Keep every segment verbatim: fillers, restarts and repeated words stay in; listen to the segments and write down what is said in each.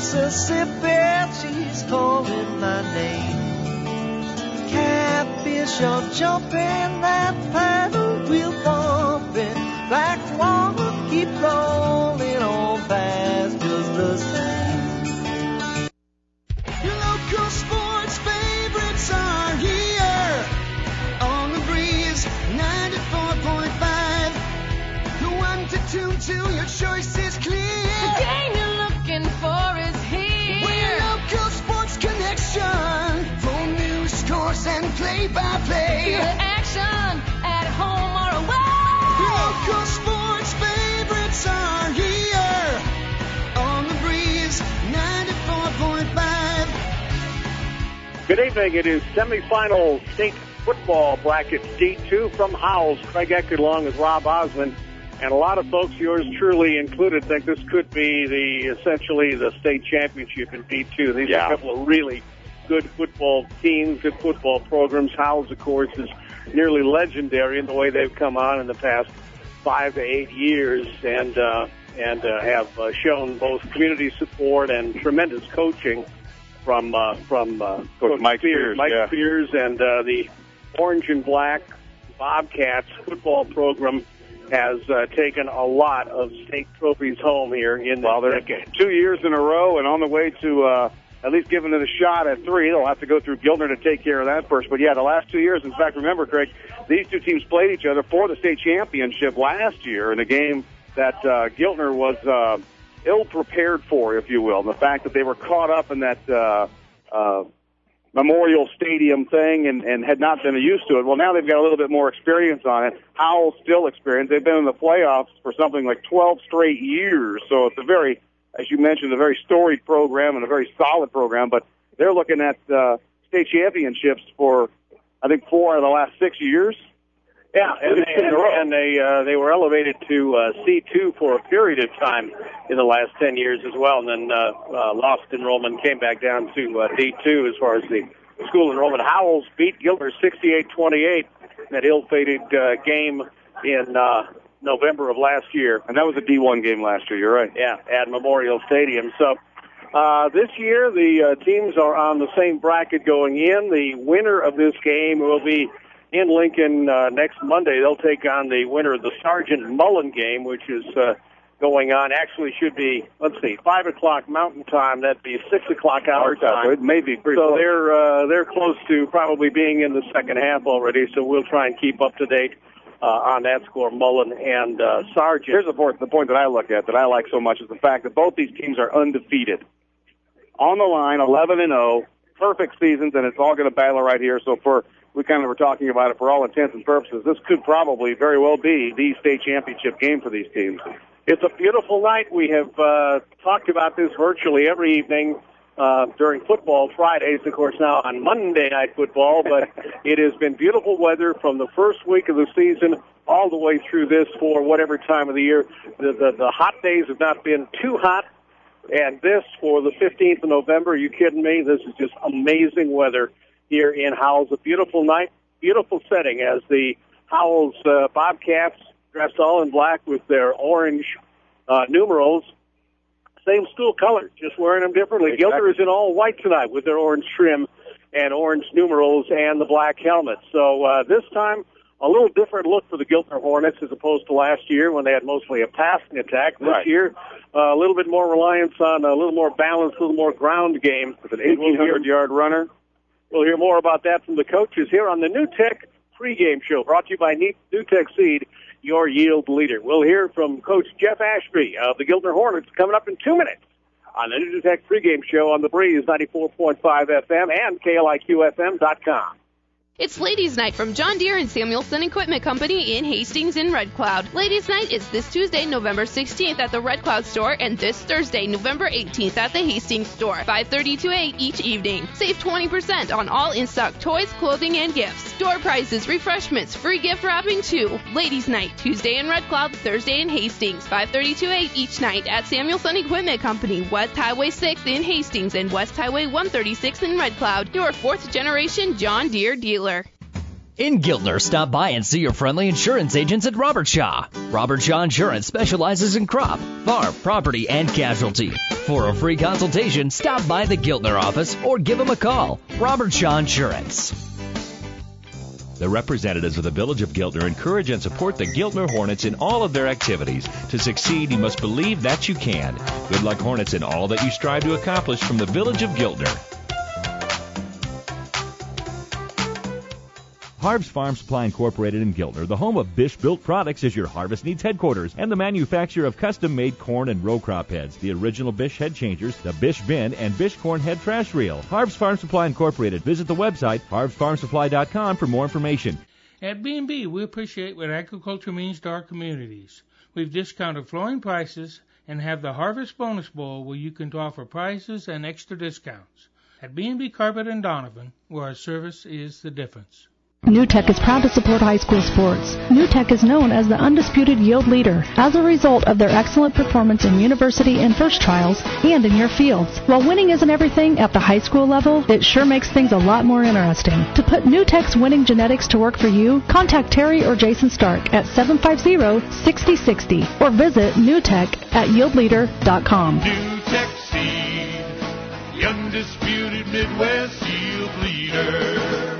Mississippi, she's calling my name. Catfish are jumping, that paddle wheel bumping, black water keep rolling on past just the same. Your local sports favorites are here on the breeze, ninety-four point five. The one to tune to, your choice is clear. The game you're looking for is here. We're local sports connection for news, scores, and play-by-play. Feel the action at home or away. Local sports favorites are here on the breeze, ninety-four point five. Good evening. It is semifinal state football bracket D two from Howells. Craig Eckert along with Rob Osmond. And a lot of folks, yours truly included, think this could be the essentially the state championship in D two. These yeah. are a couple of really good football teams, good football programs. Howells, of course, is nearly legendary in the way they've come on in the past five to eight years and uh, and uh, have uh, shown both community support and tremendous coaching from uh, from uh, Coach Mike Spears, Spears, Mike yeah. Spears and uh, the Orange and Black Bobcats football program has uh, taken a lot of state trophies home here in well, this they're decade. two years in a row and on the way to uh, at least giving it a shot at three. They'll have to go through Giltner to take care of that first. But, yeah, the last two years, in fact, remember, Craig, these two teams played each other for the state championship last year in a game that uh, Giltner was uh, ill-prepared for, if you will. And the fact that they were caught up in that uh, uh, Memorial Stadium thing and, and had not been used to it. Well, now they've got a little bit more experience on it. Howell's still experienced. They've been in the playoffs for something like twelve straight years. So it's a very, as you mentioned, a very storied program and a very solid program. But they're looking at uh, state championships for, I think, four out of the last six years. Yeah, and they, and, and they uh, they were elevated to uh, C two for a period of time in the last ten years as well, and then uh, uh, lost enrollment, came back down to uh, D two as far as the school enrollment. Howells beat Giltner sixty-eight twenty-eight in that ill-fated uh, game in uh, November of last year. And that was a D one game last year, you're right. Yeah, at Memorial Stadium. So uh, this year the uh, teams are on the same bracket going in. The winner of this game will be in Lincoln uh, next Monday. They'll take on the winner of the Sergeant Mullen game, which is uh, going on. Actually should be, let's see, five o'clock Mountain Time. That'd be six o'clock our time. It may be pretty So close. they're uh, they're close to probably being in the second half already. So we'll try and keep up to date uh, on that score. Mullen and uh, Sergeant. Here's the point, the point that I look at that I like so much is the fact that both these teams are undefeated. On the line, eleven and oh, perfect seasons, and it's all going to battle right here. So for we kind of were talking about it for all intents and purposes. This could probably very well be the state championship game for these teams. It's a beautiful night. We have uh, talked about this virtually every evening uh, during football Fridays, of course, now on Monday Night Football, but it has been beautiful weather from the first week of the season all the way through this for whatever time of the year. The, the, the hot days have not been too hot, and this for the fifteenth of November, are you kidding me? This is just amazing weather here in Howells. A beautiful night, beautiful setting as the Howells uh, Bobcats dressed all in black with their orange uh, numerals. Same school color, just wearing them differently. Exactly. Giltner is in all white tonight with their orange trim and orange numerals and the black helmets. So uh, this time, a little different look for the Giltner Hornets as opposed to last year when they had mostly a passing attack. This right. year, uh, a little bit more reliance on a little more balance, a little more ground game. With an eighteen hundred yard runner. We'll hear more about that from the coaches here on the NewTek pregame show, brought to you by NewTek Seed, your yield leader. We'll hear from Coach Jeff Ashby of the Giltner Hornets coming up in two minutes on the NewTek pregame show on the Breeze ninety-four point five F M and K L I Q F M dot com. It's Ladies' Night from John Deere and Samuelson Equipment Company in Hastings and Red Cloud. Ladies' Night is this Tuesday, November sixteenth at the Red Cloud store and this Thursday, November eighteenth at the Hastings store, five thirty to eight each evening. Save twenty percent on all in-stock toys, clothing, and gifts. Store prices, refreshments, free gift wrapping too. Ladies' Night, Tuesday in Red Cloud, Thursday in Hastings, five thirty to eight each night at Samuelson Equipment Company, West Highway six in Hastings and West Highway one thirty-six in Red Cloud, your fourth generation John Deere dealer. In Giltner, stop by and see your friendly insurance agents at Robert Shaw. Robert Shaw Insurance specializes in crop, farm, property, and casualty. For a free consultation, stop by the Giltner office or give them a call. Robert Shaw Insurance. The representatives of the Village of Giltner encourage and support the Giltner Hornets in all of their activities. To succeed, you must believe that you can. Good luck, Hornets, in all that you strive to accomplish from the Village of Giltner. Harb's Farm Supply Incorporated in Giltner, the home of Bish Built Products, is your harvest needs headquarters and the manufacturer of custom-made corn and row crop heads, the original Bish head changers, the Bish bin, and Bish corn head trash reel. Harb's Farm Supply Incorporated. Visit the website harbs farm supply dot com for more information. At B and B, we appreciate what agriculture means to our communities. We've discounted flooring prices and have the Harvest Bonus Bowl where you can offer prizes and extra discounts. At B and B Carpet and Donovan, where our service is the difference. NewTek is proud to support high school sports. NewTek is known as the undisputed yield leader as a result of their excellent performance in university and first trials and in your fields. While winning isn't everything at the high school level, it sure makes things a lot more interesting. To put NewTek's winning genetics to work for you, contact Terry or Jason Stark at seven five zero, six zero six zero or visit NewTek at yield leader dot com. NewTek Seed, the undisputed Midwest yield leader.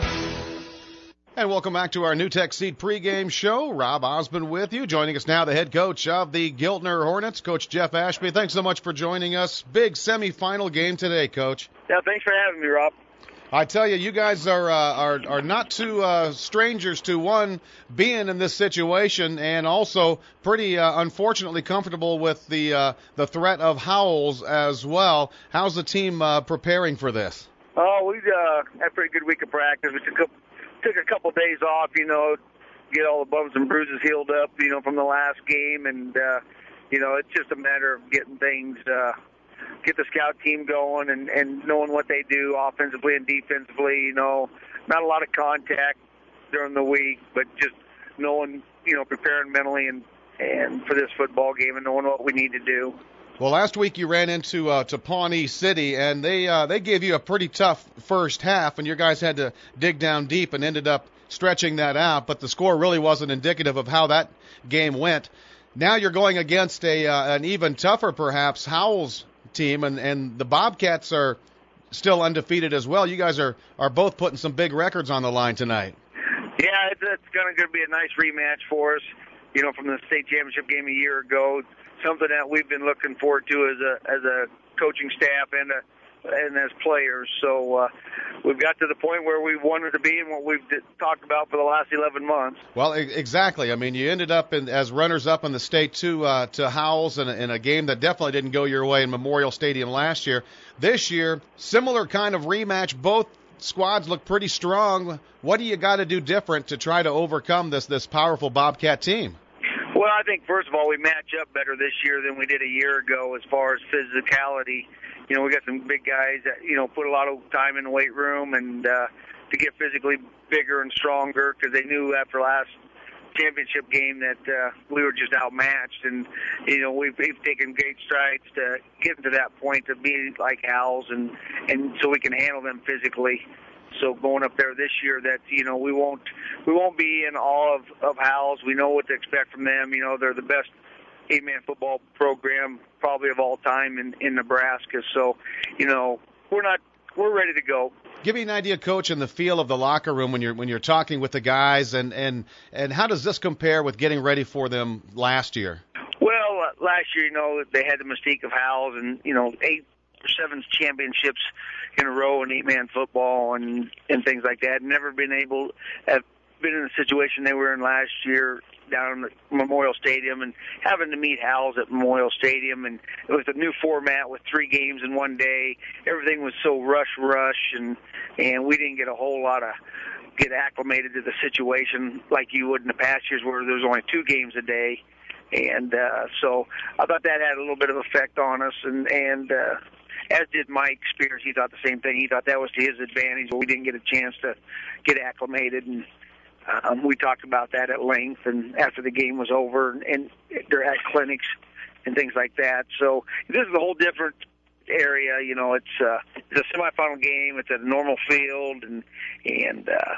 And welcome back to our NewTek Seed pregame show. Rob Osmond with you. Joining us now, the head coach of the Giltner Hornets, Coach Jeff Ashby. Thanks so much for joining us. Big semifinal game today, Coach. Yeah, thanks for having me, Rob. I tell you, you guys are uh, are are not too uh, strangers to one being in this situation, and also pretty uh, unfortunately comfortable with the uh, the threat of Howells as well. How's the team uh, preparing for this? Oh, we uh, had a pretty good week of practice. We took a Took a couple days off, you know, get all the bumps and bruises healed up, you know, from the last game. And, uh, you know, it's just a matter of getting things, uh, get the scout team going and, and knowing what they do offensively and defensively, you know. Not a lot of contact during the week, but just knowing, you know, preparing mentally and, and for this football game and knowing what we need to do. Well, last week you ran into uh, to Pawnee City, and they uh, they gave you a pretty tough first half, and your guys had to dig down deep and ended up stretching that out. But the score really wasn't indicative of how that game went. Now you're going against a uh, an even tougher, perhaps, Howells team, and, and the Bobcats are still undefeated as well. You guys are, are both putting some big records on the line tonight. Yeah, it's, it's going to be a nice rematch for us, you know, from the state championship game a year ago. Something that we've been looking forward to as a as a coaching staff and a, and as players. So uh, we've got to the point where we wanted to be and what we've did, talked about for the last eleven months. Well, exactly. I mean, you ended up in, as runners-up in the state to uh, to Howells in a, in a game that definitely didn't go your way in Memorial Stadium last year. This year, similar kind of rematch. Both squads look pretty strong. What do you got to do different to try to overcome this this powerful Bobcat team? Well, I think, first of all, we match up better this year than we did a year ago as far as physicality. You know, we got some big guys that, you know, put a lot of time in the weight room and uh, to get physically bigger and stronger because they knew after last championship game that uh, we were just outmatched. And, you know, we've, we've taken great strides to get to that point to be like Howells and, and so we can handle them physically. So going up there this year, that you know we won't we won't be in awe of, of Howells. We know what to expect from them. You know they're the best eight-man football program probably of all time in, in Nebraska. So you know we're not we're ready to go. Give me an idea, Coach, in the feel of the locker room when you're when you're talking with the guys, and and, and how does this compare with getting ready for them last year? Well, uh, last year, you know, they had the mystique of Howells, and you know eight or seven championships in a row in eight-man football and and things like that. Never been able, have been in the situation they were in last year down at Memorial Stadium and having to meet Howells at Memorial Stadium. And it was a new format with three games in one day. Everything was so rush, rush, and and we didn't get a whole lot of get acclimated to the situation like you would in the past years where there was only two games a day. And uh, so I thought that had a little bit of effect on us, and and uh, as did Mike Spears. He thought the same thing. He thought that was to his advantage. We didn't get a chance to get acclimated, and um, we talked about that at length. And after the game was over, and they're at clinics and things like that. So this is a whole different area. You know, it's uh, it's a semifinal game. It's at a normal field, and and uh,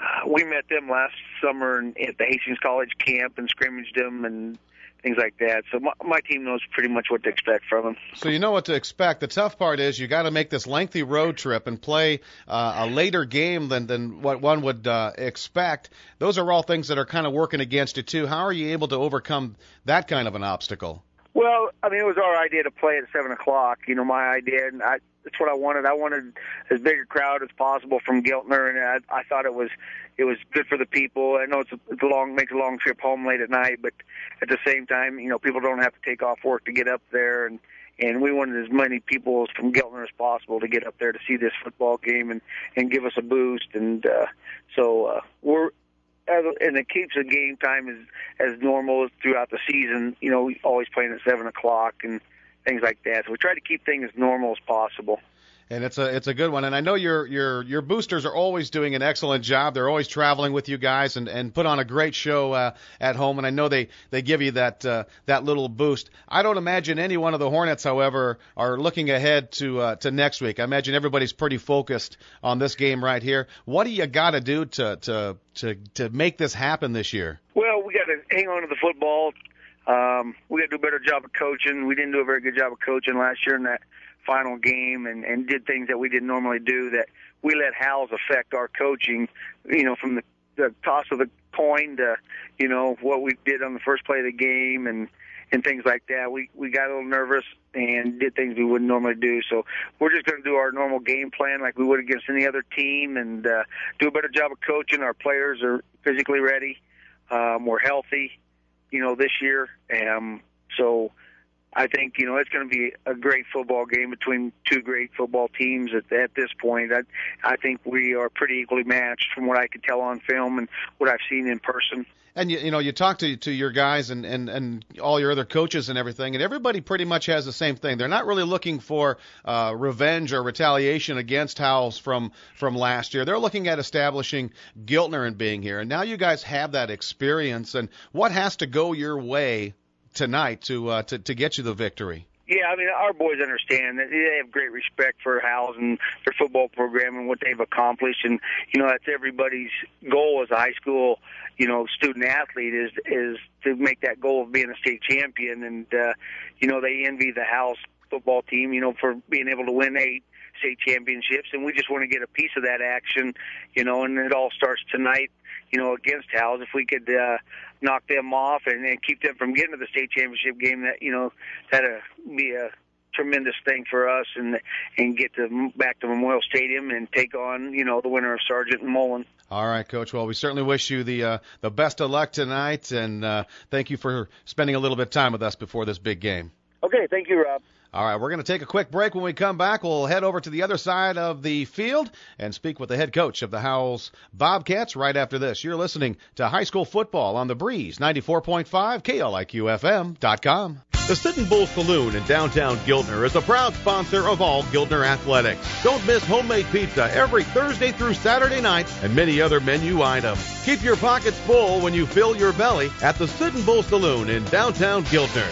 we met them last summer at the Hastings College camp and scrimmaged them and things like that. So my, my team knows pretty much what to expect from them. So you know what to expect. The tough part is you got to make this lengthy road trip and play uh, a later game than, than what one would uh, expect. Those are all things that are kind of working against you, too. How are you able to overcome that kind of an obstacle? Well, I mean, it was our idea to play at seven o'clock. You know, my idea, and I, that's what I wanted. I wanted as big a crowd as possible from Giltner, and I, I thought it was it was good for the people. I know it's a, it's a long, makes a long trip home late at night, but at the same time, you know, people don't have to take off work to get up there, and and we wanted as many people from Giltner as possible to get up there to see this football game and and give us a boost. And uh, so uh, we're. And it keeps the game time as as normal throughout the season. You know, always playing at seven o'clock and things like that. So we try to keep things as normal as possible. And it's a it's a good one. And I know your your your boosters are always doing an excellent job. They're always traveling with you guys and, and put on a great show uh, at home. And I know they, they give you that uh, that little boost. I don't imagine any one of the Hornets, however, are looking ahead to uh, to next week. I imagine everybody's pretty focused on this game right here. What do you got to do to to to to make this happen this year? Well, we got to hang on to the football. Um, we got to do a better job of coaching. We didn't do a very good job of coaching last year in that final game and, and did things that we didn't normally do, that we let Howells affect our coaching, you know, from the, the toss of the coin to, you know, what we did on the first play of the game and, and things like that. We, we got a little nervous and did things we wouldn't normally do. So we're just going to do our normal game plan like we would against any other team and uh, do a better job of coaching. Our players are physically ready. Um, we're healthy, you know, this year. Um, so I think, you know, it's going to be a great football game between two great football teams at, at this point. I, I think we are pretty equally matched from what I could tell on film and what I've seen in person. And, you, you know, you talk to to your guys and, and, and all your other coaches and everything, and everybody pretty much has the same thing. They're not really looking for uh, revenge or retaliation against Howells from, from last year. They're looking at establishing Giltner and being here. And now you guys have that experience. And what has to go your way tonight to uh, to to get you the victory? Yeah, I mean, our boys understand that they have great respect for Howells and their football program and what they've accomplished, and you know that's everybody's goal as a high school, you know, student athlete is is to make that goal of being a state champion, and uh, you know they envy the Howells football team, you know, for being able to win eight state championships, and we just want to get a piece of that action, you know, and it all starts tonight, you know, against Howells. If we could uh, knock them off and, and keep them from getting to the state championship game, that, you know, that'd be a tremendous thing for us, and and get to back to Memorial Stadium and take on, you know, the winner of Sargent and Mullen. All right, Coach. Well, we certainly wish you the uh, the best of luck tonight, and uh, thank you for spending a little bit of time with us before this big game. Okay, thank you, Rob. All right, we're going to take a quick break. When we come back, we'll head over to the other side of the field and speak with the head coach of the Howells Bobcats right after this. You're listening to High School Football on the Breeze, ninety-four point five, K L I Q F M dot com. The Sitting Bull Saloon in downtown Giltner is a proud sponsor of all Giltner athletics. Don't miss homemade pizza every Thursday through Saturday night and many other menu items. Keep your pockets full when you fill your belly at the Sitting Bull Saloon in downtown Giltner.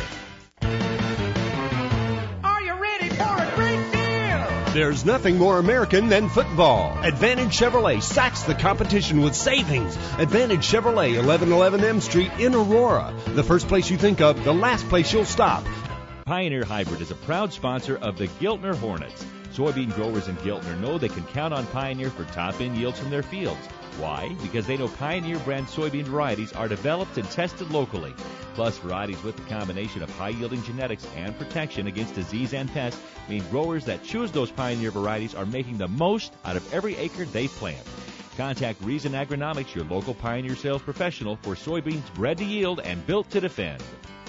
There's nothing more American than football. Advantage Chevrolet sacks the competition with savings. Advantage Chevrolet, eleven eleven M Street in Aurora. The first place you think of, the last place you'll stop. Pioneer Hybrid is a proud sponsor of the Giltner Hornets. Soybean growers in Giltner know they can count on Pioneer for top-end yields from their fields. Why? Because they know Pioneer brand soybean varieties are developed and tested locally. Plus, varieties with the combination of high-yielding genetics and protection against disease and pests mean growers that choose those Pioneer varieties are making the most out of every acre they plant. Contact Reason Agronomics, your local Pioneer sales professional, for soybeans bred to yield and built to defend.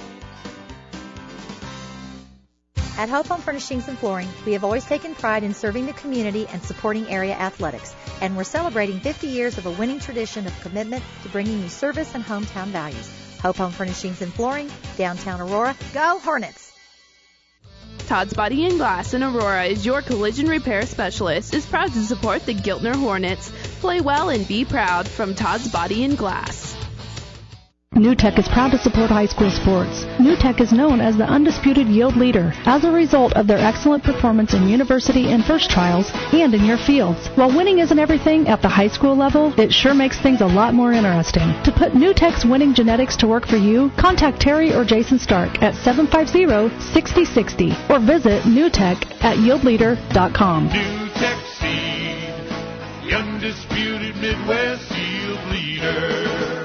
At Hope Home Furnishings and Flooring, we have always taken pride in serving the community and supporting area athletics. And we're celebrating fifty years of a winning tradition of commitment to bringing you service and hometown values. Hope Home Furnishings and Flooring, downtown Aurora. Go Hornets! Todd's Body and Glass in Aurora is your collision repair specialist, is proud to support the Giltner Hornets. Play well and be proud from Todd's Body and Glass. NewTek is proud to support high school sports. NewTek is known as the undisputed yield leader as a result of their excellent performance in university and first trials and in your fields. While winning isn't everything at the high school level, it sure makes things a lot more interesting. To put NewTek's winning genetics to work for you, contact Terry or Jason Stark at seven five zero, six zero six zero or visit NewTek at yield leader dot com. NewTek Seed, the undisputed Midwest yield leader.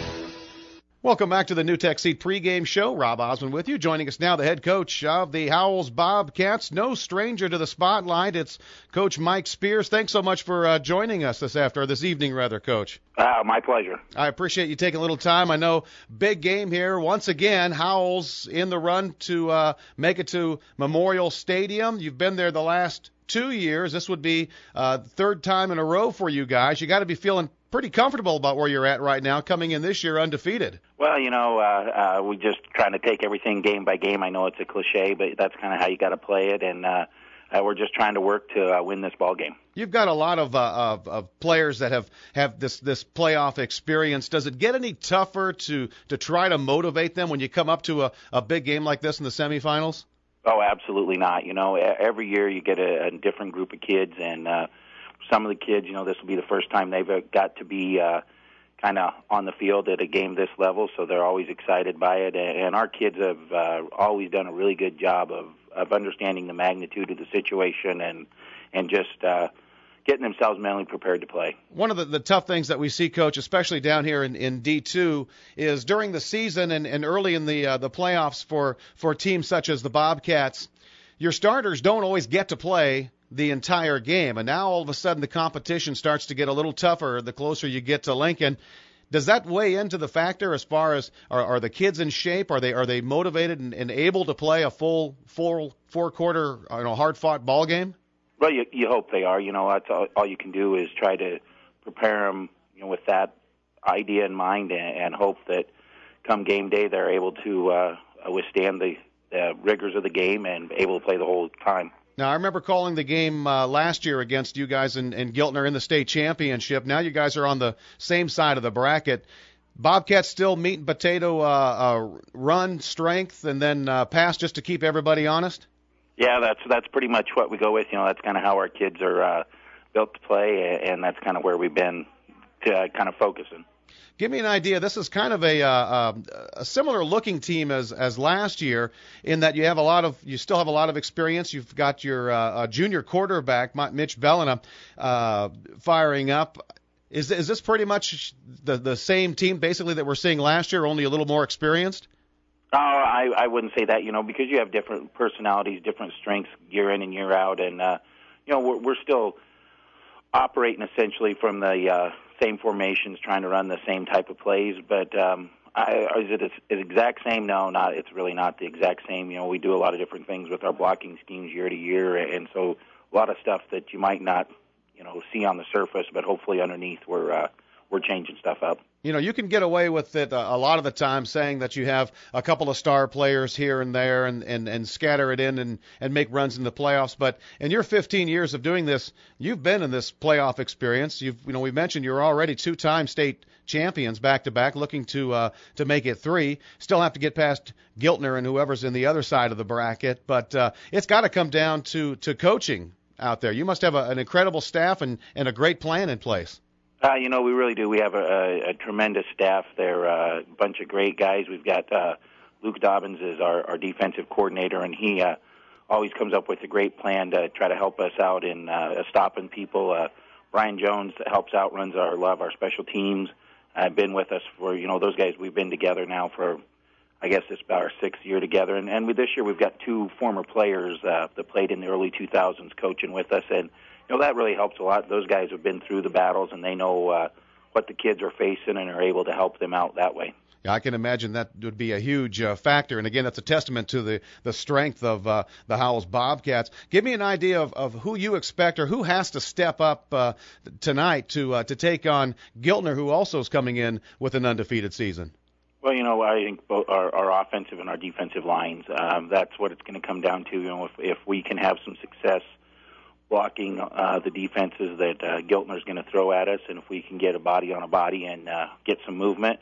Welcome back to the NewTek Seed pregame show. Rob Osmond with you. Joining us now, the head coach of the Howells Bobcats. No stranger to the spotlight. It's Coach Mike Spears. Thanks so much for uh, joining us this after this evening, rather, Coach. Uh, my pleasure. I appreciate you taking a little time. I know big game here. Once again, Howells in the run to uh, make it to Memorial Stadium. You've been there the last two years. This would be uh, third time in a row for you guys. You got to be feeling pretty comfortable about where you're at right now, coming in this year undefeated. Well, you know, uh, uh, we're just trying to take everything game by game. I know it's a cliche, but that's kind of how you got to play it, and uh, uh, we're just trying to work to uh, win this ball game. You've got a lot of, uh, of of players that have, have this, this playoff experience. Does it get any tougher to, to try to motivate them when you come up to a, a big game like this in the semifinals? Oh, absolutely not. You know, every year you get a, a different group of kids, and uh, some of the kids, you know, this will be the first time they've got to be uh, kind of on the field at a game this level, so they're always excited by it. And our kids have uh, always done a really good job of, of understanding the magnitude of the situation and and just uh, getting themselves mentally prepared to play. One of the, the tough things that we see, Coach, especially down here in, in D two, is during the season and, and early in the uh, the playoffs for, for teams such as the Bobcats, your starters don't always get to play the entire game. And now all of a sudden the competition starts to get a little tougher the closer you get to Lincoln. Does that weigh into the factor as far as are, are the kids in shape? Are they are they motivated and, and able to play a full full four quarter you know, hard fought ball game? Well, you, you hope they are. You know, that's all, all you can do is try to prepare them, you know, with that idea in mind, and, and hope that come game day they're able to uh, withstand the, the rigors of the game and able to play the whole time. Now, I remember calling the game uh, last year against you guys in, in Giltner in the state championship. Now you guys are on the same side of the bracket. Bobcats still meat and potato uh, uh, run, strength, and then uh, pass just to keep everybody honest? Yeah, that's that's pretty much what we go with. You know, that's kind of how our kids are uh, built to play, and that's kind of where we've been to, uh, kind of focusing. Give me an idea. This is kind of a uh, a similar looking team as as last year in that you have a lot of you still have a lot of experience. You've got your uh, junior quarterback Mitch Bellina uh, firing up. Is is this pretty much the the same team basically that we're seeing last year, only a little more experienced? Oh, I I wouldn't say that. You know, because you have different personalities, different strengths year in and year out, and uh, you know we're we're still operating essentially from the uh, same formations, trying to run the same type of plays. But um, I, is it the exact same? No, not. It's really not the exact same. You know, we do a lot of different things with our blocking schemes year to year, and so a lot of stuff that you might not, you know, see on the surface, but hopefully underneath we're uh, we're changing stuff up. You know, you can get away with it a lot of the time saying that you have a couple of star players here and there and, and, and scatter it in and, and make runs in the playoffs. But in your fifteen years of doing this, you've been in this playoff experience. You've, you know, we mentioned you're already two-time state champions back-to-back, looking to uh, to make it three. Still have to get past Giltner and whoever's in the other side of the bracket. But uh, it's got to come down to, to coaching out there. You must have a, an incredible staff and, and a great plan in place. Uh, you know, we really do. We have a, a, a tremendous staff. They're a bunch of great guys. We've got uh, Luke Dobbins is our, our defensive coordinator, and he uh, always comes up with a great plan to try to help us out in uh, stopping people. Uh, Brian Jones helps out, runs our a lot of our special teams. I've been with us for, you know, those guys. We've been together now for, I guess, this is about our sixth year together. And, and with this year, we've got two former players uh, that played in the early two thousands coaching with us, and you know, that really helps a lot. Those guys have been through the battles, and they know uh, what the kids are facing and are able to help them out that way. Yeah, I can imagine that would be a huge uh, factor. And, again, that's a testament to the, the strength of uh, the Howells Bobcats. Give me an idea of, of who you expect or who has to step up uh, tonight to uh, to take on Giltner, who also is coming in with an undefeated season. Well, you know, I think both our, our offensive and our defensive lines, um, that's what it's going to come down to. You know, if, if we can have some success blocking uh, the defenses that uh, Giltner's going to throw at us, and if we can get a body on a body and uh, get some movement,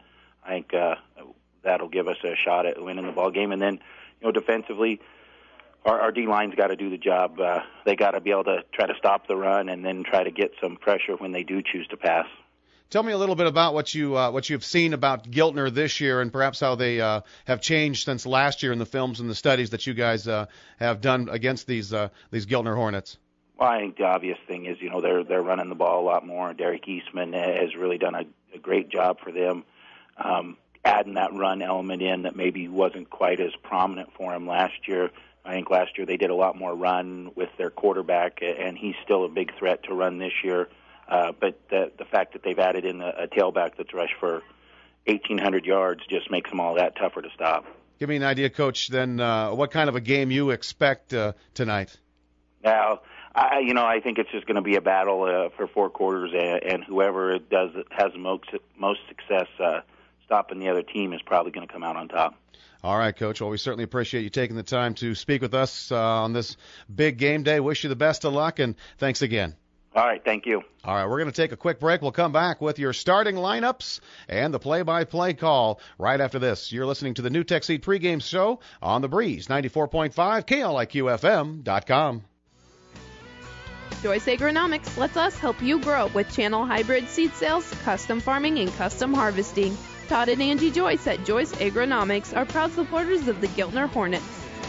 I think uh, that'll give us a shot at winning the ball game. And then, you know, defensively, our, our D-line's got to do the job. Uh, they got to be able to try to stop the run and then try to get some pressure when they do choose to pass. Tell me a little bit about what you uh, what you've seen about Giltner this year, and perhaps how they uh, have changed since last year in the films and the studies that you guys uh, have done against these uh, these Giltner Hornets. Well, I think the obvious thing is, you know, they're they're running the ball a lot more. Derek Eastman has really done a, a great job for them, um, adding that run element in that maybe wasn't quite as prominent for him last year. I think last year they did a lot more run with their quarterback, and he's still a big threat to run this year. Uh, but the, the fact that they've added in a, a tailback that's rushed for eighteen hundred yards just makes them all that tougher to stop. Give me an idea, Coach, then uh, what kind of a game you expect uh, tonight? Now, I, you know, I think it's just going to be a battle uh, for four quarters, and, and whoever does has the most, most success uh, stopping the other team is probably going to come out on top. All right, Coach. Well, we certainly appreciate you taking the time to speak with us uh, on this big game day. Wish you the best of luck, and thanks again. All right, thank you. All right, we're going to take a quick break. We'll come back with your starting lineups and the play-by-play call right after this. You're listening to the New Tech Seed pregame show on The Breeze, ninety-four point five, K L I Q F M dot com. Joyce Agronomics lets us help you grow with channel hybrid seed sales, custom farming, and custom harvesting. Todd and Angie Joyce at Joyce Agronomics are proud supporters of the Giltner Hornets.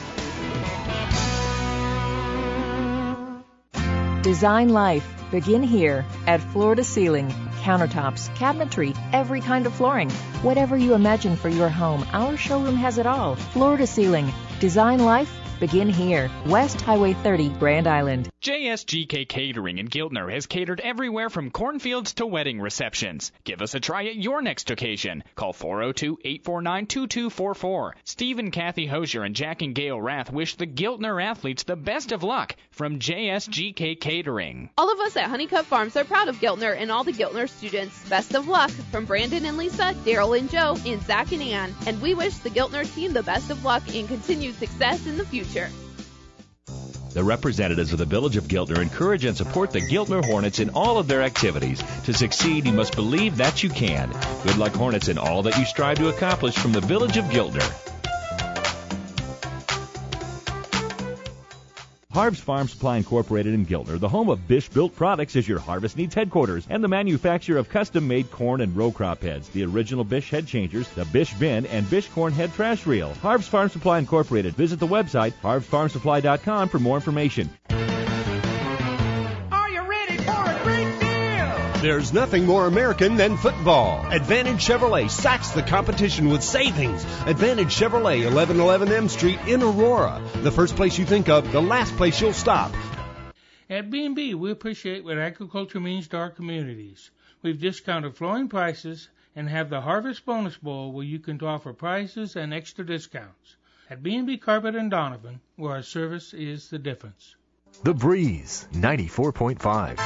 Design life. Begin here at Floor to Ceiling. Countertops, cabinetry, every kind of flooring. Whatever you imagine for your home, our showroom has it all. Floor to Ceiling. Design life. Begin here. West Highway thirty, Grand Island. J S G K Catering in Giltner has catered everywhere from cornfields to wedding receptions. Give us a try at your next occasion. Call four oh two, eight four nine, two two four four. Steve and Kathy Hosier and Jack and Gail Rath wish the Giltner athletes the best of luck from J S G K Catering. All of us at Honeycutt Farms are proud of Giltner and all the Giltner students. Best of luck from Brandon and Lisa, Daryl and Joe, and Zach and Ann. And we wish the Giltner team the best of luck and continued success in the future. The representatives of the Village of Giltner encourage and support the Giltner Hornets in all of their activities. To succeed, you must believe that you can. Good luck, Hornets, in all that you strive to accomplish from the Village of Giltner. Harb's Farm Supply Incorporated in Giltner, the home of Bish Built Products, is your harvest needs headquarters and the manufacturer of custom-made corn and row crop heads, the original Bish head changers, the Bish bin, and Bish corn head trash reel. Harb's Farm Supply Incorporated. Visit the website harbs farm supply dot com for more information. There's nothing more American than football. Advantage Chevrolet sacks the competition with savings. Advantage Chevrolet, eleven eleven M Street in Aurora. The first place you think of, the last place you'll stop. At B and B, we appreciate what agriculture means to our communities. We've discounted flooring prices and have the Harvest Bonus Bowl where you can offer prices and extra discounts. At B and B Carpet and Donovan, where our service is the difference. The Breeze, ninety-four point five.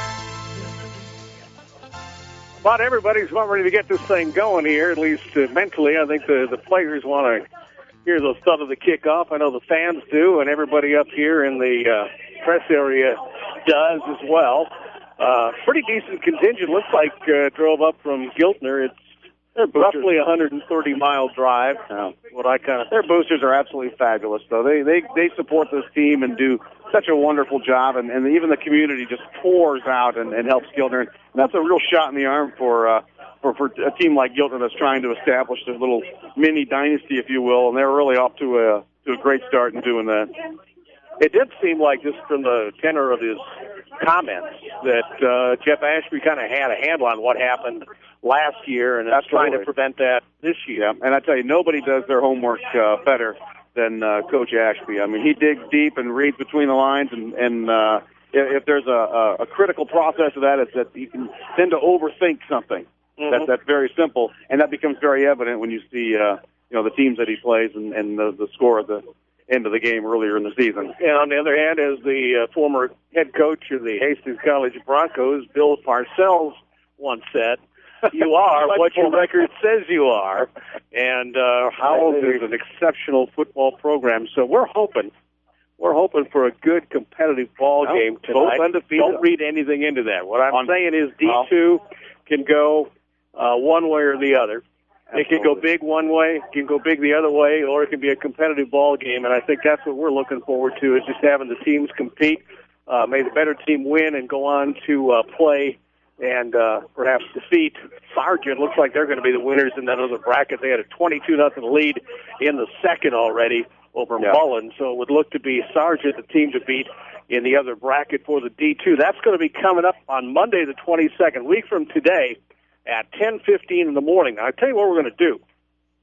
About everybody's about ready to get this thing going here, at least uh, mentally. I think the, the players want to hear the start of the kickoff. I know the fans do, and everybody up here in the uh, press area does as well. Uh, pretty decent contingent. Looks like uh, drove up from Giltner. It's roughly a one hundred thirty mile drive. Uh, what I kind of their boosters are absolutely fabulous, though. They they they support this team and do such a wonderful job, and, and even the community just pours out and, and helps Giltner. And that's a real shot in the arm for uh, for for a team like Giltner that's trying to establish their little mini dynasty, if you will. And they're really off to a to a great start in doing that. It did seem like, just from the tenor of his comments, that uh, Jeff Ashby kind of had a handle on what happened last year, and that's trying to prevent that this year. Yeah, and I tell you, nobody does their homework uh, better than uh, Coach Ashby. I mean, he digs deep and reads between the lines, and, and uh, if, if there's a, a, a critical process of that, it's that you can tend to overthink something. Mm-hmm. That, that's very simple, and that becomes very evident when you see uh, you know, the teams that he plays and, and the, the score at the end of the game earlier in the season. And on the other hand, as the uh, former head coach of the Hastings College Broncos, Bill Parcells, once said, you are what your record says you are. And uh, Howells is an exceptional football program, so we're hoping we're hoping for a good competitive ball well, game tonight. Both undefeated. Don't read anything into that. What I'm On, saying is D two well, can go uh, one way or the other. It can go big one way, it can go big the other way, or it can be a competitive ball game. And I think that's what we're looking forward to, is just having the teams compete. Uh, may the better team win and go on to uh, play and uh, perhaps defeat Sargent. Looks like they're going to be the winners in that other bracket. They had a twenty-two nothing lead in the second already over yeah. Mullen, so it would look to be Sargent, the team to beat in the other bracket for the D two. That's going to be coming up on Monday the twenty-second, week from today at ten fifteen in the morning. Now, I'll tell you what we're going to do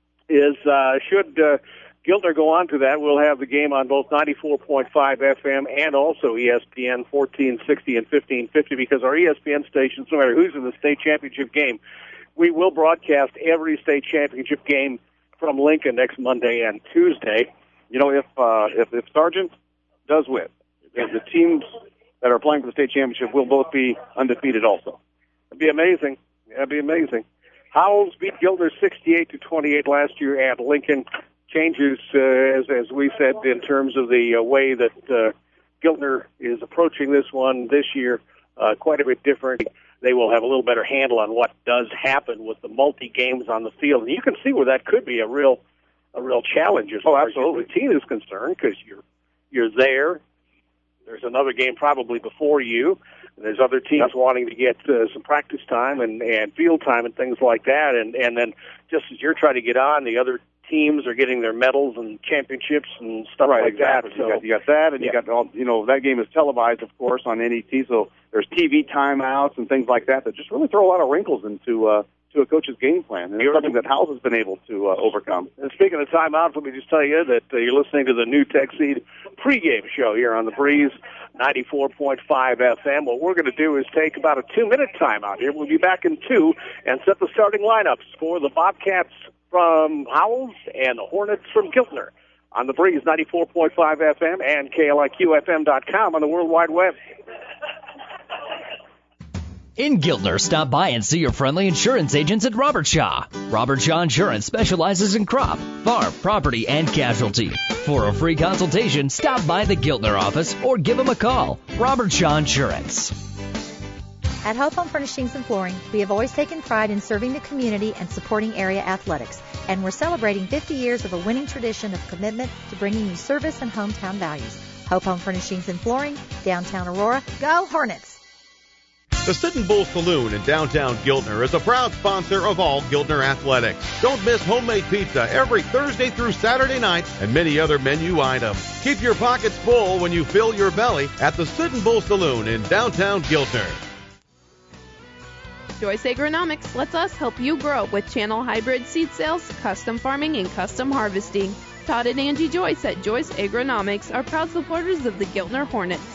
is uh, should uh, Giltner go on to that, we'll have the game on both ninety-four point five F M and also E S P N fourteen sixty and fifteen fifty, because our E S P N stations, no matter who's in the state championship game, we will broadcast every state championship game from Lincoln next Monday and Tuesday. You know, if uh, if, if Sargent does win, the, the teams that are playing for the state championship will both be undefeated also. It'd be amazing. That'd be amazing. Howells beat Giltner sixty-eight to twenty-eight last year at Lincoln. Changes, uh, as, as we said, in terms of the uh, way that uh, Giltner is approaching this one this year, uh, quite a bit different. They will have a little better handle on what does happen with the multi-games on the field. And you can see where that could be a real a real challenge as oh, far absolutely. as your routine is concerned, because you're, you're there. There's another game probably before you. There's other teams wanting to get uh, some practice time and, and field time and things like that. And, and then just as you're trying to get on, the other teams are getting their medals and championships and stuff right, like exactly. that. So, you, got, you got that, and yeah. you got all, you know, that game is televised, of course, on N E T. So there's T V timeouts and things like that that just really throw a lot of wrinkles into uh, to a coach's game plan. And it's something that Howells has been able to uh, overcome. And speaking of timeouts, let me just tell you that uh, you're listening to the New Tech Seed pregame show here on the Breeze ninety-four point five F M. What we're going to do is take about a two-minute timeout here. We'll be back in two and set the starting lineups for the Bobcats from Howells and the Hornets from Giltner on the Breeze ninety-four point five F M and K L I Q F M dot com on the World Wide Web. In Giltner, stop by and see your friendly insurance agents at Robert Shaw. Robert Shaw Insurance specializes in crop, farm, property, and casualty. For a free consultation, stop by the Giltner office or give them a call. Robert Shaw Insurance. At Hope Home Furnishings and Flooring, we have always taken pride in serving the community and supporting area athletics. And we're celebrating fifty years of a winning tradition of commitment to bringing you service and hometown values. Hope Home Furnishings and Flooring, downtown Aurora. Go Hornets! The Sitting Bull Saloon in downtown Giltner is a proud sponsor of all Giltner athletics. Don't miss homemade pizza every Thursday through Saturday night and many other menu items. Keep your pockets full when you fill your belly at the Sitting Bull Saloon in downtown Giltner. Joyce Agronomics lets us help you grow with channel hybrid seed sales, custom farming, and custom harvesting. Todd and Angie Joyce at Joyce Agronomics are proud supporters of the Giltner Hornets.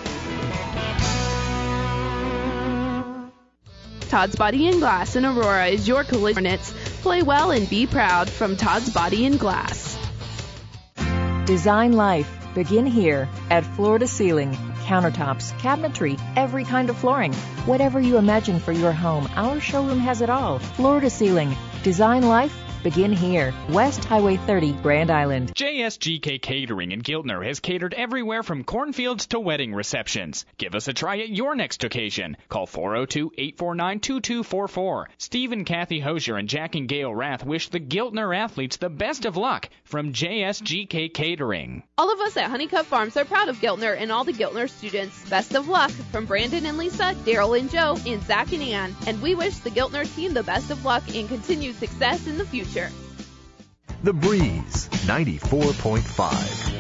Todd's Body and Glass in Aurora is your collision Hornets. Play well and be proud from Todd's Body and Glass. Design life. Begin here at Floor to Ceiling. Countertops, cabinetry, every kind of flooring. Whatever you imagine for your home, our showroom has it all. Floor to Ceiling. Design life. Begin here. West Highway thirty, Grand Island. J S G K Catering in Giltner has catered everywhere from cornfields to wedding receptions. Give us a try at your next occasion. Call four oh two, eight four nine, two two four four. Steve and Kathy Hosier and Jack and Gail Rath wish the Giltner athletes the best of luck from J S G K Catering. All of us at Honeycutt Farms are proud of Giltner and all the Giltner students. Best of luck from Brandon and Lisa, Daryl and Joe, and Zach and Ann. And we wish the Giltner team the best of luck and continued success in the future. The Breeze, ninety-four point five.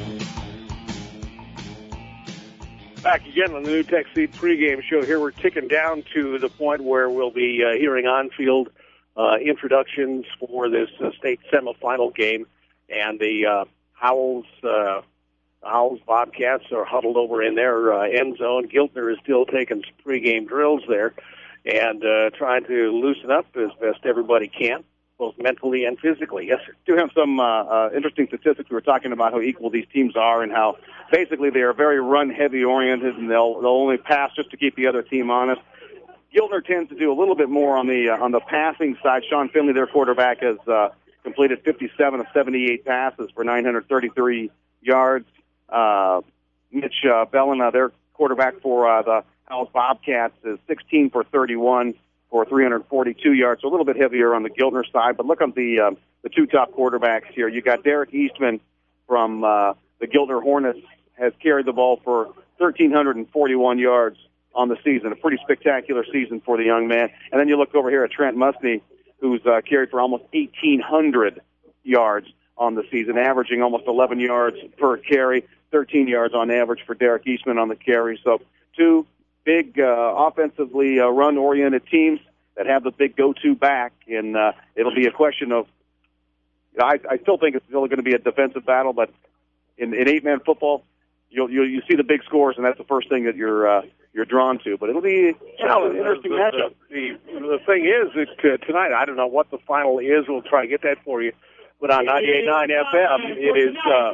Back again on the New Tech Seed pregame show here. We're ticking down to the point where we'll be uh, hearing on-field uh, introductions for this uh, state semifinal game. And the uh, Howells, uh, Howells Bobcats are huddled over in their uh, end zone. Giltner is still taking some pregame drills there and uh, trying to loosen up as best everybody can, both mentally and physically. Yes, sir. Do have some uh, uh, interesting statistics. We were talking about how equal these teams are and how basically they are very run-heavy oriented, and they'll they'll only pass just to keep the other team honest. Giltner tends to do a little bit more on the uh, on the passing side. Sean Finley, their quarterback, has uh, completed fifty-seven of seventy-eight passes for nine hundred thirty-three yards. Uh, Mitch uh, Bellin, uh, their quarterback for uh, the Howells Bobcats, is sixteen for thirty-one for three hundred forty-two yards, so a little bit heavier on the Giltner side. But look at the uh, the two top quarterbacks here. You got Derek Eastman from uh, the Giltner Hornets, has carried the ball for one thousand three hundred forty-one yards on the season, a pretty spectacular season for the young man. And then you look over here at Trent Musney, who's uh, carried for almost eighteen hundred yards on the season, averaging almost eleven yards per carry, thirteen yards on average for Derek Eastman on the carry. So two big uh, offensively uh, run-oriented teams that have the big go-to back, and uh, it'll be a question of, you know, I, I still think it's still going to be a defensive battle, but in, in eight-man football, you'll, you'll you see the big scores, and that's the first thing that you're uh, you're drawn to. But it'll be you know, an interesting matchup. The, the, the thing is that uh, tonight, I don't know what the final is. We'll try to get that for you. But on ninety-eight point nine F M, it is uh,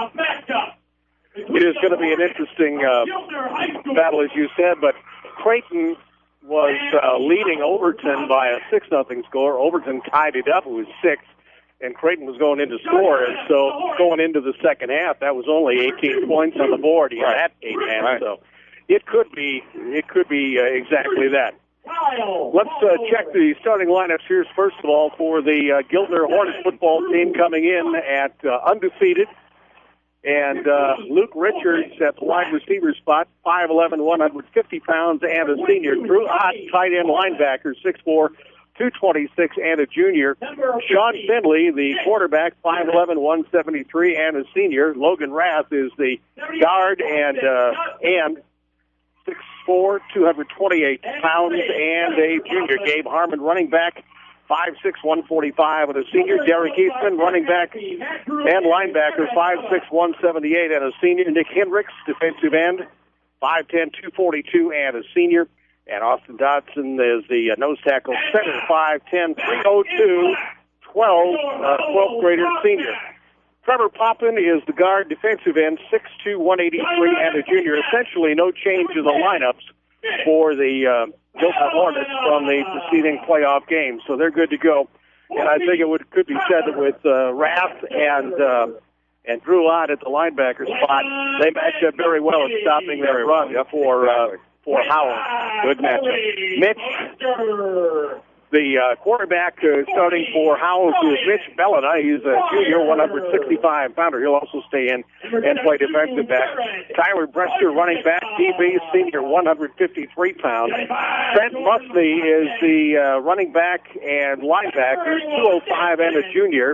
it is going to be an interesting uh, battle, as you said. But Creighton was uh, leading Overton by a six nothing score. Overton tied it up. It was six, and Creighton was going into score. And so going into the second half, that was only eighteen points on the board. He had eight man, so it could be it could be uh, exactly that. Let's uh, check the starting lineups here. First of all, for the uh, Giltner Hornets football team coming in at uh, undefeated. And uh, Luke Richards at the wide receiver spot, five eleven, one hundred fifty pounds, and a senior. Drew Ott, tight end linebacker, six four, two twenty-six, and a junior. Sean Findley, the quarterback, five eleven, one seventy-three, and a senior. Logan Rath is the guard and uh, and six four, two hundred twenty-eight pounds, and a junior. Gabe Harmon, running back, five six, one forty-five, and a senior. Derek Eastman, running back and linebacker, five six, one seventy-eight, and a senior. Nick Hendricks, defensive end, five ten, two forty-two, and a senior. And Austin Dodson is the uh, nose tackle, center, five ten, three oh two, twelve, uh, twelfth grader senior. Trevor Poppin is the guard, defensive end, six two, one eighty-three, and a junior. Essentially no change in the lineups for the uh, Giltner Hornets from the preceding playoff game, so they're good to go. And I think it would could be said that with uh, Rath and uh, and Drew Ott at the linebacker spot, they match up very well at stopping their run for uh, for Howell. Good matchup. Mitch, the uh, quarterback uh, starting for Howell is Mitch Bellina. He's a junior, one hundred sixty-five pounder. He'll also stay in and play defensive back. Tyler Brester, running back, D B, senior, one hundred fifty-three pounds. Trent Musney is the uh, running back and linebacker, two oh five, and a junior.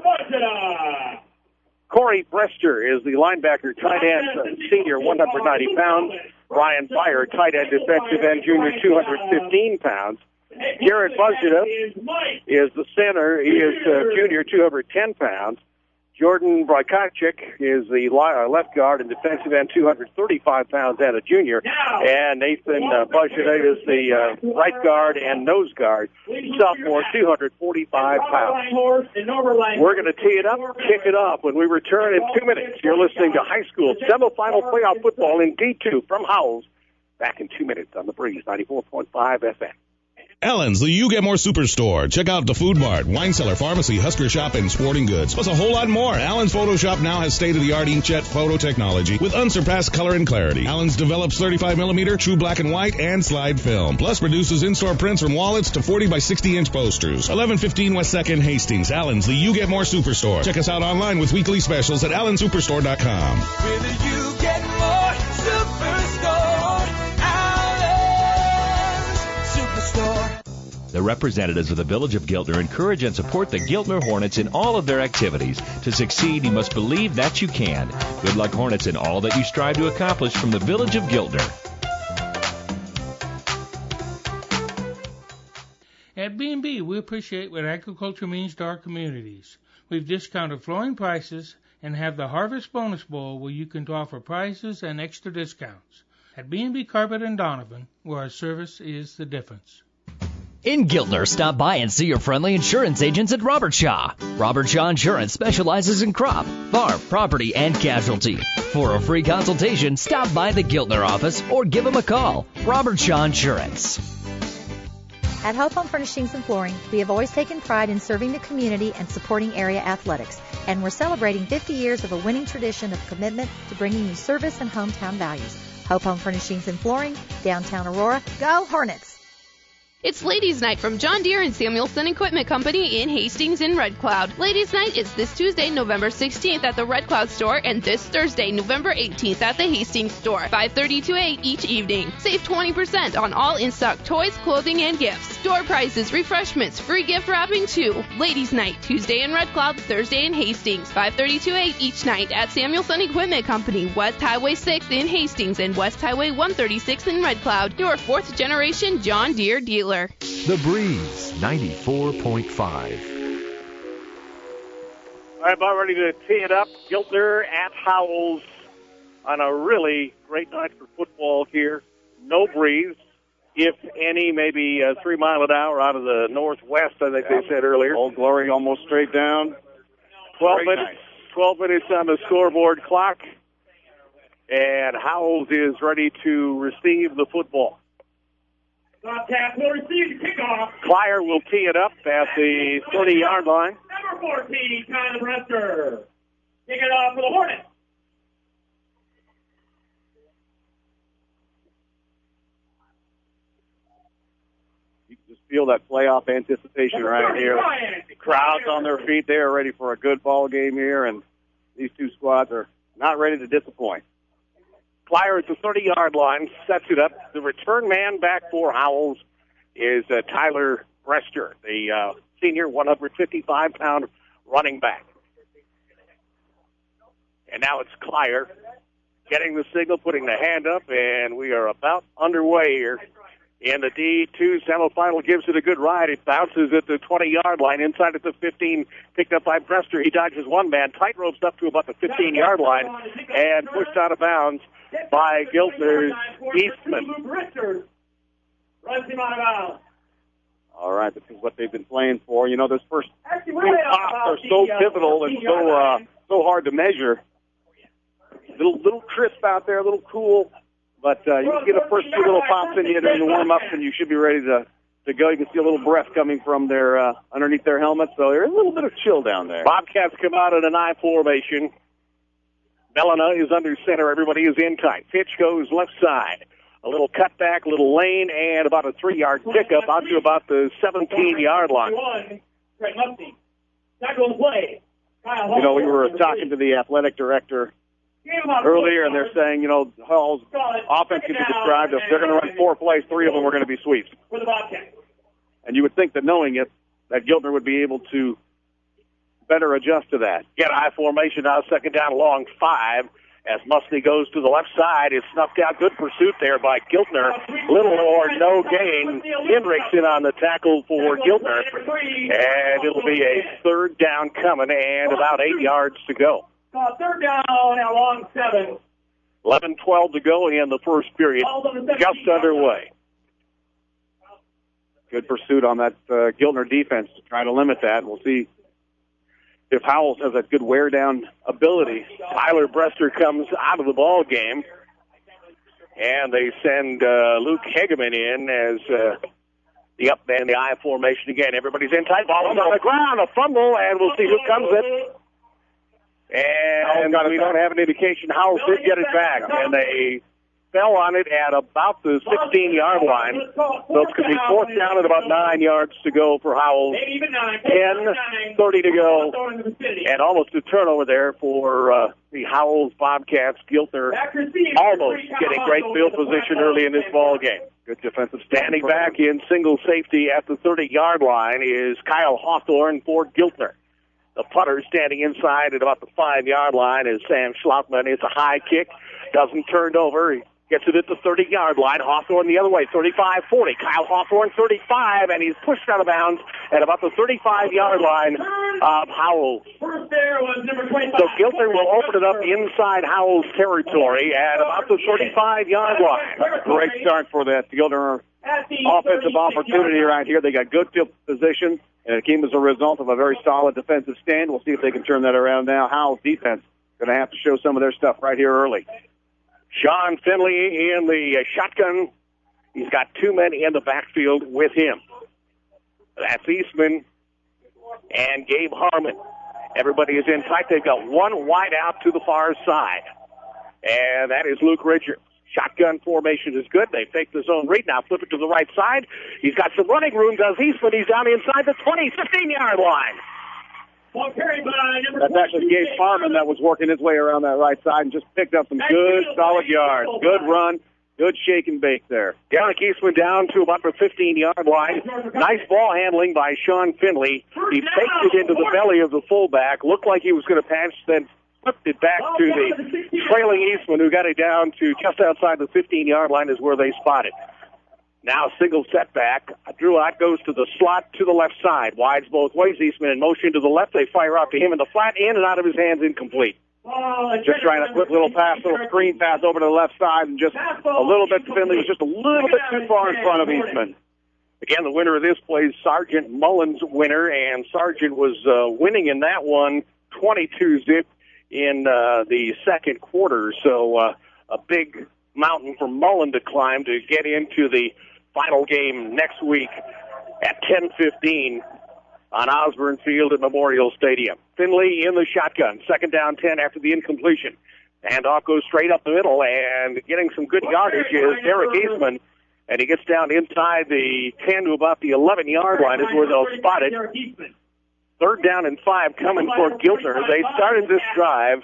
Corey Brester is the linebacker, tight end, senior, one hundred ninety pounds. Brian Byer, tight end, defensive end, junior, two hundred fifteen pounds. Garrett Buzita is the center. He is uh, junior, two hundred ten pounds. Jordan Brajkacik is the uh, left guard and defensive end, two hundred thirty-five pounds, and a junior. And Nathan uh, Buzita is the uh, right guard and nose guard, sophomore, two hundred forty-five pounds. We're going to tee it up, kick it off when we return in two minutes. You're listening to high school semifinal playoff football in D two from Howells. Back in two minutes on the Breeze, ninety-four point five F M. Allen's, the You Get More Superstore. Check out the Food Mart, Wine Cellar, Pharmacy, Husker Shop, and Sporting Goods. Plus a whole lot more. Allen's Photoshop now has state-of-the-art inkjet photo technology with unsurpassed color and clarity. Allen's develops thirty-five millimeter true black and white and slide film. Plus produces in-store prints from wallets to forty by sixty inch posters. eleven fifteen West second Hastings. Allen's, the You Get More Superstore. Check us out online with weekly specials at allen superstore dot com. With a You Get More Superstore. Allen's Superstore. The representatives of the Village of Giltner encourage and support the Giltner Hornets in all of their activities. To succeed, you must believe that you can. Good luck, Hornets, in all that you strive to accomplish from the Village of Giltner. At B and B, we appreciate what agriculture means to our communities. We've discounted flooring prices and have the Harvest Bonus Bowl where you can offer prizes and extra discounts. At B and B Carpet and Donovan, where our service is the difference. In Giltner, stop by and see your friendly insurance agents at Robert Shaw. Robert Shaw Insurance specializes in crop, farm, property, and casualty. For a free consultation, stop by the Giltner office or give them a call. Robert Shaw Insurance. At Hope Home Furnishings and Flooring, we have always taken pride in serving the community and supporting area athletics. And we're celebrating fifty years of a winning tradition of commitment to bringing you service and hometown values. Hope Home Furnishings and Flooring, downtown Aurora. Go Hornets! It's Ladies' Night from John Deere and Samuelson Equipment Company in Hastings and Red Cloud. Ladies' Night is this Tuesday, November sixteenth at the Red Cloud store and this Thursday, November eighteenth at the Hastings store, five thirty to eight each evening. Save twenty percent on all in-stock toys, clothing, and gifts. Store prices, refreshments, free gift wrapping too. Ladies' Night, Tuesday in Red Cloud, Thursday in Hastings, five thirty to eight each night at Samuelson Equipment Company, West Highway six in Hastings and West Highway one thirty-six in Red Cloud. Your fourth generation John Deere dealer. The Breeze, ninety-four point five. All right, about ready to tee it up. Giltner at Howells on a really great night for football here. No breeze, if any, maybe uh, three mile an hour out of the northwest, I think yeah. they said earlier. Old Glory almost straight down. Twelve great minutes. Night. Twelve minutes on the scoreboard clock, and Howells is ready to receive the football. Tap will receive the kickoff. Clyer will tee it up at the thirty-yard line. Number fourteen, Kyle Brester. Kick it off for the Hornets. You can just feel that playoff anticipation right here. The crowd's on their feet. They are ready for a good ball game here, and these two squads are not ready to disappoint. Clyer at the thirty-yard line sets it up. The return man back for Howells is uh, Tyler Brester, the uh, senior one hundred fifty-five pound running back. And now it's Clyer getting the signal, putting the hand up, and we are about underway here. In the D two semifinal, gives it a good ride. It bounces at the twenty-yard line, inside at the fifteen, picked up by Brester. He dodges one man, tight ropes up to about the fifteen-yard line, and pushed out of bounds by Giltner's Eastman. All right, this is what they've been playing for. You know, those first two pops are so pivotal and so uh, so hard to measure. Little little crisp out there, a little cool, but uh, you can get a first two little pops in you during the warm-ups, and you should be ready to to go. You can see a little breath coming from their uh, underneath their helmets, so there's a little bit of chill down there. Bobcats come out in an I formation. Melina is under center. Everybody is in tight. Pitch goes left side. A little cutback, a little lane, and about a three-yard pickup out to about the seventeen-yard line. You know, we were talking to the athletic director earlier, and they're saying, you know, Hall's offense can be described as they're going to run four plays, three of them are going to be sweeps. And you would think that knowing it, that Giltner would be able to better adjust to that. Get I formation now, second down, long five. As Musney goes to the left side, it's snuffed out. Good pursuit there by Giltner. Little or no gain. Hendricks in on the tackle for Giltner. And it'll be a third down coming and about eight yards to go. Uh, third down at long seven. eleven twelve to go in the first period. Just underway. Good pursuit on that uh, Giltner defense to try to limit that. We'll see if Howells has that good wear-down ability. Tyler Brester comes out of the ball game, and they send uh, Luke Hageman in as uh, the up man, the I formation again. Everybody's in tight. Ball on the ground, a fumble, and we'll see who comes it. And we don't have an indication. Howells did get it back, and they fell on it at about the sixteen-yard line. So it's going to be fourth down and about nine yards to go for Howells. ten thirty to go, and almost a turnover there for uh, the Howells Bobcats. Giltner almost getting great field position early in this ball game. Good defensive standing back in single safety at the thirty-yard line is Kyle Hawthorne for Giltner. The punter standing inside at about the five-yard line is Sam Schlottman. It's a high kick, doesn't turn over. He gets it at the thirty-yard line. Hawthorne the other way, thirty-five forty. Kyle Hawthorne, thirty-five, and he's pushed out of bounds at about the thirty-five-yard line of Howells. So Giltner will open it up inside Howells territory at about the thirty-five-yard line. Great start for that Giltner offensive opportunity right here. They got good field position, and it came as a result of a very solid defensive stand. We'll see if they can turn that around now. Howells defense going to have to show some of their stuff right here early. Sean Finley in the shotgun. He's got two men in the backfield with him. That's Eastman and Gabe Harmon. Everybody is in tight. They've got one wide out to the far side. And that is Luke Richards. Shotgun formation is good. They fake the zone read. Now flip it to the right side. He's got some running room, does Eastman. He's down inside the twenty, fifteen-yard line. That's actually Gabe Harmon that was working his way around that right side and just picked up some good, solid yards. Good run. Good shake and bake there. Derek Eastman down to about the fifteen-yard line. Nice ball handling by Sean Finley. He faked it into the belly of the fullback. Looked like he was going to pass, then flipped it back to the trailing Eastman, who got it down to just outside the fifteen-yard line is where they spotted. Now single setback. Drew Ott goes to the slot to the left side. Wides both ways. Eastman in motion to the left. They fire out to him in the flat, in and out of his hands, incomplete. Just trying to quick little pass, little screen pass over to the left side, and just a little bit, Finley was just a little bit too far in front of Eastman. Again, the winner of this play is Sergeant Mullins winner, and Sergeant was uh, winning in that one twenty-two zip in uh, the second quarter. So uh, a big mountain for Mullen to climb to get into the final game next week at ten fifteen. On Osborne Field at Memorial Stadium. Finley in the shotgun. Second down ten after the incompletion. Handoff goes straight up the middle, and getting some good yardage is Derek Eastman. And he gets down inside the ten to about the eleven-yard line is where they'll spot it. Third down and five coming for Giltner. They started this drive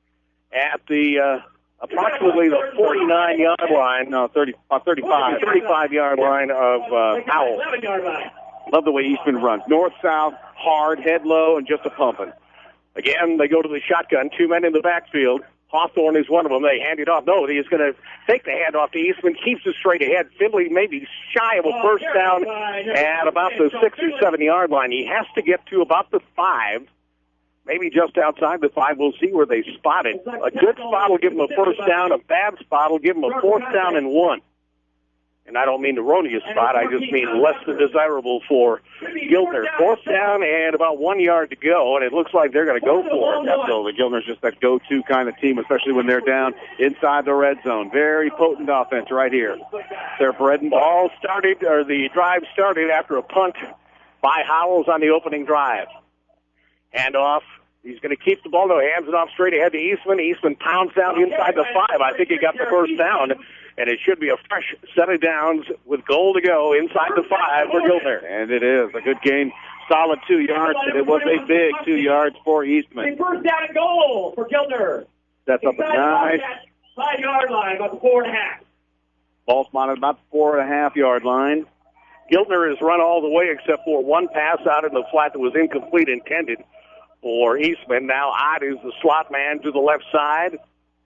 at the uh, approximately the forty-nine-yard line. No, thirty, uh, thirty-five. thirty-five-yard line of uh, Howell. Love the way Eastman runs. North-south, hard, head low, and just a pumping. Again, they go to the shotgun. Two men in the backfield. Hawthorne is one of them. They hand it off. No, he's going to take the handoff to Eastman. Keeps it straight ahead. Finley maybe shy of a first down at about the six or seven-yard line. He has to get to about the five. Maybe just outside the five. We'll see where they spot it. A good spot will give him a first down. A bad spot will give him a fourth down and one. And I don't mean erroneous spot. I just mean less than desirable for Giltner. Fourth down and about one yard to go, and it looks like they're going to go for it. Absolutely. Giltner's just that go-to kind of team, especially when they're down inside the red zone. Very potent offense right here. Their bread and ball started, or the drive started after a punt by Howells on the opening drive. Handoff. He's going to keep the ball. No, hands it off straight ahead to Eastman. Eastman pounds down inside the five. I think he got the first down. And it should be a fresh set of downs with goal to go inside the five for Giltner. And it is a good gain. Solid two yards, but it was a big two yards for Eastman. First down and goal for Giltner. That's up a nice five-yard line, about the four and a half. Ball spotted about the four and a half yard line. Giltner has run all the way except for one pass out in the flat that was incomplete, intended for Eastman. Now Ott is the slot man to the left side.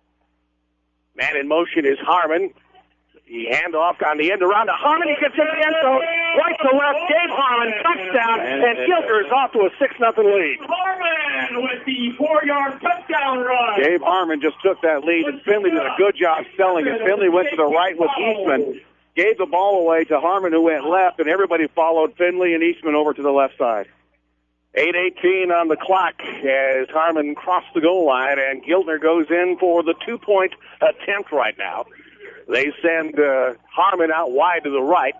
Man in motion is Harmon. He hand off on the end around to Harmon. He gets in the end zone. Right to left. Gabe Harmon, touchdown. And, and Giltner is off to a six nothing lead. Harmon with the four-yard touchdown run. Gabe Harmon just took that lead, and Finley did a good job selling it. Finley went to the right with Eastman, gave the ball away to Harmon, who went left, and everybody followed Finley and Eastman over to the left side. eight eighteen on the clock as Harmon crossed the goal line, and Giltner goes in for the two-point attempt right now. They send uh, Harmon out wide to the right,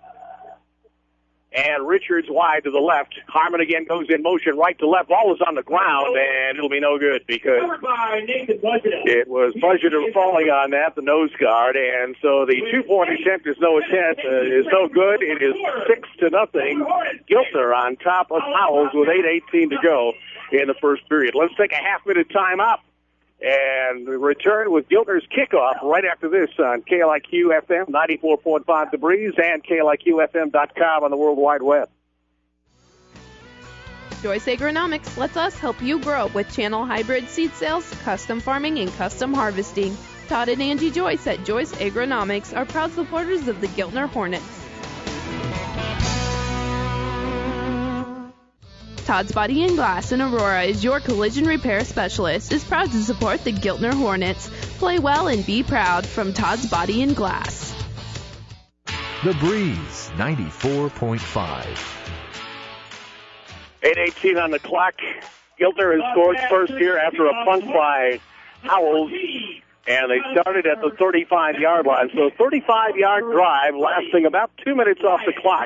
and Richards wide to the left. Harmon again goes in motion right to left. Ball is on the ground, and it'll be no good because it was Budgeter falling on that, the nose guard, and so the two-point attempt is no attempt, uh, is no good. It is six to nothing. Giltner on top of Howells with eight eighteen to go in the first period. Let's take a half-minute timeout and return with Giltner's kickoff right after this on K L I Q F M, ninety-four point five The Breeze, and K L I Q F M dot com on the World Wide Web. Joyce Agronomics lets us help you grow with channel hybrid seed sales, custom farming, and custom harvesting. Todd and Angie Joyce at Joyce Agronomics are proud supporters of the Giltner Hornets. Todd's Body and Glass in Aurora is your collision repair specialist, is proud to support the Giltner Hornets. Play well and be proud from Todd's Body and Glass. The Breeze, ninety-four point five. eight eighteen on the clock. Giltner has scored first here after a punt by Howells, and they started at the thirty-five-yard line. So thirty-five-yard drive lasting about two minutes off the clock.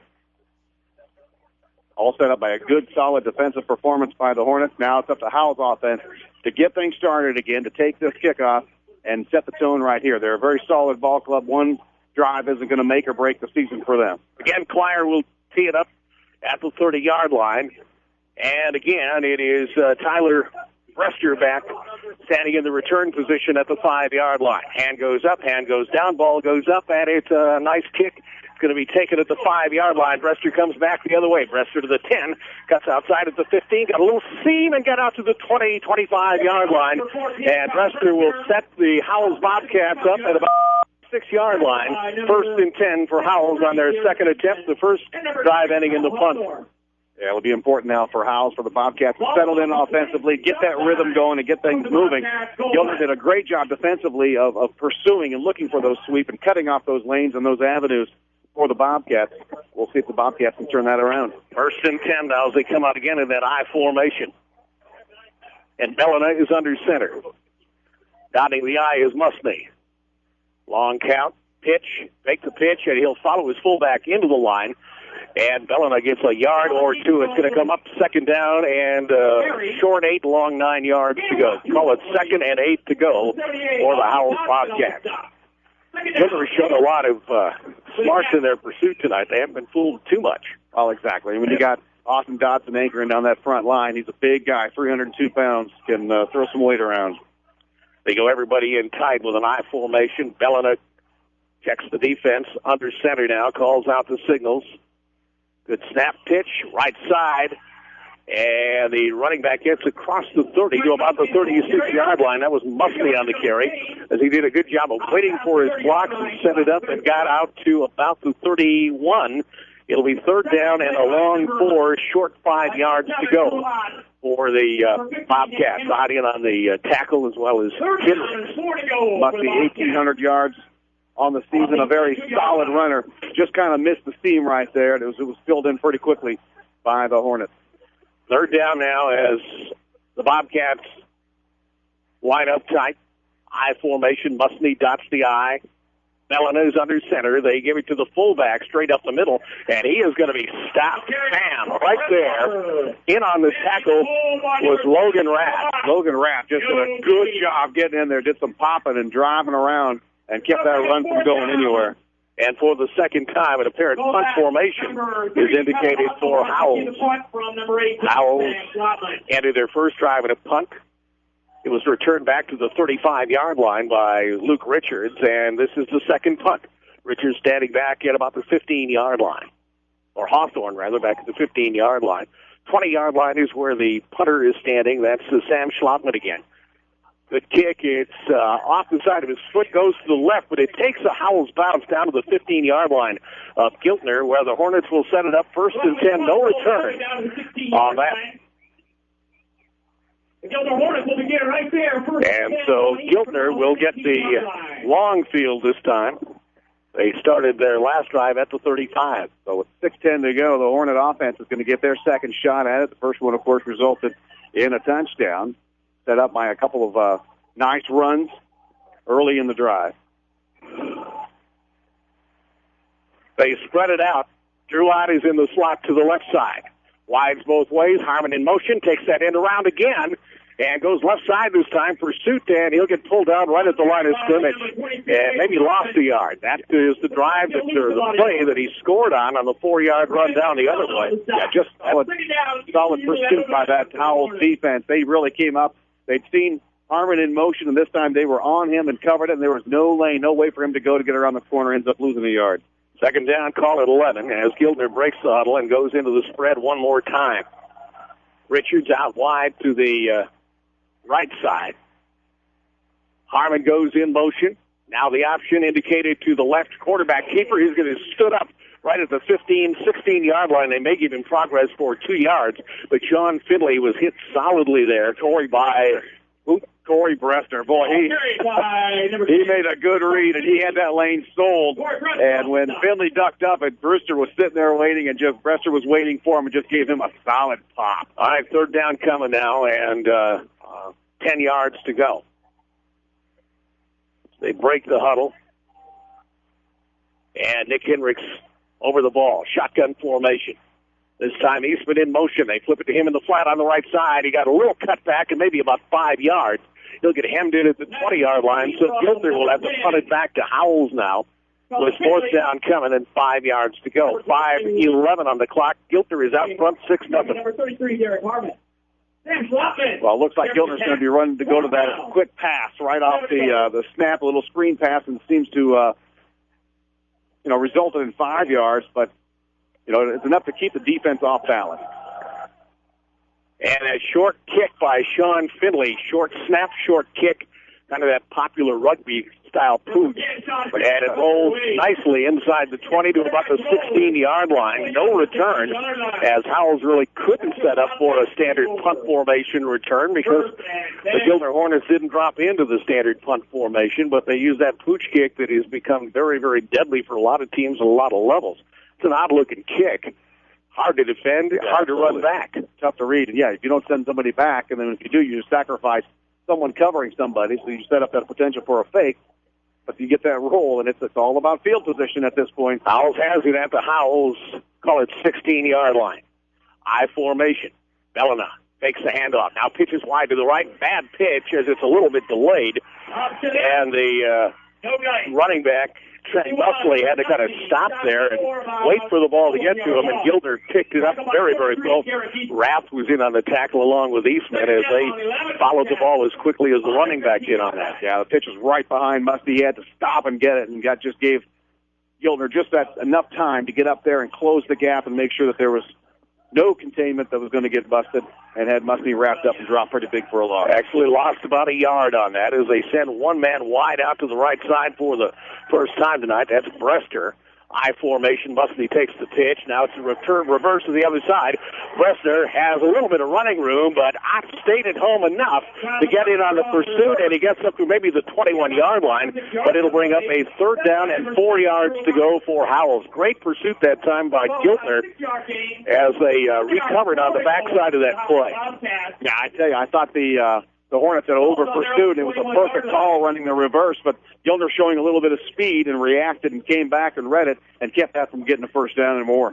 All set up by a good, solid defensive performance by the Hornets. Now it's up to Howell's offense to get things started again, to take this kickoff and set the tone right here. They're a very solid ball club. One drive isn't going to make or break the season for them. Again, Clyer will tee it up at the thirty-yard line. And again, it is uh, Tyler Brester back, standing in the return position at the five-yard line. Hand goes up, hand goes down, ball goes up, and it's a nice kick. It's going to be taken at the five-yard line. Brester comes back the other way. Brester to the ten, cuts outside at the fifteen, got a little seam, and got out to the twenty, twenty-five-yard line. And Brester will set the Howells Bobcats up at about six-yard line. First and ten for Howells on their second attempt. The first drive ending in the punt. Yeah, it'll be important now for Howells, for the Bobcats to settle in offensively, get that rhythm going, and get things moving. Gilder did a great job defensively of, of pursuing and looking for those sweep and cutting off those lanes and those avenues for the Bobcats. We'll see if the Bobcats can turn that around. First and ten now as they come out again in that I formation. And Bellina is under center. Dotting the I is Musney. Long count, pitch, make the pitch, and he'll follow his fullback into the line. And Bellina gets a yard or two. It's going to come up second down and uh, short eight, long nine yards to go. Call it second and eight to go for the Howells Bobcats. Gilder has shown a lot of uh, smarts in their pursuit tonight. They haven't been fooled too much. Oh, exactly. When you got Austin Dodson anchoring down that front line, he's a big guy, three hundred two pounds, can uh, throw some weight around. They go everybody in tight with an I formation. Bellina checks the defense under center now, calls out the signals. Good snap pitch, right side, and the running back gets across the thirty to about the thirty-six-yard line. That was Musney on the carry, as he did a good job of waiting for his blocks and set it up and got out to about the thirty-one. It'll be third down and a long four, short five yards to go for the uh, Bobcats. Out in on the uh, tackle as well as Kendricks. Musney, eighteen hundred yards on the season, a very solid runner. Just kind of missed the seam right there. It was, it was filled in pretty quickly by the Hornets. Third down now as the Bobcats line up tight. I formation, Musney dots the I. Bellina is under center. They give it to the fullback straight up the middle, and he is going to be stopped. Bam! Right there. In on the tackle was Logan Rapp. Logan Rapp just did a good job getting in there, did some popping and driving around, and kept that run from going anywhere. And for the second time, an apparent punt formation is indicated for Howells. Howells ended their first drive in a punt. It was returned back to the thirty-five-yard line by Luke Richards, and this is the second punt. Richards standing back at about the fifteen-yard line, or Hawthorne, rather, back at the fifteen-yard line. twenty-yard line is where the punter is standing. That's uh, Sam Schlotman again. Good kick. It's uh, off the side of his foot, goes to the left, but it takes a Howells bounce down to the fifteen-yard line of Giltner, where the Hornets will set it up first and ten, no return on that. And so Giltner will get the long field this time. They started their last drive at the thirty-five. So with six ten to go, the Hornet offense is going to get their second shot at it. The first one, of course, resulted in a touchdown, set up by a couple of uh, nice runs early in the drive. They spread it out. Drew Ott is in the slot to the left side. Wides both ways. Harmon in motion, takes that end around again, and goes left side this time. Pursuit, and he'll get pulled down right at the line of scrimmage, and maybe lost a yard. That is the drive, that, or the play that he scored on on the four-yard run down the other way. Yeah, just solid, solid pursuit by that Howells defense. They really came up. They'd seen Harmon in motion, and this time they were on him and covered it, and there was no lane, no way for him to go to get around the corner, ends up losing a yard. Second down, call it eleven, as Giltner breaks the huddle and goes into the spread one more time. Richards out wide to the uh, right side. Harmon goes in motion. Now the option indicated to the left quarterback keeper. He's going to stood up right at the fifteen, sixteen-yard line. They may give him progress for two yards, but Sean Finley was hit solidly there. Corey by... Oops. Corey Brester, boy, he, he made a good read, and he had that lane sold. And when Finley ducked up, and Brewster was sitting there waiting, and just Brester was waiting for him and just gave him a solid pop. All right, third down coming now, and uh, uh, ten yards to go. They break the huddle, and Nick Hendricks over the ball, shotgun formation. This time Eastman in motion. They flip it to him in the flat on the right side. He got a little cutback and maybe about five yards. He'll get hemmed in at the twenty-yard line, so Giltner will have to punt it back to Howells now with fourth down coming and five yards to go. five eleven on the clock. Giltner is out front, six nothing. Number thirty-three, Derek Harmon. Well, it looks like Giltner's going to be running to go to that quick pass right off the uh, the snap, a little screen pass, and seems to, uh, you know, resulted in five yards, but, you know, it's enough to keep the defense off balance. And a short kick by Sean Finley. Short snap, short kick, kind of that popular rugby-style pooch. And it rolls nicely inside the twenty to about the sixteen-yard line. No return, as Howells really couldn't set up for a standard punt formation return because the Giltner Hornets didn't drop into the standard punt formation, but they used that pooch kick that has become very, very deadly for a lot of teams at a lot of levels. It's an odd-looking kick. Hard to defend, Yeah, hard to absolutely. run back. Tough to read. And, yeah, if you don't send somebody back, and then if you do, you sacrifice someone covering somebody, so you set up that potential for a fake. But you get that roll, and it's, it's all about field position at this point. Howells has it at the Howells, call it sixteen-yard line. I formation. Bellina takes the handoff. Now pitches wide to the right. Bad pitch as it's a little bit delayed. And the uh, running back, Trent Musley, had to kind of stop there and wait for the ball to get to him, and Giltner picked it up very, very close. Rath was in on the tackle along with Eastman as they followed the ball as quickly as the running back did on that. Yeah, the pitch was right behind Musty. He had to stop and get it, and got just gave Giltner just that enough time to get up there and close the gap and make sure that there was no containment that was going to get busted, and had Musty wrapped up and dropped pretty big for a loss. Actually lost about a yard on that as they send one man wide out to the right side for the first time tonight. That's Brester. I formation. Musty takes the pitch. Now it's a return reverse to the other side. Brester has a little bit of running room, but Ott stayed at home enough to get in on the pursuit, and he gets up to maybe the twenty-one-yard line, but it'll bring up a third down and four yards to go for Howells. Great pursuit that time by Giltner as they uh, recovered on the backside of that play. Yeah, I tell you, I thought the uh, the Hornets had over pursued, and it was a perfect call running the reverse, but Giltner showing a little bit of speed and reacted and came back and read it and kept that from getting the first down and more.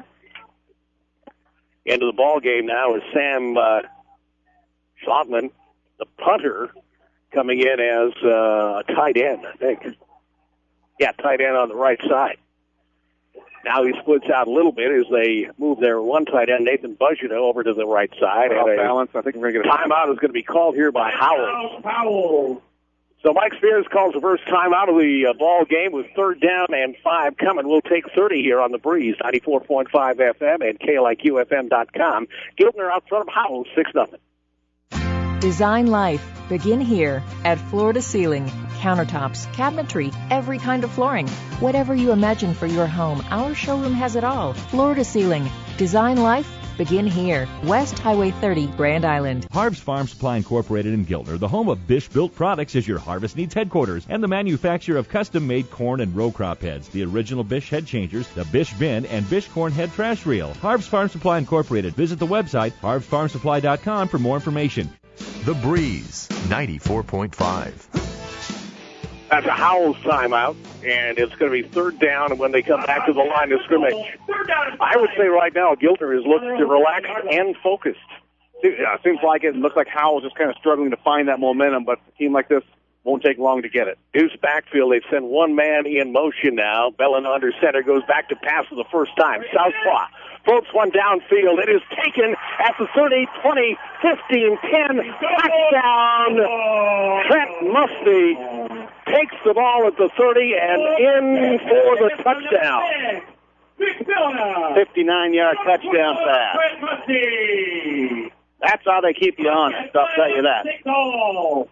Into the ball game now is Sam uh, Schlottman, the punter, coming in as uh, a tight end, I think. Yeah, tight end on the right side. Now he splits out a little bit as they move their one tight end, Nathan Bugino, over to the right side. Off And a balance, I think we're going to get a timeout is going to be called here by Howells. So Mike Spears calls the first timeout of the uh, ball game with third down and five coming. We'll take thirty here on the Breeze, ninety-four point five F M and K L I Q F M dot com. Giltner out front of Howells, six nothing. Design life. Begin here at Floor to Ceiling. Countertops, cabinetry, every kind of flooring. Whatever you imagine for your home, our showroom has it all. Floor to Ceiling. Design life. Begin here. West Highway thirty, Grand Island. Harb's Farm Supply Incorporated in Giltner, the home of Bish Built Products, is your harvest needs headquarters and the manufacturer of custom-made corn and row crop heads, the original Bish head changers, the Bish bin, and Bish corn head trash reel. Harb's Farm Supply Incorporated. Visit the website harbs farm supply dot com for more information. The Breeze, ninety-four point five. That's a Howells timeout, and it's going to be third down when they come back to the line of scrimmage. I would say right now Giltner is looking to relax and focused. Yeah, it seems like it. It looks like Howell's just kind of struggling to find that momentum, but a team like this won't take long to get it. Deuce backfield. They've sent one man in motion now. Bellin under center goes back to pass for the first time. Southpaw floats one downfield. It is taken at the thirty, twenty, fifteen, ten. Touchdown. Trent Musty takes the ball at the thirty and in for the touchdown. fifty-nine-yard touchdown pass. That's how they keep you honest, I'll tell you that.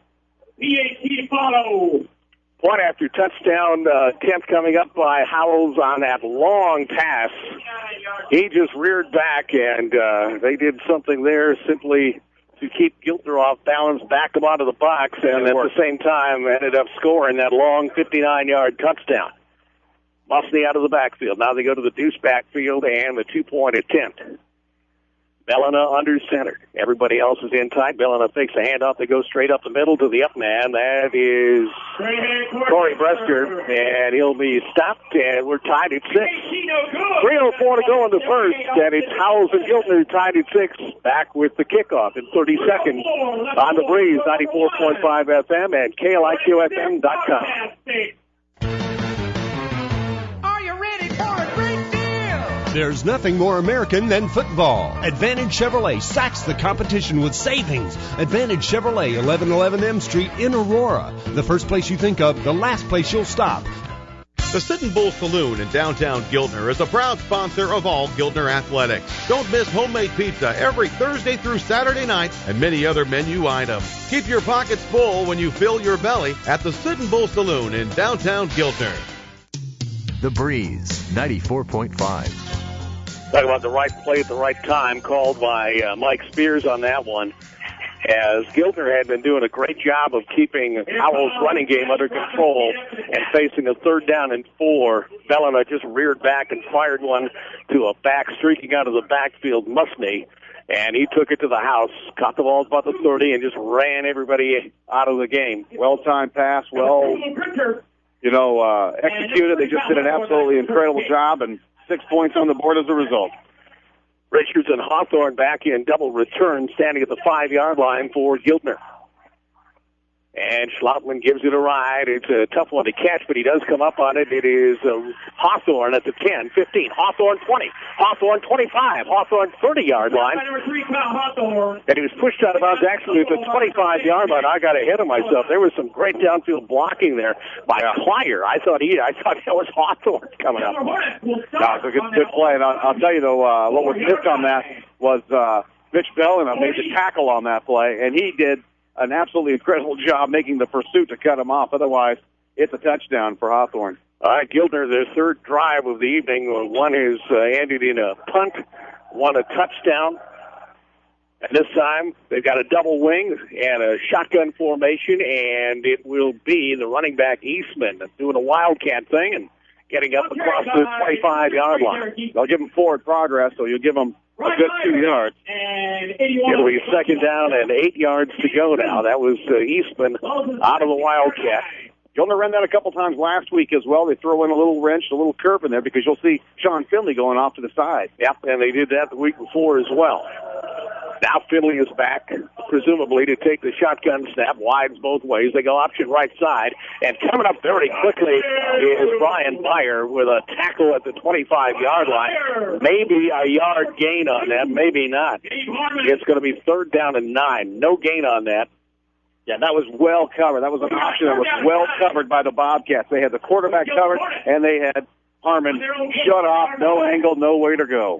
Point after touchdown uh, attempt coming up by Howells on that long pass. He just reared back, and uh, they did something there simply to keep Giltner off balance, back him onto the box, and at the same time ended up scoring that long fifty-nine-yard touchdown. Musney out of the backfield. Now they go to the deuce backfield and the two-point attempt. Bellina under center. Everybody else is in tight. Bellina fakes a handoff. They go straight up the middle to the up man. That is Corey Brester, and he'll be stopped, and we're tied at six. three oh four to go in the first, and it's Howells and Giltner tied at six. Back with the kickoff in thirty seconds on the Breeze, ninety-four point five F M and K L I Q F M dot com. Are you ready for a great deal? There's nothing more American than football. Advantage Chevrolet sacks the competition with savings. Advantage Chevrolet, eleven eleven M Street in Aurora. The first place you think of, the last place you'll stop. The Sitting Bull Saloon in downtown Giltner is a proud sponsor of all Giltner athletics. Don't miss homemade pizza every Thursday through Saturday night and many other menu items. Keep your pockets full when you fill your belly at the Sitting Bull Saloon in downtown Giltner. The Breeze, ninety-four point five. Talking about the right play at the right time, called by uh, Mike Spears on that one. As Giltner had been doing a great job of keeping Howell's running game under control and facing a third down and four. Bellina just reared back and fired one to a back streaking out of the backfield, Musney, and he took it to the house, caught the ball about the thirty, and just ran everybody out of the game. Well-timed pass, well, you know, uh, executed. They just did an absolutely incredible job, and six points on the board as a result. Richards and Hawthorne back in double return, standing at the five-yard line for Giltner. And Schlautman gives it a ride. It's a tough one to catch, but he does come up on it. It is uh, Hawthorne at the ten, fifteen. Hawthorne twenty. Hawthorne twenty-five. Hawthorne thirty-yard line. And he was pushed out of bounds actually at the twenty-five-yard line. I got ahead of myself. There was some great downfield blocking there by Plyer. I thought he, I thought that was Hawthorne coming up. No, it's a good, good play. And I'll, I'll tell you, though, uh, what was missed on that was uh, Mitch Bellina made the tackle on that play, and he did an absolutely incredible job making the pursuit to cut him off. Otherwise, it's a touchdown for Hawthorne. All right, Giltner, their third drive of the evening. One has uh, ended in a punt, one a touchdown. And this time, they've got a double wing and a shotgun formation, and it will be the running back Eastman doing a wildcat thing and getting up across the twenty-five-yard line. They'll give him forward progress, so you'll give him a good two yards. It'll be second down and eight yards to go now. That was uh, Eastman out of the wildcat. Giltner ran that a couple times last week as well. They throw in a little wrench, a little curve in there, because you'll see Sean Finley going off to the side. Yep, and they did that the week before as well. Now Finley is back, presumably to take the shotgun snap, wides both ways. They go option right side, and coming up very quickly is Brian Byer with a tackle at the twenty-five-yard line. Maybe a yard gain on that, maybe not. It's going to be third down and nine. No gain on that. Yeah, that was well covered. That was an option that was well covered by the Bobcats. They had the quarterback covered, and they had Harmon shut off, no angle, no way to go.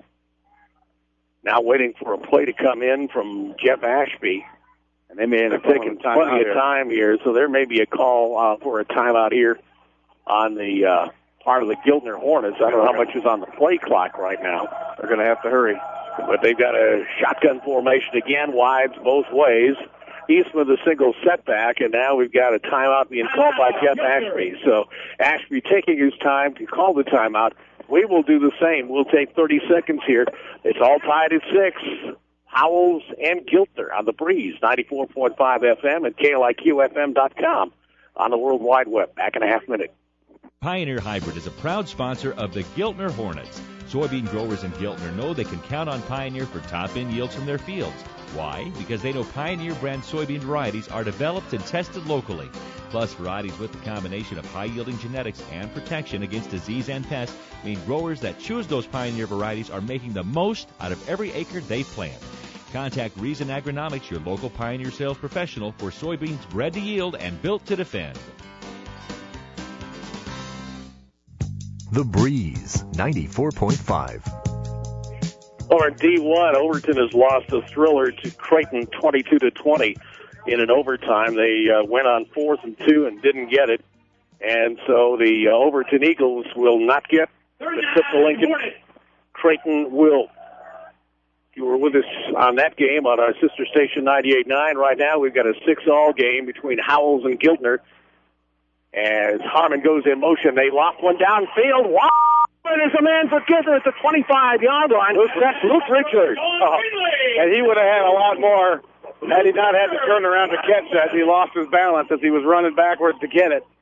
Now waiting for a play to come in from Jeff Ashby. And they may end up taking plenty of time here, so there may be a call uh, for a timeout here on the uh, part of the Giltner Hornets. I don't know how much is on the play clock right now. They're going to have to hurry. But they've got a shotgun formation again, wides both ways. Eastman the single setback, and now we've got a timeout being called by Jeff Ashby. So Ashby taking his time to call the timeout. We will do the same. We'll take thirty seconds here. It's all tied at six. Howells and Giltner on the Breeze, ninety-four point five F M and K L I Q F M dot com on the World Wide Web. Back in a half minute. Pioneer Hybrid is a proud sponsor of the Giltner Hornets. Soybean growers in Giltner know they can count on Pioneer for top-end yields from their fields. Why? Because they know Pioneer brand soybean varieties are developed and tested locally. Plus, varieties with the combination of high-yielding genetics and protection against disease and pests mean growers that choose those Pioneer varieties are making the most out of every acre they plant. Contact Reason Agronomics, your local Pioneer sales professional, for soybeans bred to yield and built to defend. The Breeze, ninety-four point five. Over in D one, Overton has lost a thriller to Creighton twenty-two to twenty in an overtime. They uh, went on fourth and two and didn't get it. And so the uh, Overton Eagles will not get the trip to Lincoln. Creighton will. You were with us on that game on our sister station ninety-eight point nine. Right now we've got a six-all game between Howells and Giltner. As Harmon goes in motion, they lock one downfield. Wow! There's a man for Giltner at the twenty-five-yard line. That's Luke Richards. Oh, and he would have had a lot more had he not had to turn around to catch that. He lost his balance as he was running backwards to get it.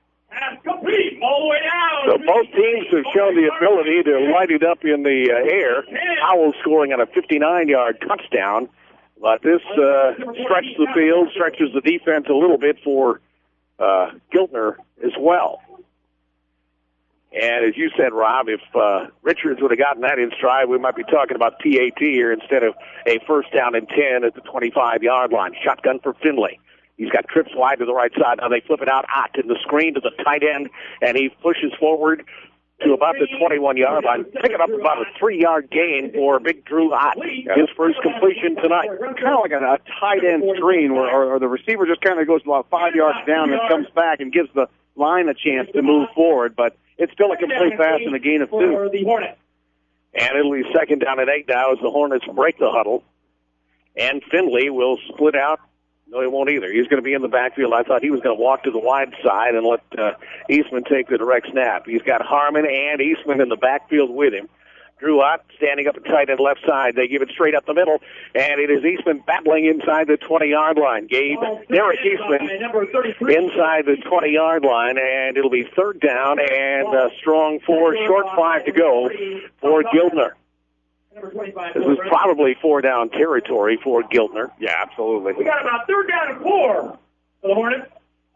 complete all the way down. So both teams have shown the ability to light it up in the uh, air. Howell scoring on a fifty-nine-yard touchdown. But this uh, stretches the field, stretches the defense a little bit for uh, Giltner as well. And as you said, Rob, if uh, Richards would have gotten that in stride, we might be talking about P A T here instead of a first down and ten at the twenty-five-yard line. Shotgun for Finley. He's got trips wide to the right side. Now they flip it out Ott in the screen to the tight end, and he pushes forward to about the twenty-one-yard line, picking up about a three-yard gain for Big Drew Ott. His first completion tonight. Kind of like a, a tight end screen where or, or the receiver just kind of goes about five yards down and comes back and gives the line a chance to move forward, but it's still a complete pass and a gain of two. And it'll be second down and eight now as the Hornets break the huddle. And Finley will split out. No, he won't either. He's going to be in the backfield. I thought he was going to walk to the wide side and let uh, Eastman take the direct snap. He's got Harmon and Eastman in the backfield with him. Drew Ott standing up at tight end left side. They give it straight up the middle, and it is Eastman battling inside the twenty-yard line. Gabe, Derek Eastman inside the twenty-yard line, and it'll be third down and a strong four, short five to go for Giltner. This is probably four-down territory for Giltner. Yeah, absolutely. We got about third down and four for the Hornets.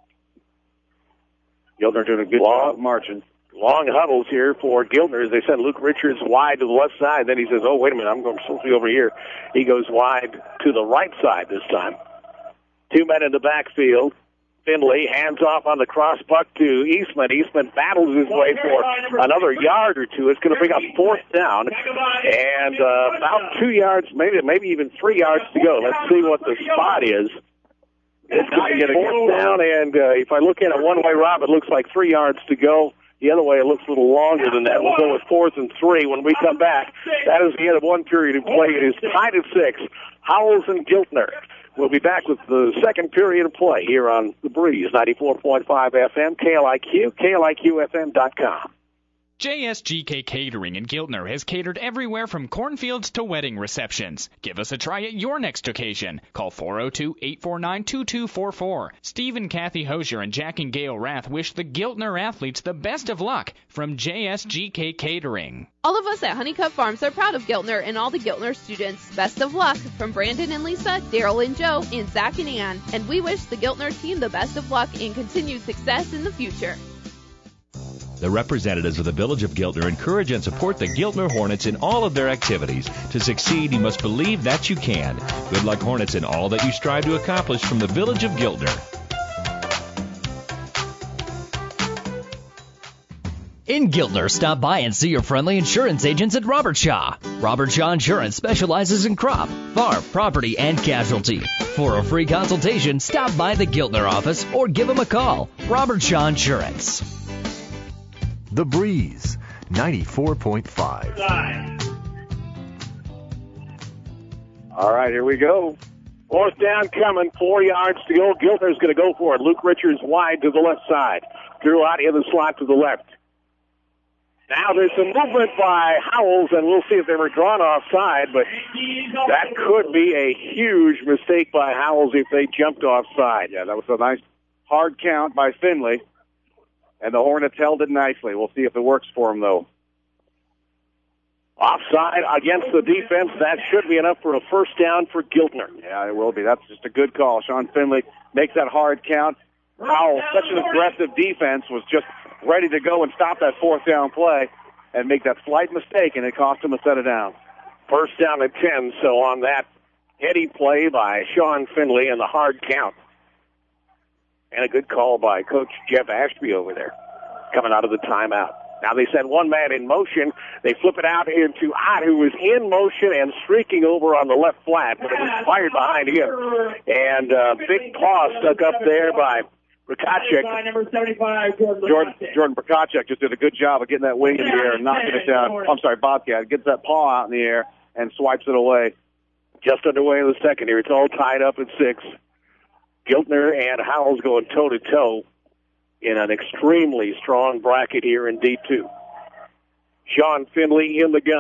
Giltner doing a good Long job marching. Long huddles here for Giltner as they send Luke Richards wide to the left side. Then he says, oh, wait a minute, I'm going to be over here. He goes wide to the right side this time. Two men in the backfield. Finley hands off on the cross buck to Eastman. Eastman battles his way for another yard or two. It's going to bring up fourth down and uh, about two yards, maybe maybe even three yards to go. Let's see what the spot is. It's going to get a fourth down, and uh, if I look at it one way, Rob, it looks like three yards to go. The other way, it looks a little longer than that. We'll go with fourth and three when we come back. That is the end of one period of play. It is tied at six. Howells and Giltner. We'll be back with the second period of play here on The Breeze, ninety-four point five F M, K L I Q, K L I Q F M dot com. J S G K Catering in Giltner has catered everywhere from cornfields to wedding receptions. Give us a try at your next occasion. Call four oh two, eight four nine, two two four four. Steve and Kathy Hosier and Jack and Gail Rath wish the Giltner athletes the best of luck from J S G K Catering. All of us at Honeycutt Farms are proud of Giltner and all the Giltner students. Best of luck from Brandon and Lisa, Daryl and Joe, and Zach and Ann. And we wish the Giltner team the best of luck and continued success in the future. The representatives of the Village of Giltner encourage and support the Giltner Hornets in all of their activities. To succeed, you must believe that you can. Good luck, Hornets, in all that you strive to accomplish from the Village of Giltner. In Giltner, stop by and see your friendly insurance agents at Robert Shaw. Robert Shaw Insurance specializes in crop, farm, property, and casualty. For a free consultation, stop by the Giltner office or give them a call. Robert Shaw Insurance. The Breeze, ninety-four point five. All right, here we go. Fourth down coming, four yards to go. Giltner's going to go for it. Luke Richards wide to the left side. Drew Ott in the slot to the left. Now there's some movement by Howells, and we'll see if they were drawn offside, but that could be a huge mistake by Howells if they jumped offside. Yeah, that was a nice hard count by Finley. And the Hornets held it nicely. We'll see if it works for them, though. Offside against the defense. That should be enough for a first down for Giltner. Yeah, it will be. That's just a good call. Sean Finley makes that hard count. Howell, such an aggressive defense, was just ready to go and stop that fourth down play and make that slight mistake, and it cost him a set of downs. First down at ten, so on that heady play by Sean Finley and the hard count. And a good call by Coach Jeff Ashby over there, coming out of the timeout. Now they send one man in motion. They flip it out into Ott, who was in motion and streaking over on the left flat, but it was fired behind him. And uh, big paw stuck up there by Prokacek. Jordan, Jordan Prokacek just did a good job of getting that wing in the air and knocking it down. I'm sorry, Bobcat gets that paw out in the air and swipes it away. Just underway in the second here. It's all tied up at six. Giltner and Howells going toe-to-toe in an extremely strong bracket here in D two. Sean Finley in the gun.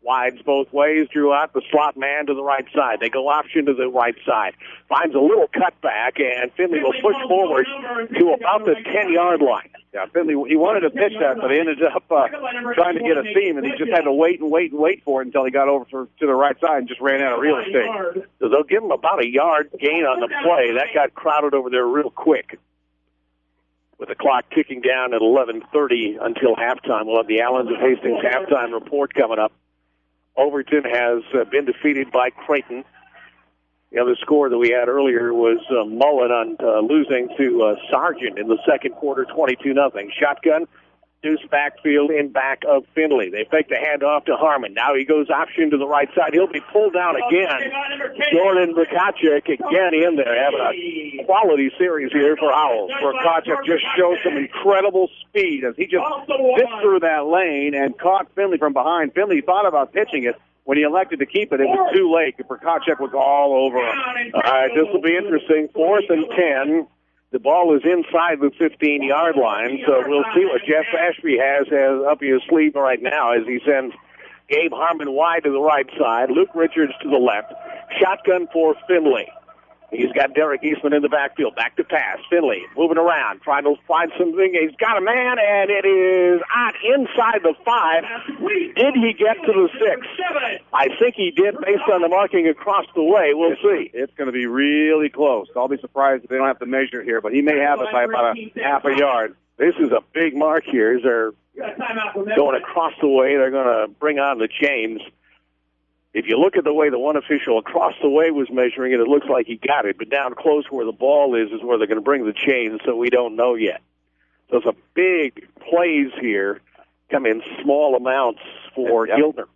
Wides both ways, drew out the slot man to the right side. They go option to the right side. Finds a little cutback, and Finley will push forward to about the ten-yard line. Yeah, Finley, he wanted to pitch that, but he ended up uh, trying to get a seam, and he just had to wait and wait and wait for it until he got over to, to the right side and just ran out of real estate. So they'll give him about a yard gain on the play. That got crowded over there real quick. With the clock ticking down at eleven thirty until halftime. We'll have the Allens of Hastings halftime report coming up. Overton has uh, been defeated by Creighton. The other score that we had earlier was uh, Mullen on uh, losing to uh, Sargent in the second quarter, twenty-two nothing. Shotgun, deuce backfield in back of Finley. They fake the handoff to Harmon. Now he goes option to the right side. He'll be pulled down again. Jordan Brokachik again in there, having a quality series here for Howells. Brokachik just shows some incredible speed as he just zipped through that lane and caught Finley from behind. Finley thought about pitching it. When he elected to keep it, it was too late. Brokachik was all over him. All right, this will be interesting. Fourth and ten. The ball is inside the fifteen-yard line, so we'll see what Jeff Ashby has, has up his sleeve right now as he sends Gabe Harmon wide to the right side, Luke Richards to the left. Shotgun for Finley. He's got Derek Eastman in the backfield. Back to pass. Finley moving around, trying to find something. He's got a man, and it is out inside the five. Did he get to the six? I think he did based on the marking across the way. We'll see. It's going to be really close. I'll be surprised if they don't have to measure it here, but he may have it by about a half a yard. This is a big mark here. As they're going across the way, they're going to bring on the chains. If you look at the way the one official across the way was measuring it, it looks like he got it. But down close where the ball is is where they're going to bring the chains, so we don't know yet. So it's a big plays here, come in small amounts for yep. Giltner.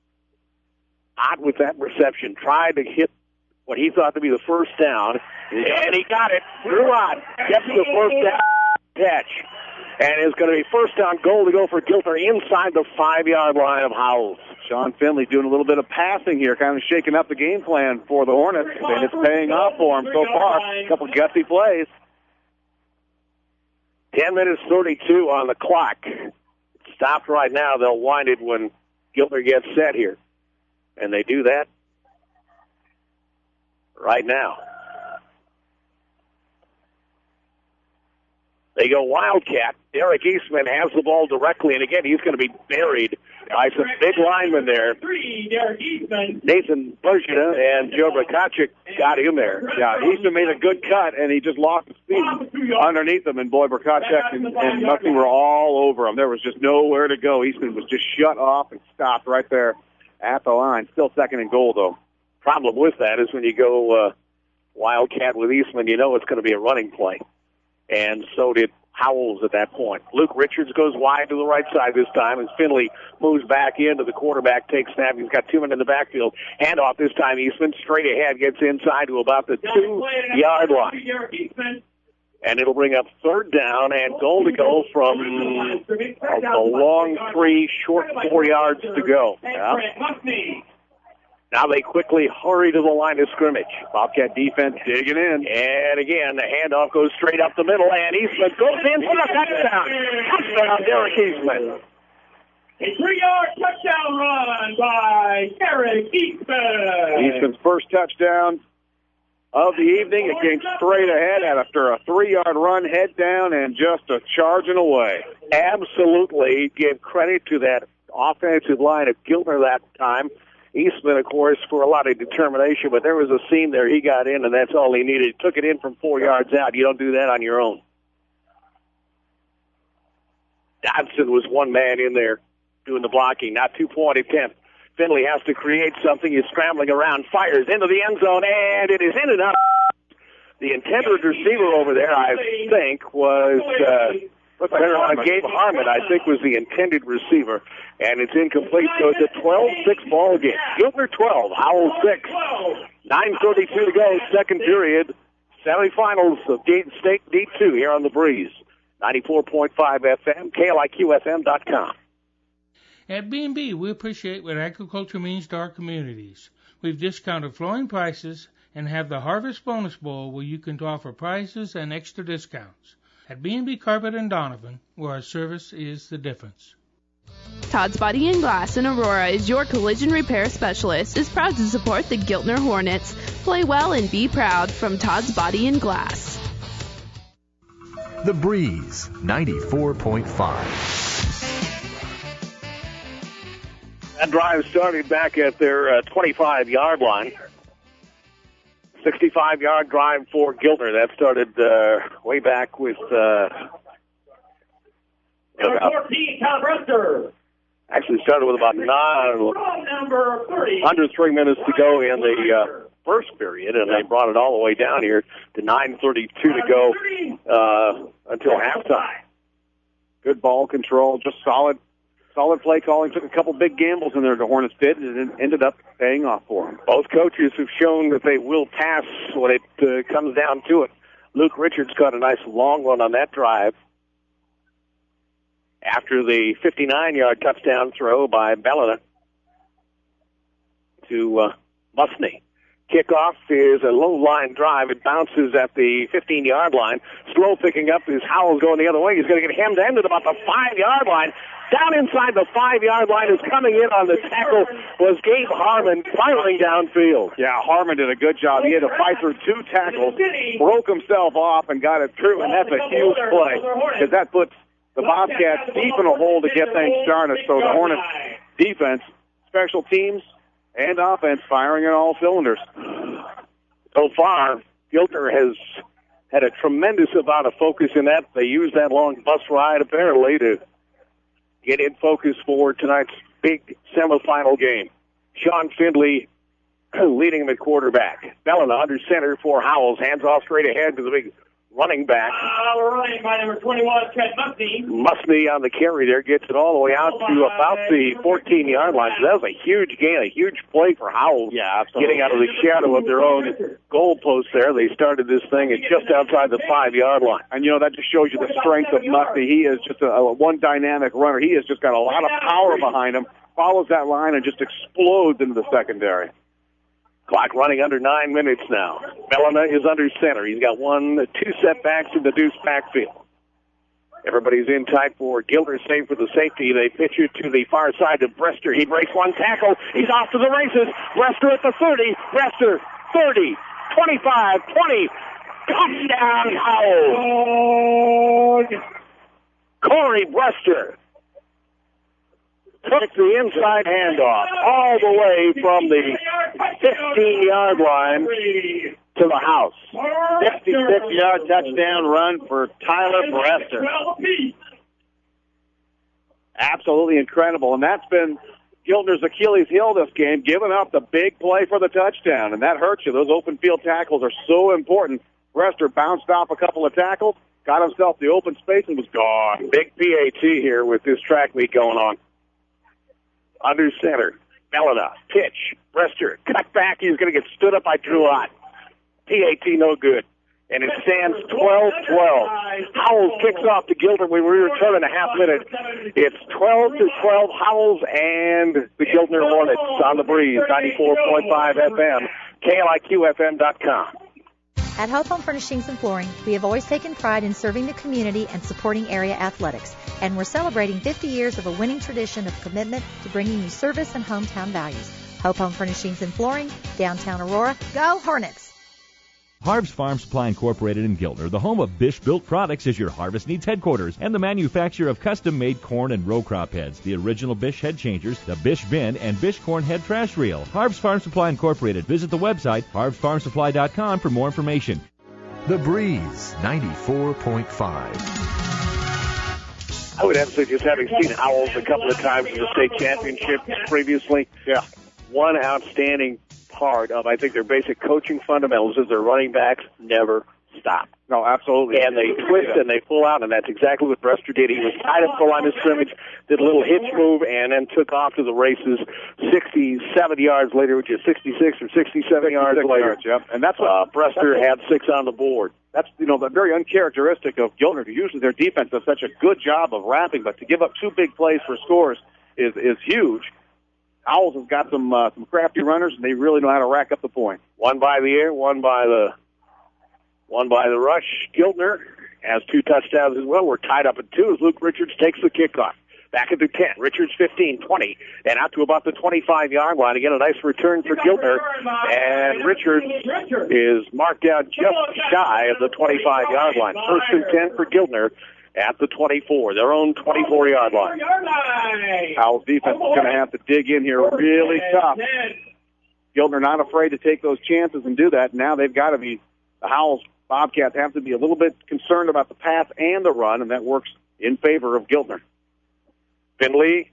Ott with that reception, tried to hit what he thought to be the first down, and he got it. Drew Ott gets the first down catch. And it's going to be first down goal to go for Giltner inside the five-yard line of Howells. Sean Finley doing a little bit of passing here, kind of shaking up the game plan for the Hornets, and it's paying off for him so far. A couple gutsy plays. ten minutes thirty-two on the clock. Stopped right now. They'll wind it when Giltner gets set here. And they do that right now. They go Wildcat. Derek Eastman has the ball directly, and again, he's going to be buried by some big linemen there. Nathan Bergina and Joe Brokachik got him there. Yeah, Eastman made a good cut, and he just lost his feet underneath him, and boy, Brokachik and, and Nuxie were all over him. There was just nowhere to go. Eastman was just shut off and stopped right there at the line. Still second and goal, though. Problem with that is when you go uh, Wildcat with Eastman, you know it's going to be a running play. And so did Howells at that point. Luke Richards goes wide to the right side this time as Finley moves back into the quarterback, takes snap. He's got two men in the backfield. Handoff this time, Eastman straight ahead, gets inside to about the two-yard line. And it'll bring up third down and goal to go from a long three, short four yards to go. Yeah. Now they quickly hurry to the line of scrimmage. Bobcat defense digging in. And again, the handoff goes straight up the middle, and Eastman goes in for the touchdown. Touchdown, Derek Eastman. A three-yard touchdown run by Derek Eastman. Eastman's first touchdown of the evening. It came straight ahead after a three-yard run, head down, and just a charging away. Absolutely. Give credit to that offensive line of Giltner that time. Eastman, of course, for a lot of determination, but there was a seam there. He got in, and that's all he needed. Took it in from four yards out. You don't do that on your own. Dodson was one man in there doing the blocking. Now two-point attempt. Finley has to create something. He's scrambling around, fires into the end zone, and it is in and out. The intended receiver over there, I think, was... Uh, There, uh, Gabe Harmon, I think, was the intended receiver, and it's incomplete, so it's a twelve six ball game. Giltner twelve, Howell six. nine thirty-two to go, second period. Semifinals of State D two here on the Breeze. ninety-four point five F M, K L I Q F M dot com. At B and B, we appreciate what agriculture means to our communities. We've discounted flooring prices and have the Harvest Bonus Bowl where you can offer prices and extra discounts. At B and B Carpet and Donovan, where our service is the difference. Todd's Body and Glass in Aurora is your collision repair specialist, is proud to support the Giltner Hornets. Play well and be proud from Todd's Body and Glass. The Breeze, ninety-four point five. That drive started back at their uh, twenty-five-yard line. sixty-five-yard drive for Giltner. That started uh, way back with uh, Number fourteen, Kyle Brewster. Actually started with about nine, Number thirty. under three minutes to go in the uh, first period, and they brought it all the way down here to nine thirty-two to go uh, until halftime. Good ball control, just solid, solid play calling. Took a couple big gambles in there, the Hornets did, and it ended up paying off for them. Both coaches have shown that they will pass when it uh, comes down to it. Luke Richards got a nice long run on that drive after the fifty-nine-yard touchdown throw by Bellina to uh, Musney. Kickoff is a low-line drive. It bounces at the fifteen-yard line. Slow picking up is Howells going the other way. He's going to get hemmed in at about the five-yard line. Down inside the five-yard line is coming in on the tackle was Gabe Harmon firing downfield. Yeah, Harmon did a good job. He had to fight through two tackles, broke himself off, and got it through, and that's a huge play because that puts the Bobcats deep in a hole to get things started. So the Hornets defense, special teams, and offense firing on all cylinders. So far, Giltner has had a tremendous amount of focus in that. They used that long bus ride apparently to get in focus for tonight's big semifinal game. Sean Findlay leading the quarterback. Bellina under center for Howells. Hands off straight ahead to the big running back. Uh, running by number twenty-one, Trent Musney. Musney on the carry there gets it all the way out to about the fourteen-yard line. So that was a huge gain, a huge play for Howells. Yeah, absolutely. Getting out of the shadow of their own goal post there. They started this thing at just outside the five-yard line. And, you know, that just shows you the strength of Musney. He is just a, a one dynamic runner. He has just got a lot of power behind him, follows that line, and just explodes into the secondary. Clock running under nine minutes now. Bellina is under center. He's got one, two setbacks in the deuce backfield. Everybody's in tight for Giltner, save for the safety. They pitch it to the far side to Brester. He breaks one tackle. He's off to the races. Brester at the thirty. Brester, thirty, twenty-five, twenty. Touchdown, Howells. Corey Brester took the inside handoff all the way from the fifteen-yard line to the house. fifty-six-yard touchdown run for Tyler Brester. Absolutely incredible, and that's been Giltner's Achilles heel this game, giving up the big play for the touchdown, and that hurts you. Those open field tackles are so important. Brester bounced off a couple of tackles, got himself the open space, and was gone. Big P A T here with this track meet going on. Under center, Bellina, pitch, Brester, cut back. He's going to get stood up by Drew Ott. P A T no good. And it stands twelve twelve. Howells kicks off to Giltner. We return in a half minute. It's twelve to twelve. Howells and the Giltner Hornets on the Breeze, ninety-four point five F M, K L I Q F M dot com. At Hope Home Furnishings and Flooring, we have always taken pride in serving the community and supporting area athletics. And we're celebrating fifty years of a winning tradition of commitment to bringing you service and hometown values. Hope Home Furnishings and Flooring, downtown Aurora. Go Hornets! Harb's Farm Supply Incorporated in Giltner, the home of Bish Built Products, is your harvest needs headquarters and the manufacturer of custom-made corn and row crop heads, the original Bish head changers, the Bish bin, and Bish corn head trash reel. Harb's Farm Supply Incorporated. Visit the website harbs farm supply dot com for more information. The Breeze, ninety-four point five. I would have to say, just having seen Howells a couple of times in the state championships previously, yeah, one outstanding part of, I think, their basic coaching fundamentals is their running backs never stop. No, absolutely. And they twist yeah. and they pull out, and that's exactly what Brester did. He was tied up for line of scrimmage, did a little hitch move, and then took off to the races sixty-seven yards later, which is sixty-six or sixty-seven yards later. Yards, yep. And that's what uh, Brester had six on the board. That's, you know, the very uncharacteristic of Giltner. Usually their defense does such a good job of wrapping, but to give up two big plays for scores is is huge. Howells has got some uh, some crafty runners, and they really know how to rack up the points. One by the air, one by the one by the rush. Giltner has two touchdowns as well. We're tied up at two as Luke Richards takes the kickoff. Back at the ten. Richards fifteen, twenty, and out to about the twenty-five-yard line. Again, a nice return for Giltner. And Richards is marked out just shy of the twenty-five-yard line. First and ten for Giltner at the twenty-four, their own twenty-four-yard line. Howell's defense is going to have to dig in here really tough. Giltner not afraid to take those chances and do that. Now they've got to be, the Howells Bobcats have to be a little bit concerned about the pass and the run, and that works in favor of Giltner. Finley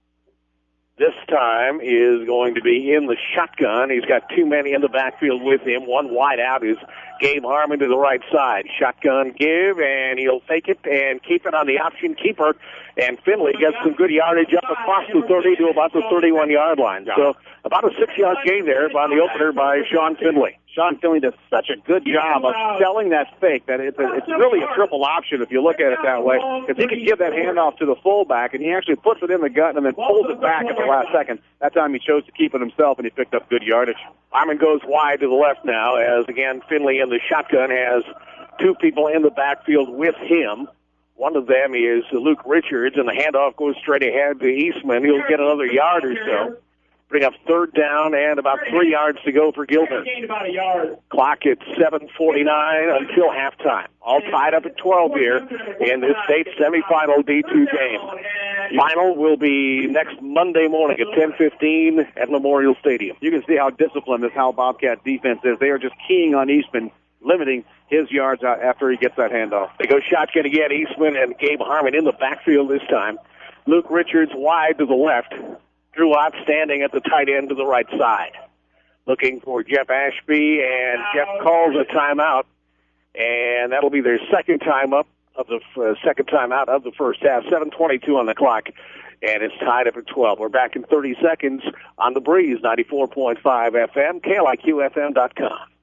this time is going to be in the shotgun. He's got too many in the backfield with him. One wide out is Gabe Harmon to the right side. Shotgun give, and he'll take it and keep it on the option keeper. And Finley gets some good yardage up across the thirty to about the thirty-one-yard line. So about a six-yard gain there by the opener by Sean Finley. Sean Finley does such a good job of selling that fake that it's, a, it's really a triple option if you look at it that way, because he can give that handoff to the fullback, and he actually puts it in the gut and then pulls it back at the last second. That time he chose to keep it himself, and he picked up good yardage. Harmon goes wide to the left now, as, again, Finley in the shotgun has two people in the backfield with him. One of them is Luke Richards, and the handoff goes straight ahead to Eastman. He'll get another yard or so. Bring up third down and about three yards to go for Giltner. Clock at seven forty-nine until halftime. All tied up at twelve here in this state semifinal D two game. Final will be next Monday morning at ten fifteen at Memorial Stadium. You can see how disciplined this Howell Bobcat defense is. They are just keying on Eastman, limiting his yards out after he gets that handoff. They go shotgun again. Eastman and Gabe Harmon in the backfield this time. Luke Richards wide to the left. Drew Ott standing at the tight end to the right side. Looking for Jeff Ashby, and Jeff calls a timeout. And that'll be their second time up of the uh, second time out of the first half. seven twenty-two on the clock, and it's tied up at twelve. We're back in thirty seconds on The Breeze, ninety-four point five F M, K L I Q F M dot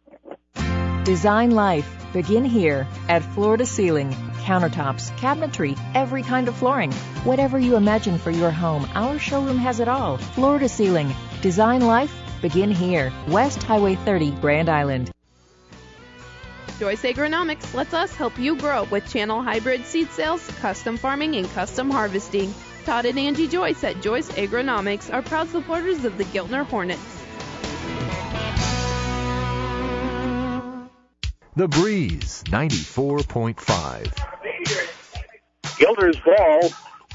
com. Design life. Begin here at Floor to Ceiling. Countertops, cabinetry, every kind of flooring. Whatever you imagine for your home, our showroom has it all. Floor to Ceiling. Design life. Begin here. West Highway thirty, Grand Island. Joyce Agronomics lets us help you grow with channel hybrid seed sales, custom farming, and custom harvesting. Todd and Angie Joyce at Joyce Agronomics are proud supporters of the Giltner Hornets. The Breeze, ninety-four point five. Giltner's ball.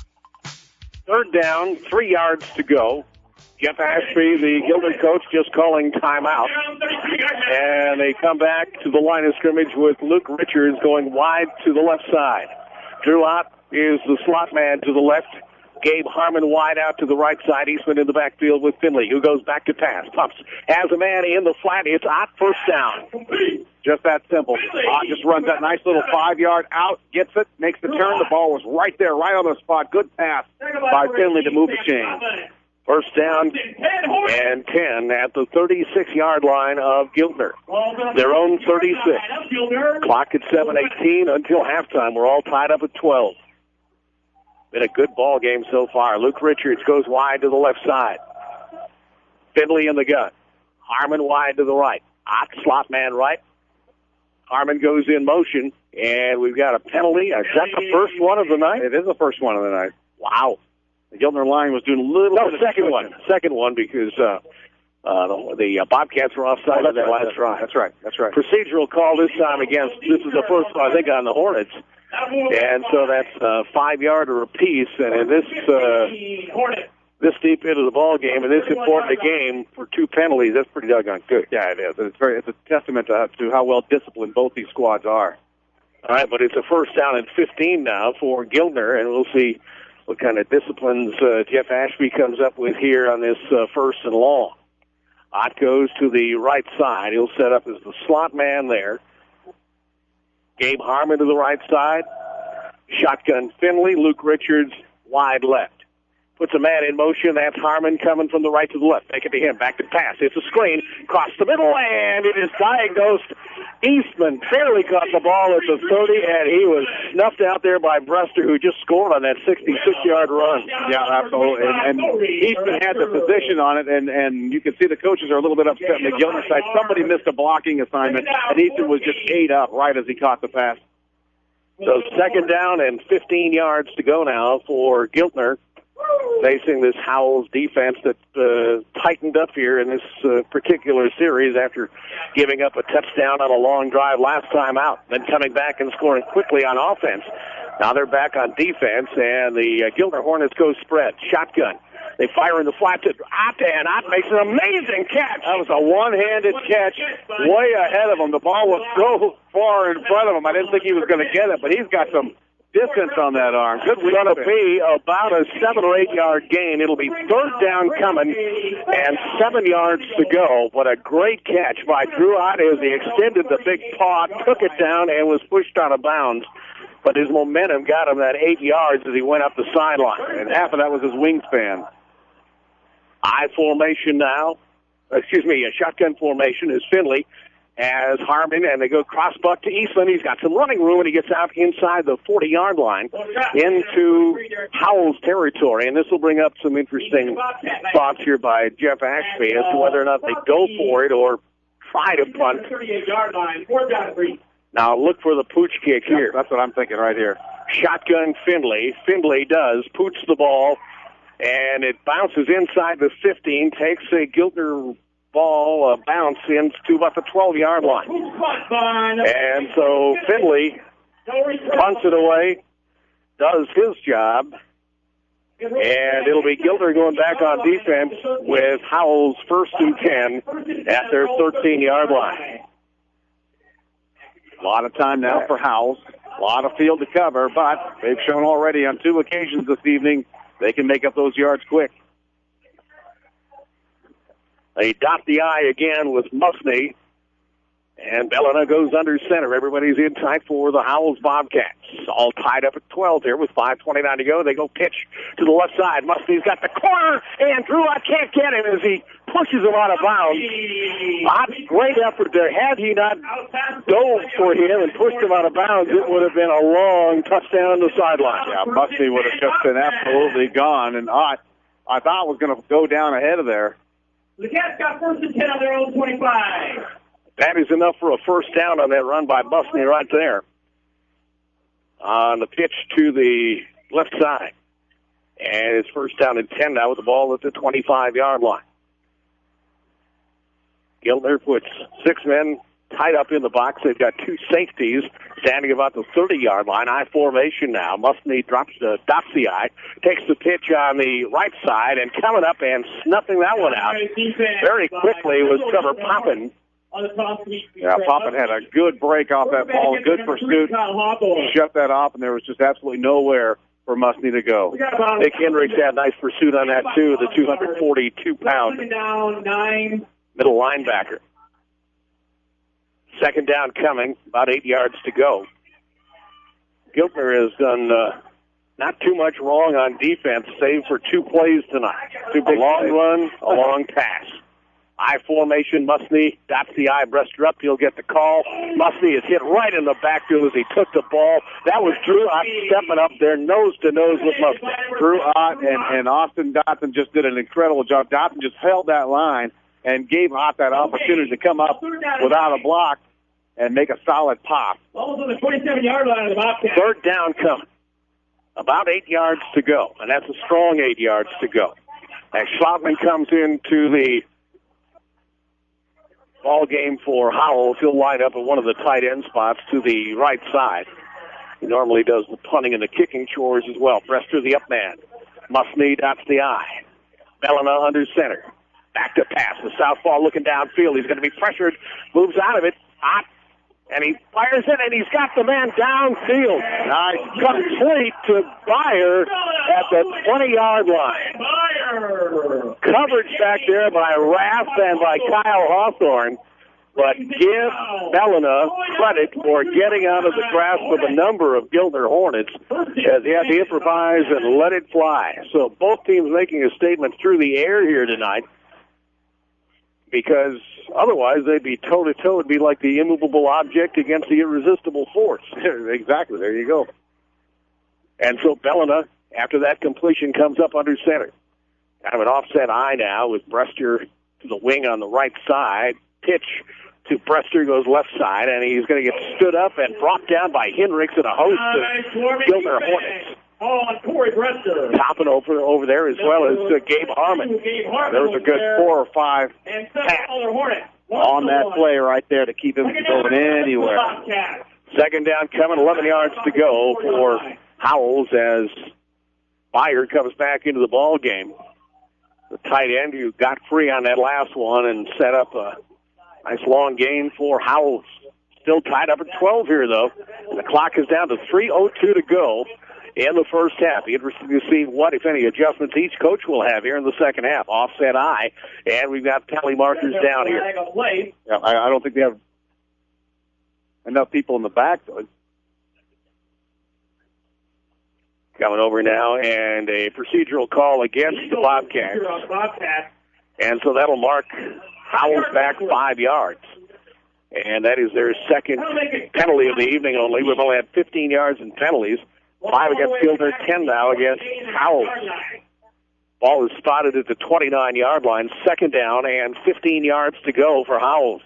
Third down, three yards to go. Jeff Ashby, the Giltner coach, just calling timeout. And they come back to the line of scrimmage with Luke Richards going wide to the left side. Drew Ott is the slot man to the left. Gabe Harmon wide out to the right side. Eastman in the backfield with Finley, who goes back to pass. Pumps. Has a man in the flat. It's Ott first down. Just that simple. Ott just runs that nice little five-yard out, gets it, makes the turn. The ball was right there, right on the spot. Good pass by Finley to move the chain. First down and ten at the thirty-six-yard line of Giltner. Their own thirty-six. Clock at seven eighteen until halftime. We're all tied up at twelve. Been a good ball game so far. Luke Richards goes wide to the left side. Finley in the gun. Harmon wide to the right. Ott slot man right. Harmon goes in motion, and we've got a penalty. Is that the first one of the night? It is the first one of the night. Wow. The Giltner line was doing a little no, bit second of one. Second one because uh, uh, the, the uh, Bobcats were offside oh, on that right, last drive. That's right. That's right. Procedural call this time against, this is the first one, I think, on the Hornets. And so that's a five-yarder apiece. And in this uh, this deep into the ball game and this important a game for two penalties, that's pretty doggone good. Yeah, it is. It's very. It's a testament to, to how well disciplined both these squads are. All right, but it's a first down and fifteen now for Giltner, and we'll see what kind of disciplines uh, Jeff Ashby comes up with here on this uh, first and long. Ott goes to the right side. He'll set up as the slot man there. Gabe Harmon to the right side. Shotgun Finley. Luke Richards wide left. Puts a man in motion. That's Harmon coming from the right to the left. Take it to him. Back to pass. It's a screen. Across the middle, and it is diagnosed. Eastman barely caught the ball at the thirty, and he was snuffed out there by Brester, who just scored on that sixty-six-yard run. Yeah, absolutely. And, and Eastman had the position on it, and, and you can see the coaches are a little bit upset on the Giltner side. Somebody missed a blocking assignment, and Eastman was just ate up right as he caught the pass. So second down and fifteen yards to go now for Giltner facing this Howells defense that uh, tightened up here in this uh, particular series after giving up a touchdown on a long drive last time out, then coming back and scoring quickly on offense. Now they're back on defense, and the uh, Giltner Hornets go spread. Shotgun. They fire in the flat to Ott, and Ott makes an amazing catch. That was a one-handed catch way ahead of him. The ball was so far in front of him, I didn't think he was going to get it, but he's got some distance on that arm. Good. It's going to be about a seven or eight yard gain. It'll be third down coming and seven yards to go. But a great catch by Drew Ott as he extended the big paw, took it down, and was pushed out of bounds. But his momentum got him that eight yards as he went up the sideline. And half of that was his wingspan. I formation now. Excuse me, a shotgun formation is Finley as Harmon, and they go cross-buck to Eastland. He's got some running room, and he gets out inside the forty-yard line into Howells territory. And this will bring up some interesting thoughts here by Jeff Ashby as to whether or not they go for it or try to punt. Now look for the pooch kick here. That's what I'm thinking right here. Shotgun Finley. Finley does, pooch the ball, and it bounces inside the fifteen, takes a Giltner ball, uh, bounce into about the twelve-yard line. And so Finley punts it away, does his job, and it'll be Giltner going back on defense with Howells first and ten at their thirteen-yard line. A lot of time now for Howells. A lot of field to cover, but they've shown already on two occasions this evening they can make up those yards quick. They dot the I again with Musney, and Bellina goes under center. Everybody's in tight for the Howells Bobcats. All tied up at twelve here with five twenty-nine to go. They go pitch to the left side. Musney's got the corner, and Drew Ott can't get him as he pushes him out of bounds. Ott, great effort there. Had he not dove for him and pushed him out of bounds, it would have been a long touchdown on the sideline. Yeah, Musney would have just been absolutely gone, and Ott, I thought was going to go down ahead of there. The Cats got first and ten on their own twenty-five. That is enough for a first down on that run by Musney right there. On the pitch to the left side. And it's first down and ten now with the ball at the twenty-five-yard line. Giltner puts six men tied up in the box. They've got two safeties standing about the thirty-yard line. I formation now. Musney drops the dots the I, takes the pitch on the right side, and coming up and snuffing that one out very quickly was Trevor Poppin. Yeah, Poppin had a good break off that ball, good pursuit, shut that off, and there was just absolutely nowhere for Musney to go. Nick Hendricks had a nice pursuit on that, too, the two hundred forty-two pound middle linebacker. Second down coming, about eight yards to go. Giltner has done uh, not too much wrong on defense, save for two plays tonight. Two big a long plays. Run, a long pass. I formation, Musney dots the I, Brester up, he'll get the call. Musney is hit right in the backfield as he took the ball. That was Drew Ott stepping up there, nose to nose with Musney. Drew Ott and, and Austin Dotson just did an incredible job. Dotson just held that line and gave Ott that opportunity to come up without a block and make a solid pop. Ball's on the twenty-seven-yard line of the Bobcats. Third down coming. About eight yards to go, and that's a strong eight yards to go. And Schlottman comes into the ball game for Howells. He'll line up at one of the tight end spots to the right side. He normally does the punting and the kicking chores as well. Brester, the up man. Musney dots the I. Bellina under center. Back to pass. The southpaw looking downfield. He's going to be pressured. Moves out of it. Ott. And he fires it, and he's got the man downfield. Nice. Complete to Byer at the twenty-yard line. Byer. Coverage back there by Raff and by Kyle Hawthorne. But give Bellina credit for getting out of the grasp of a number of Giltner Hornets as he had to improvise and let it fly. So both teams making a statement through the air here tonight, because otherwise they'd be toe-to-toe. It'd be like the immovable object against the irresistible force. Exactly. There you go. And so Bellina, after that completion, comes up under center. Kind of an offset eye now with Brester to the wing on the right side. Pitch to Brester goes left side, and he's going to get stood up and brought down by Hendricks and a host of Giltner Hornets. on Corey Brester. Topping over over there as well as uh, Gabe Harmon. There was a good four or five taps on that play right there to keep him from going anywhere. Second down coming, eleven yards to go for Howells as Byard comes back into the ball game. The tight end who got free on that last one and set up a nice long gain for Howells. Still tied up at twelve here, though. And the clock is down to three oh two to go in the first half. Interesting to see what, if any, adjustments each coach will have here in the second half. Offset eye, and we've got tally markers down here. Yeah, I, I don't think they have enough people in the back, though. Coming over now, and a procedural call against the Bobcats. And so that'll mark Howells back five yards. And that is their second penalty of the evening only. We've only had fifteen yards in penalties. Five against Gilder, ten now against Howells. Ball is spotted at the twenty-nine-yard line. Second down and fifteen yards to go for Howells.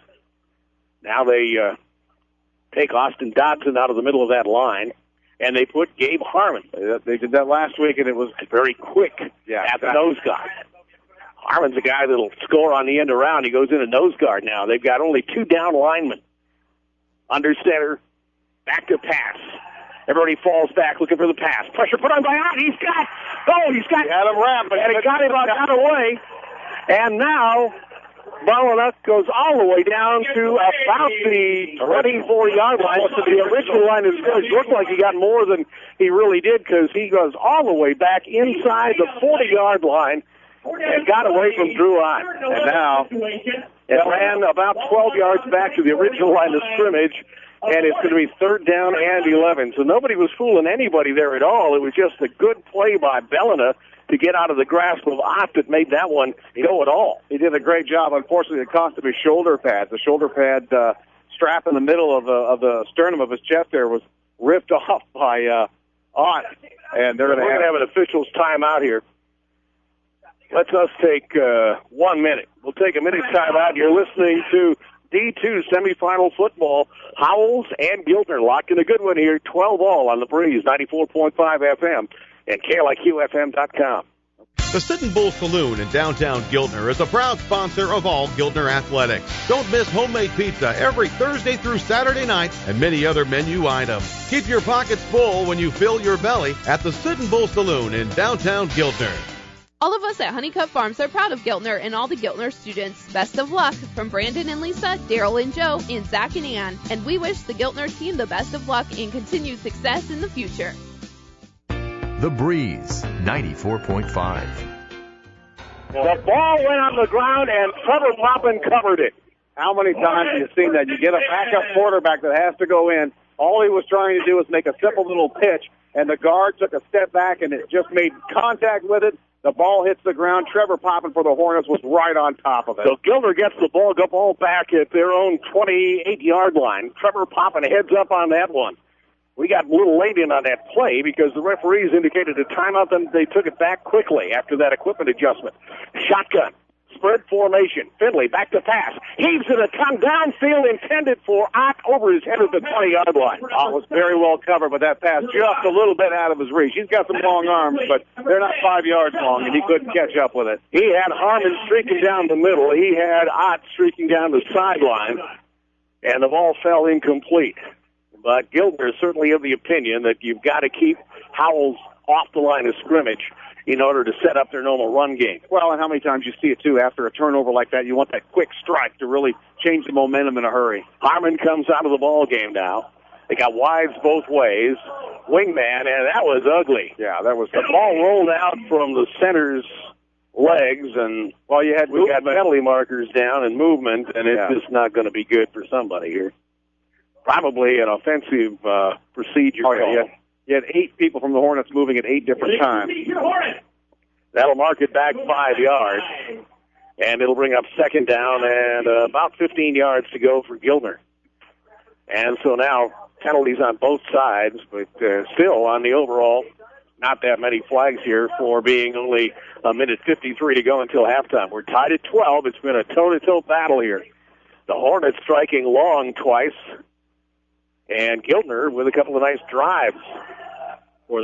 Now they uh, take Austin Dodson out of the middle of that line, and they put Gabe Harmon. They did that last week, and it was very quick yeah, at the nose guard. Harmon's a guy that'll score on the end around. He goes in a nose guard now. They've got only two down linemen. Under center, back to pass. Everybody falls back looking for the pass. Pressure put on by Ott. He's got, oh, he's got, had him wrapped, and he got him out away. And now, Barlonuck goes all the way down to about the twenty-four-yard line. So the original line of scrimmage looked like he got more than he really did because he goes all the way back inside the forty-yard line and got away from Drew Ott. And now it ran about twelve yards back to the original line of scrimmage, and it's going to be third down and eleven. So nobody was fooling anybody there at all. It was just a good play by Bellina to get out of the grasp of Ott that made that one go at all. He did a great job. Unfortunately, it cost him his shoulder pad. The shoulder pad uh, strap in the middle of the, of the sternum of his chest there was ripped off by uh, Ott, and they're going to have, have an official's timeout here. Let's us take uh, one minute. We'll take a minute timeout. You're listening to D two semifinal football. Howells and Giltner locked in a good one here. twelve all on the Breeze, ninety-four point five F M and K L I Q F M dot com. The Sitting Bull Saloon in downtown Giltner is a proud sponsor of all Giltner athletics. Don't miss homemade pizza every Thursday through Saturday night and many other menu items. Keep your pockets full when you fill your belly at the Sitting Bull Saloon in downtown Giltner. All of us at Honeycutt Farms are proud of Giltner and all the Giltner students. Best of luck from Brandon and Lisa, Daryl and Joe, and Zach and Ann. And we wish the Giltner team the best of luck and continued success in the future. The Breeze, ninety-four point five. The ball went on the ground, and Trevor Poppin covered it. How many times have you seen that? You get a backup quarterback that has to go in. All he was trying to do was make a simple little pitch, and the guard took a step back, and it just made contact with it. The ball hits the ground. Trevor Poppin for the Hornets was right on top of it. So Gilder gets the ball, go ball back at their own twenty-eight-yard line. Trevor Poppin heads up on that one. We got a little late in on that play because the referees indicated a timeout, then they took it back quickly after that equipment adjustment. Shotgun. Spread formation. Finley back to pass. Heaves it a ton downfield intended for Ott over his head at the twenty-yard line. Ott was very well covered, but that pass just a little bit out of his reach. He's got some long arms, but they're not five yards long, and he couldn't catch up with it. He had Harmon streaking down the middle. He had Ott streaking down the sideline, and the ball fell incomplete. But Gilder is certainly of the opinion that you've got to keep Howells off the line of scrimmage in order to set up their normal run game. Well, and how many times you see it, too, after a turnover like that, you want that quick strike to really change the momentum in a hurry. Harmon comes out of the ball game now. They got wides both ways. Wingman, and that was ugly. Yeah, that was. The ball rolled out from the center's legs, and well, you had we got penalty markers down and movement, and it's yeah. just not going to be good for somebody here. Probably an offensive uh, procedure. Oh, yeah, yeah. You had eight people from the Hornets moving at eight different times. That'll mark it back five yards, and it'll bring up second down and uh, about fifteen yards to go for Giltner. And so now penalties on both sides, but uh, still on the overall, not that many flags here for being only a minute fifty-three to go until halftime. We're tied at twelve. It's been a toe-to-toe battle here. The Hornets striking long twice, and Giltner with a couple of nice drives for their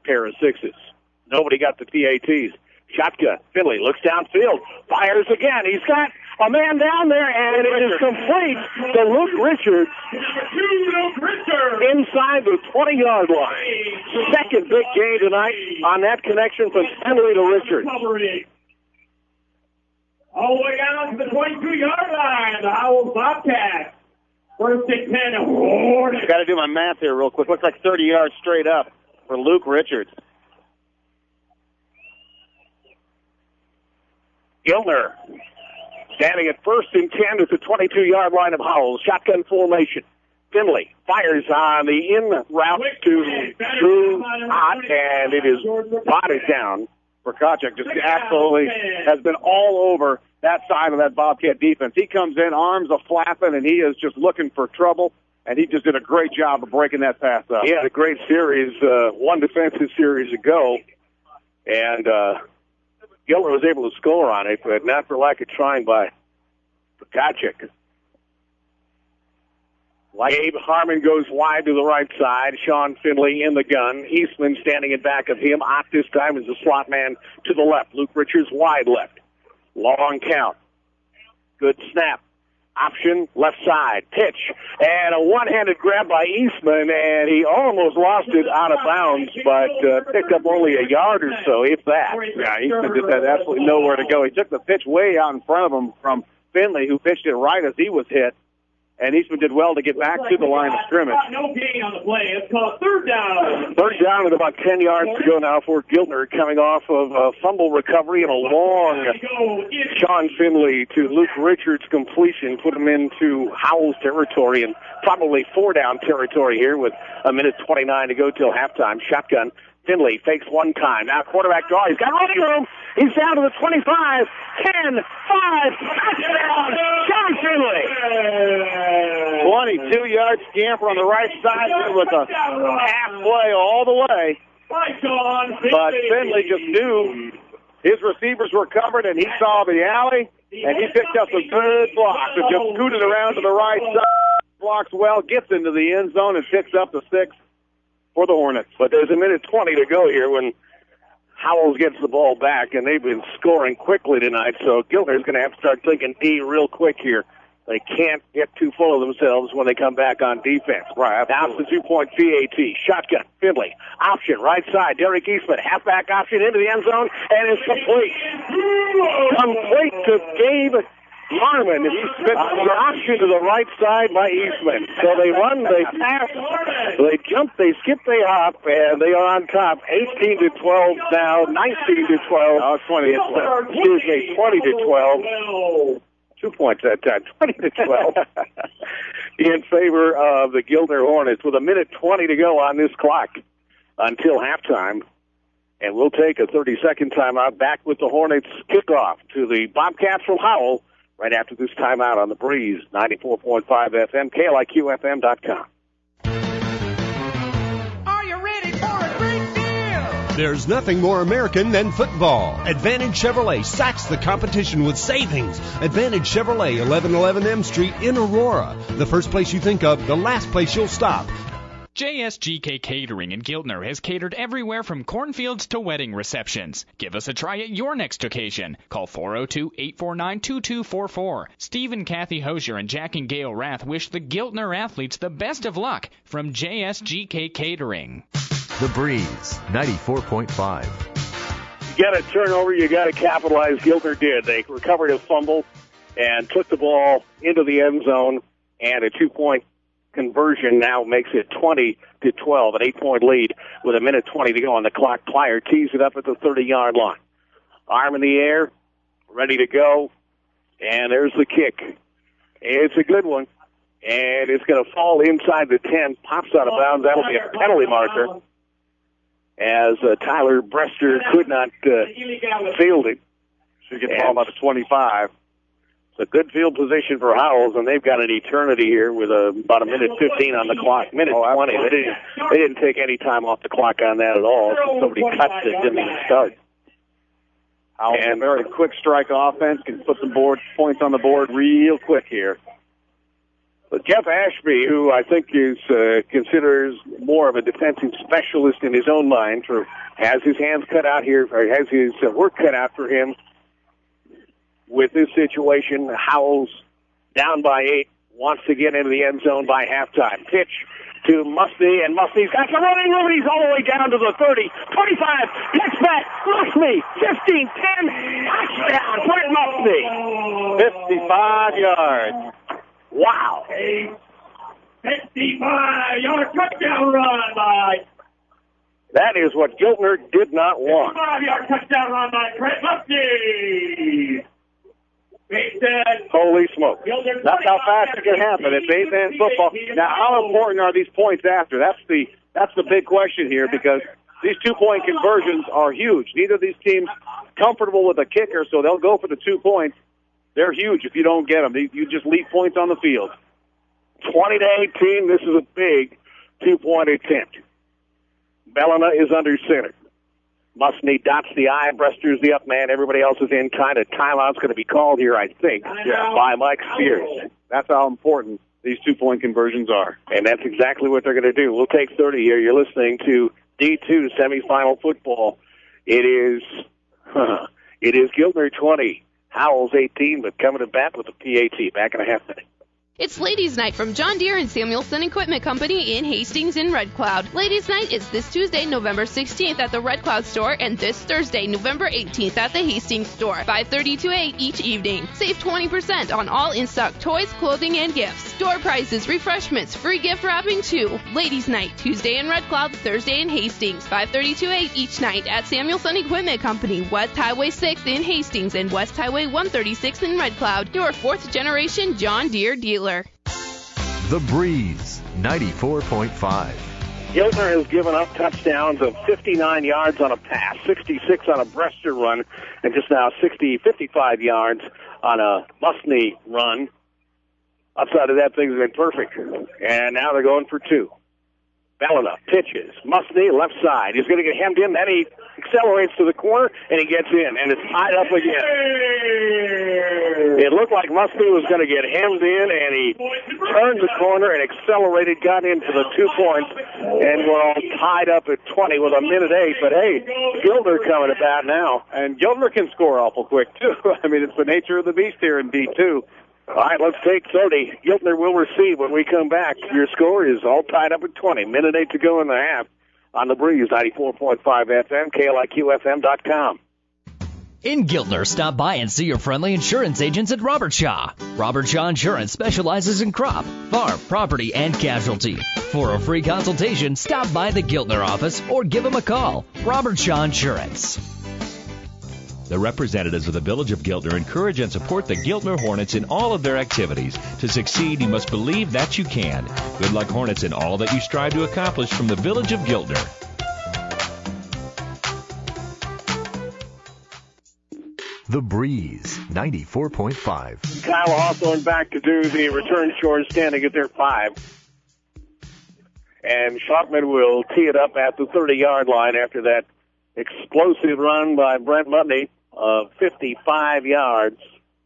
pair of sixes. Nobody got the P A Ts. Shotgun. Finley looks downfield. Fires again. He's got a man down there, and it is complete to Luke Richards. Inside the twenty-yard line. Second big gain tonight on that connection from Finley to Richards. All the way down to the twenty-two-yard line. The Howell Bobcats. First and ten. I've got to do my math here real quick. Looks like thirty yards straight up for Luke Richards. Giltner standing at first and ten at the twenty-two-yard line of Howell. Shotgun formation. Finley fires on the in route to Drew Ott, and it is bodied down. Prokopchuk just absolutely has been all over that side of that Bobcat defense. He comes in, arms are flapping, and he is just looking for trouble, and he just did a great job of breaking that pass up. He had a great series, uh, one defensive series ago, and uh, Giltner was able to score on it, but not for lack of trying by Prokopchuk. Gabe Harmon goes wide to the right side. Sean Finley in the gun. Eastman standing in back of him. Ott this time is the slot man to the left. Luke Richards wide left. Long count. Good snap. Option left side. Pitch. And a one-handed grab by Eastman, and he almost lost it out of bounds, but uh, picked up only a yard or so, if that. Yeah, Eastman just had absolutely nowhere to go. He took the pitch way out in front of him from Finley, who pitched it right as he was hit. And Eastman did well to get back to the line of scrimmage. No gain on the play. It's called third down. Third down with about ten yards to go now for Giltner, coming off of a fumble recovery and a long Sean Finley to Luke Richards completion, put him into Howell's territory and probably four down territory here with a minute twenty-nine to go till halftime. Shotgun. Finley fakes one time. Now quarterback draw. He's got running room. He's down to the twenty-five, ten, five, touchdown, Sean Finley. twenty-two yard scamper on the right side with a half play all the way. But Finley just knew his receivers were covered, and he saw the alley, and he picked up a good block and just scooted around to the right side, blocks well, gets into the end zone, and picks up the six for the Hornets. But there's a minute twenty to go here when Howells gets the ball back, and they've been scoring quickly tonight, so Giltner's going to have to start thinking D real quick here. They can't get too full of themselves when they come back on defense. Right. Now it's the two-point P A T. Shotgun. Finley. Option. Right side. Derek Eastman. Halfback option into the end zone, and it's complete. Complete to Gabe Harmon. He spits the option to the right side by Eastman. So they run, they pass, they jump, they skip, they hop, and they are on top. eighteen to twelve now. nineteen to twelve. Oh, twenty to twelve. Excuse me, twenty to twelve. Two points that time, twenty to twelve, in favor of the Giltner Hornets with a minute twenty to go on this clock until halftime. And we'll take a thirty-second timeout back with the Hornets kickoff to the Bobcats from Howell right after this timeout on the Breeze, ninety-four point five F M, K L I Q F M dot com. There's nothing more American than football. Advantage Chevrolet sacks the competition with savings. Advantage Chevrolet, eleven eleven M Street in Aurora. The first place you think of, the last place you'll stop. J S G K Catering in Giltner has catered everywhere from cornfields to wedding receptions. Give us a try at your next occasion. Call four oh two, eight four nine, two two four four. Steve and Kathy Hosier and Jack and Gail Rath wish the Giltner athletes the best of luck from J S G K Catering. The Breeze, ninety-four point five. You got a turnover, you got to capitalize. Giltner did. They recovered a fumble and took the ball into the end zone, and a two-point conversion now makes it twenty to twelve, an eight-point lead with a minute twenty to go on the clock. Plyer tees it up at the thirty-yard line. Arm in the air, ready to go, and there's the kick. It's a good one, and it's going to fall inside the ten, pops out of bounds. That'll be a penalty marker, as uh, Tyler Brester could not uh, field it. Should get the ball about the twenty-five. It's a good field position for Howells, and they've got an eternity here with a, about a minute fifteen on the clock. Minute oh, twenty. They didn't, they didn't take any time off the clock on that at all. So somebody cuts it, didn't even start. Howells, and a very quick strike offense, can put some board points on the board real quick here. But Jeff Ashby, who I think is uh, considers more of a defensive specialist in his own mind, for, has his hands cut out here, or has his uh, work cut out for him with this situation. Howells down by eight, wants to get into the end zone by halftime. Pitch to Musney, and Musney's got some running room. He's all the way down to the thirty, twenty-five, gets back, Musney, fifteen, ten, touchdown, Brent Musney. fifty-five yards. Wow. fifty-five-yard touchdown run by... That is what Giltner did not want. fifty-five-yard touchdown run by Brent Musney. Holy smoke. That's how fast it can happen at base and football. Now, how important are these points after? That's the that's the big question here, because these two-point conversions are huge. Neither of these teams comfortable with a kicker, so they'll go for the two points. They're huge if you don't get them. You just leave points on the field. twenty to eighteen, this is a big two-point attempt. Bellina is under center. Musney dots the I, Brester's the up man. Everybody else is in. Kind of timeout's going to be called here, I think, yeah, by Mike Spears. That's how important these two-point conversions are. And that's exactly what they're going to do. We'll take thirty here. You're listening to D two semifinal football. It is, huh, it is Giltner twenty, Howells eighteen, but coming to bat with the P A T. Back in a half minute. It's Ladies' Night from John Deere and Samuelson Equipment Company in Hastings and Red Cloud. Ladies' Night is this Tuesday, November sixteenth at the Red Cloud store, and this Thursday, November eighteenth at the Hastings store, five thirty to eight each evening. Save twenty percent on all in-stock toys, clothing, and gifts. Store prices, refreshments, free gift wrapping too. Ladies' Night, Tuesday in Red Cloud, Thursday in Hastings, five thirty to eight each night at Samuelson Equipment Company, West Highway six in Hastings and West Highway one thirty-six in Red Cloud. Your fourth generation John Deere dealer. The Breeze, ninety-four point five. Giltner has given up touchdowns of fifty-nine yards on a pass, sixty-six on a Brester run, and just now sixty, fifty-five yards on a Musney run. Outside of that, things have been perfect. And now they're going for two. Bellina pitches. Musney, left side. He's going to get hemmed in. Then he accelerates to the corner, and he gets in. And it's tied up again. It looked like Musney was going to get hemmed in, and he turned the corner and accelerated, got into the two points, and we're all tied up at twenty with a minute eight. But, hey, Giltner coming to bat now. And Giltner can score awful quick, too. I mean, it's the nature of the beast here in D two. All right, let's take thirty. Giltner will receive when we come back. Your score is all tied up at twenty. Minute eight to go in the half on the Breeze, ninety-four point five F M, K L I Q F M dot com. In Giltner, stop by and see your friendly insurance agents at Robert Shaw. Robert Shaw Insurance specializes in crop, farm, property, and casualty. For a free consultation, stop by the Giltner office or give them a call. Robert Shaw Insurance. The representatives of the Village of Giltner encourage and support the Giltner Hornets in all of their activities. To succeed, you must believe that you can. Good luck, Hornets, in all that you strive to accomplish from the Village of Giltner. The Breeze, ninety-four point five. Kyle Hawthorne back to do the return chores, standing at their five. And Schockman will tee it up at the thirty-yard line after that explosive run by Brent Musney of fifty-five yards.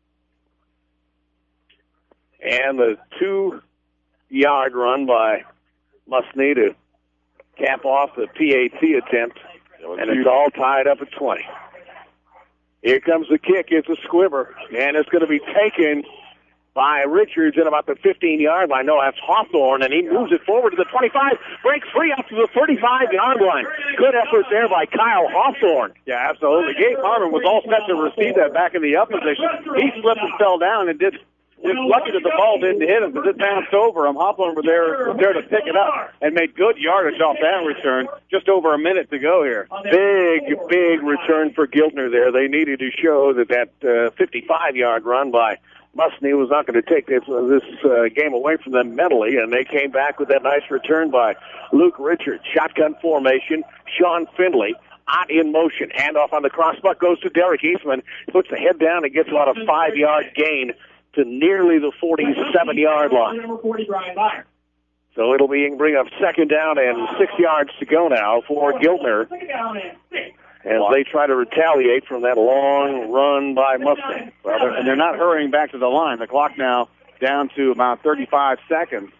And the two-yard run by Musney to cap off the P A T attempt. And it's all tied up at twenty. Here comes the kick. It's a squibber. And it's going to be taken by Richards at about the fifteen-yard line. No, that's Hawthorne, and he moves it forward to the twenty-five, breaks free up to the thirty-five-yard line. Good effort there by Kyle Hawthorne. Yeah, absolutely. Gabe Harmon was all set to receive that back in the up position. He slipped and fell down and did. Just lucky that the ball didn't hit him, because it bounced over him. Hawthorne was there, was there to pick it up and made good yardage off that return. Just over a minute to go here. Big, big return for Giltner there. They needed to show that that uh, fifty-five-yard run by Musney was not going to take this, uh, this uh, game away from them mentally, and they came back with that nice return by Luke Richards. Shotgun formation, Sean Findlay out in motion. Handoff on the crossbuck goes to Derek Eastman. He puts the head down and gets about a five-yard gain to nearly the forty-seven-yard line. So it'll be bring up second down and six yards to go now for Giltner as they try to retaliate from that long run by Mustang. Well, they're, and they're not hurrying back to the line. The clock now down to about thirty-five seconds.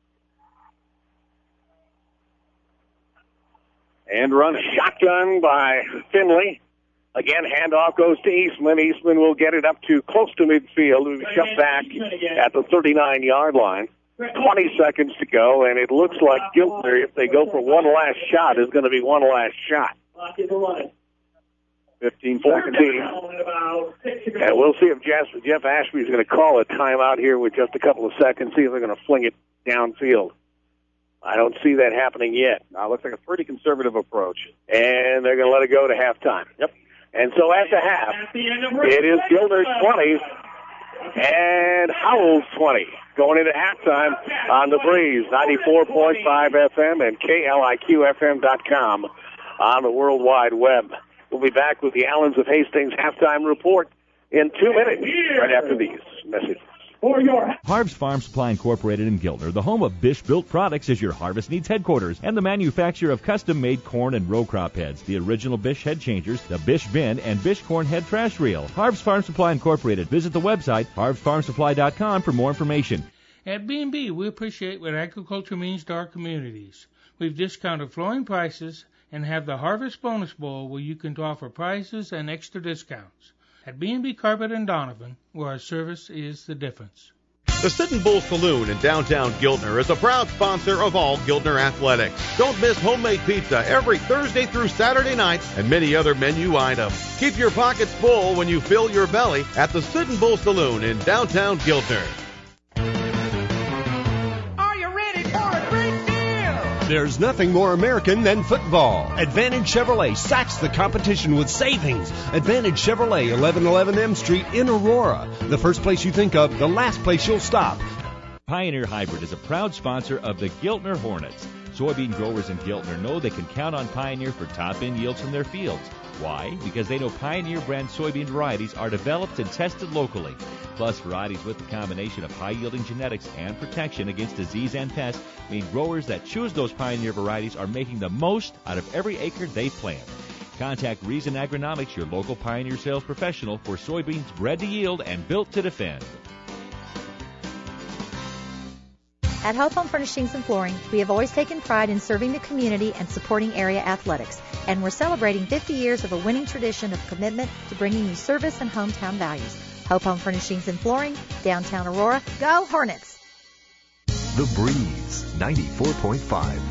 And run shotgun by Finley. Again, handoff goes to Eastman. Eastman will get it up to close to midfield. Will be shut back at the thirty-nine-yard line. twenty seconds to go, and it looks like Giltner, if they go for one last shot, is going to be one last shot. fifteen seconds. And we'll see if Jeff, Jeff Ashby is going to call a timeout here with just a couple of seconds, see if they're going to fling it downfield. I don't see that happening yet. Now, it looks like a pretty conservative approach. And they're going to let it go to halftime. Yep. And so at the half, it is Giltner's twenty and Howell's twenty. Going into halftime on the Breeze, ninety-four point five F M and K L I Q F M dot com on the World Wide Web. We'll be back with the Allens of Hastings halftime report in two minutes, right after these messages. Harv's Farm Supply Incorporated in Giltner, the home of Bish Built Products, is your harvest needs headquarters and the manufacturer of custom-made corn and row crop heads, the original Bish head changers, the Bish bin, and Bish corn head trash reel. Harv's Farm Supply Incorporated. Visit the website harvs farm supply dot com for more information. At B and B, we appreciate what agriculture means to our communities. We've discounted flooring prices and have the Harvest Bonus Bowl where you can offer prices and extra discounts. At B and B Carpet and Donovan, where our service is the difference. The Sitting Bull Saloon in downtown Giltner is a proud sponsor of all Giltner athletics. Don't miss homemade pizza every Thursday through Saturday night and many other menu items. Keep your pockets full when you fill your belly at the Sitting Bull Saloon in downtown Giltner. There's nothing more American than football. Advantage Chevrolet sacks the competition with savings. Advantage Chevrolet, eleven eleven M Street in Aurora. The first place you think of, the last place you'll stop. Pioneer Hybrid is a proud sponsor of the Giltner Hornets. Soybean growers in Giltner know they can count on Pioneer for top-end yields from their fields. Why? Because they know Pioneer brand soybean varieties are developed and tested locally. Plus, varieties with the combination of high-yielding genetics and protection against disease and pests mean growers that choose those Pioneer varieties are making the most out of every acre they plant. Contact Reason Agronomics, your local Pioneer sales professional, for soybeans bred to yield and built to defend. At Hope Home Furnishings and Flooring, we have always taken pride in serving the community and supporting area athletics. And we're celebrating fifty years of a winning tradition of commitment to bringing you service and hometown values. Hope Home Furnishings and Flooring, downtown Aurora. Go Hornets! The Breeze, ninety-four point five.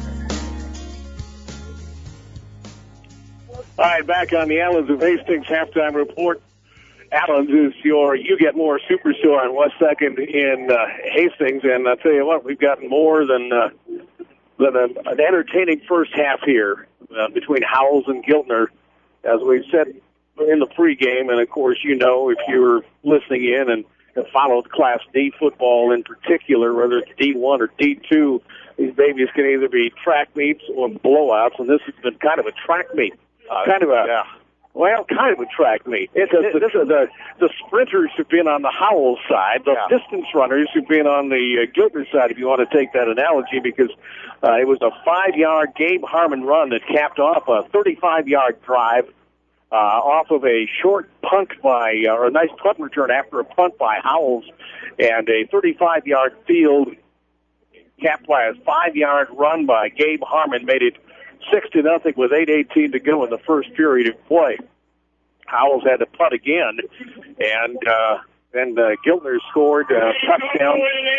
All right, back on the Allens of Hastings halftime report. Allens is your You Get More Superstore on West second in uh, Hastings, and I'll tell you what, we've gotten more than uh, than a, an entertaining first half here uh, between Howells and Giltner, as we've said in the pregame, and of course, you know, if you were listening in and have followed Class D football in particular, whether it's D one or D two, these babies can either be track meets or blowouts, and this has been kind of a track meet, uh, kind of a. Yeah. Well, kind of a track meet. It's it, this is the the sprinters have been on the Howells side. The yeah. distance runners have been on the uh, Giltner side, if you want to take that analogy, because uh, it was a five-yard Gabe Harmon run that capped off a thirty-five-yard drive uh, off of a short punt by, uh, or a nice punt return after a punt by Howells, and a thirty-five-yard field capped by a five-yard run by Gabe Harmon made it Six to nothing with eight eighteen to go in the first period of play. Howells had to punt again, and uh, then uh, Giltner scored a touchdown.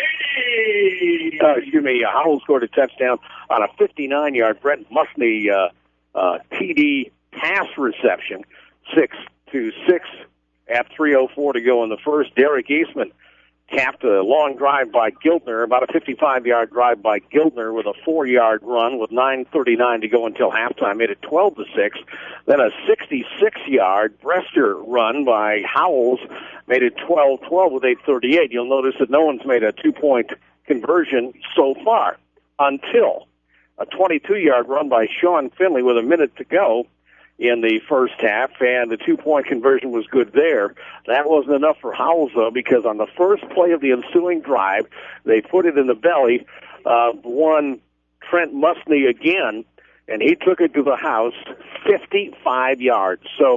Uh, excuse me, uh, Howells scored a touchdown on a fifty-nine-yard Brent Musney uh, uh, T D pass reception, six to six at three oh four to go in the first. Derek Eastman capped a long drive by Giltner, about a fifty-five-yard drive by Giltner with a four-yard run with nine thirty-nine to go until halftime, made it twelve to six. Then a sixty-six-yard Brester run by Howells made it twelve twelve with eight thirty-eight. You'll notice that no one's made a two-point conversion so far until a twenty-two-yard run by Sean Finley with a minute to go in the first half, and the two-point conversion was good there. That wasn't enough for Howells, though, because on the first play of the ensuing drive, they put it in the belly of one Trent Musney again, and he took it to the house fifty-five yards. So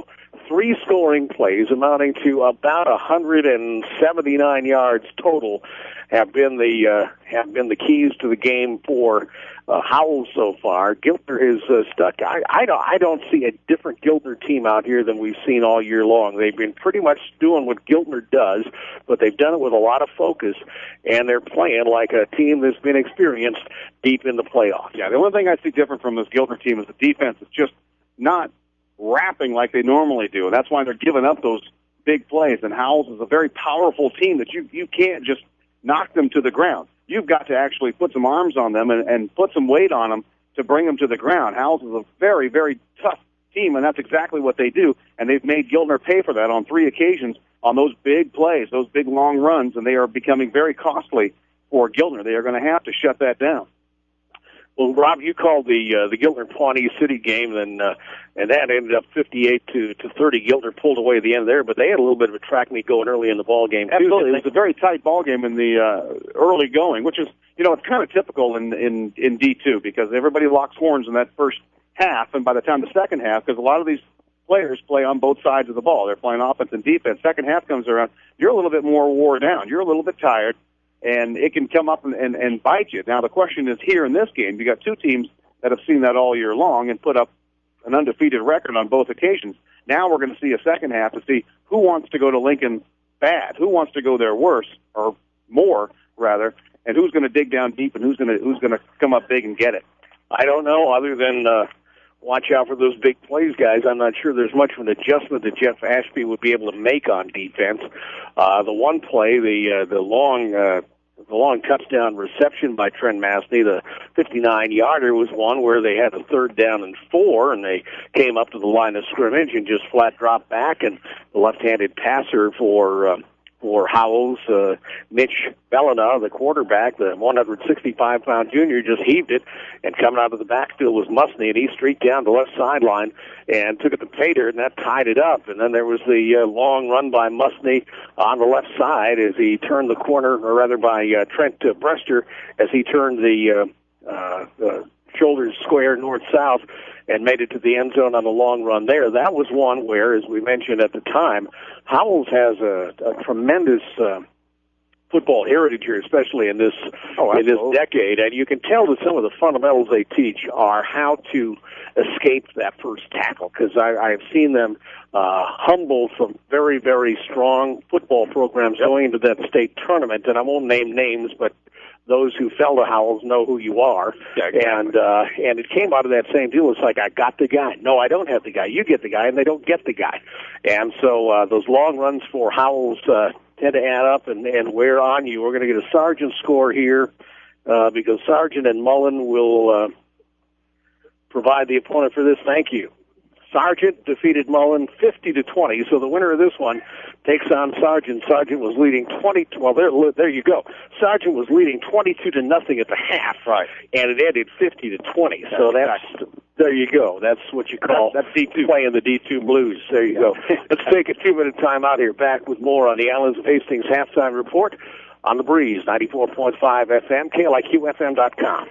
three scoring plays amounting to about one hundred seventy-nine yards total have been the uh, have been the keys to the game for uh, Howells so far. Giltner is uh, stuck. I, I don't I don't see a different Giltner team out here than we've seen all year long. They've been pretty much doing what Giltner does, but they've done it with a lot of focus, and they're playing like a team that's been experienced deep in the playoffs. Yeah, the one thing I see different from this Giltner team is the defense is just not wrapping like they normally do, and that's why they're giving up those big plays. And Howells is a very powerful team that you you can't just knock them to the ground. You've got to actually put some arms on them and, and put some weight on them to bring them to the ground. Howells is a very, very tough team, and that's exactly what they do. And they've made Giltner pay for that on three occasions on those big plays, those big long runs, and they are becoming very costly for Giltner. They are going to have to shut that down. Well, Rob, you called the uh, the Giltner Pawnee City game, and uh, and that ended up fifty-eight to to thirty. Giltner pulled away at the end there, but they had a little bit of a track meet going early in the ball game. Absolutely, it was a very tight ball game in the uh, early going, which is, you know, it's kind of typical in in in D two because everybody locks horns in that first half, and by the time the second half, because a lot of these players play on both sides of the ball, they're playing offense and defense. Second half comes around, you're a little bit more wore down, you're a little bit tired. And it can come up and, and, and bite you. Now, the question is here in this game, you got two teams that have seen that all year long and put up an undefeated record on both occasions. Now we're going to see a second half to see who wants to go to Lincoln bad, who wants to go there worse, or more, rather, and who's going to dig down deep and who's going to who's going to come up big and get it. I don't know, other than uh, watch out for those big plays, guys. I'm not sure there's much of an adjustment that Jeff Ashby would be able to make on defense. Uh, the one play, the uh, the long uh, the long touchdown reception by Trent Masney, the fifty-nine yarder, was one where they had a third down and four, and they came up to the line of scrimmage and just flat dropped back, and the left-handed passer for uh, for Howells, uh, Mitch Bellina, the quarterback, the one hundred sixty-five pound junior, just heaved it, and coming out of the backfield was Musney, and he streaked down the left sideline and took it to Pater, and that tied it up. And then there was the uh, long run by Musney on the left side as he turned the corner, or rather by uh, Trent uh, Brester, as he turned the uh, uh, uh, shoulders square north-south and made it to the end zone on the long run there. That was one where, as we mentioned at the time, Howells has a, a tremendous uh, football heritage here, especially in this oh, in this decade, and you can tell that some of the fundamentals they teach are how to escape that first tackle, because I have seen them uh, humble some very, very strong football programs going into that state tournament, and I won't name names, but those who fell to Howells know who you are. Yeah, exactly. And uh, and it came out of that same deal. It's like, I got the guy. No, I don't have the guy. You get the guy, and they don't get the guy. And so uh, those long runs for Howells uh, tend to add up and, and wear on you. We're going to get a Sargent score here uh, because Sargent and Mullen will uh, provide the opponent for this. Thank you. Sargent defeated Mullen fifty to twenty, so the winner of this one takes on Sargent. Sargent was leading twenty. Well, there, there you go. Sargent was leading twenty-two to nothing at the half, right? And it ended fifty to twenty. So that's there you go. That's what you call that's D two playing the D two blues. There you go. Let's take a two-minute time out here. Back with more on the Allens of Hastings halftime report on the Breeze ninety-four point five F M, K L I Q F M dot com.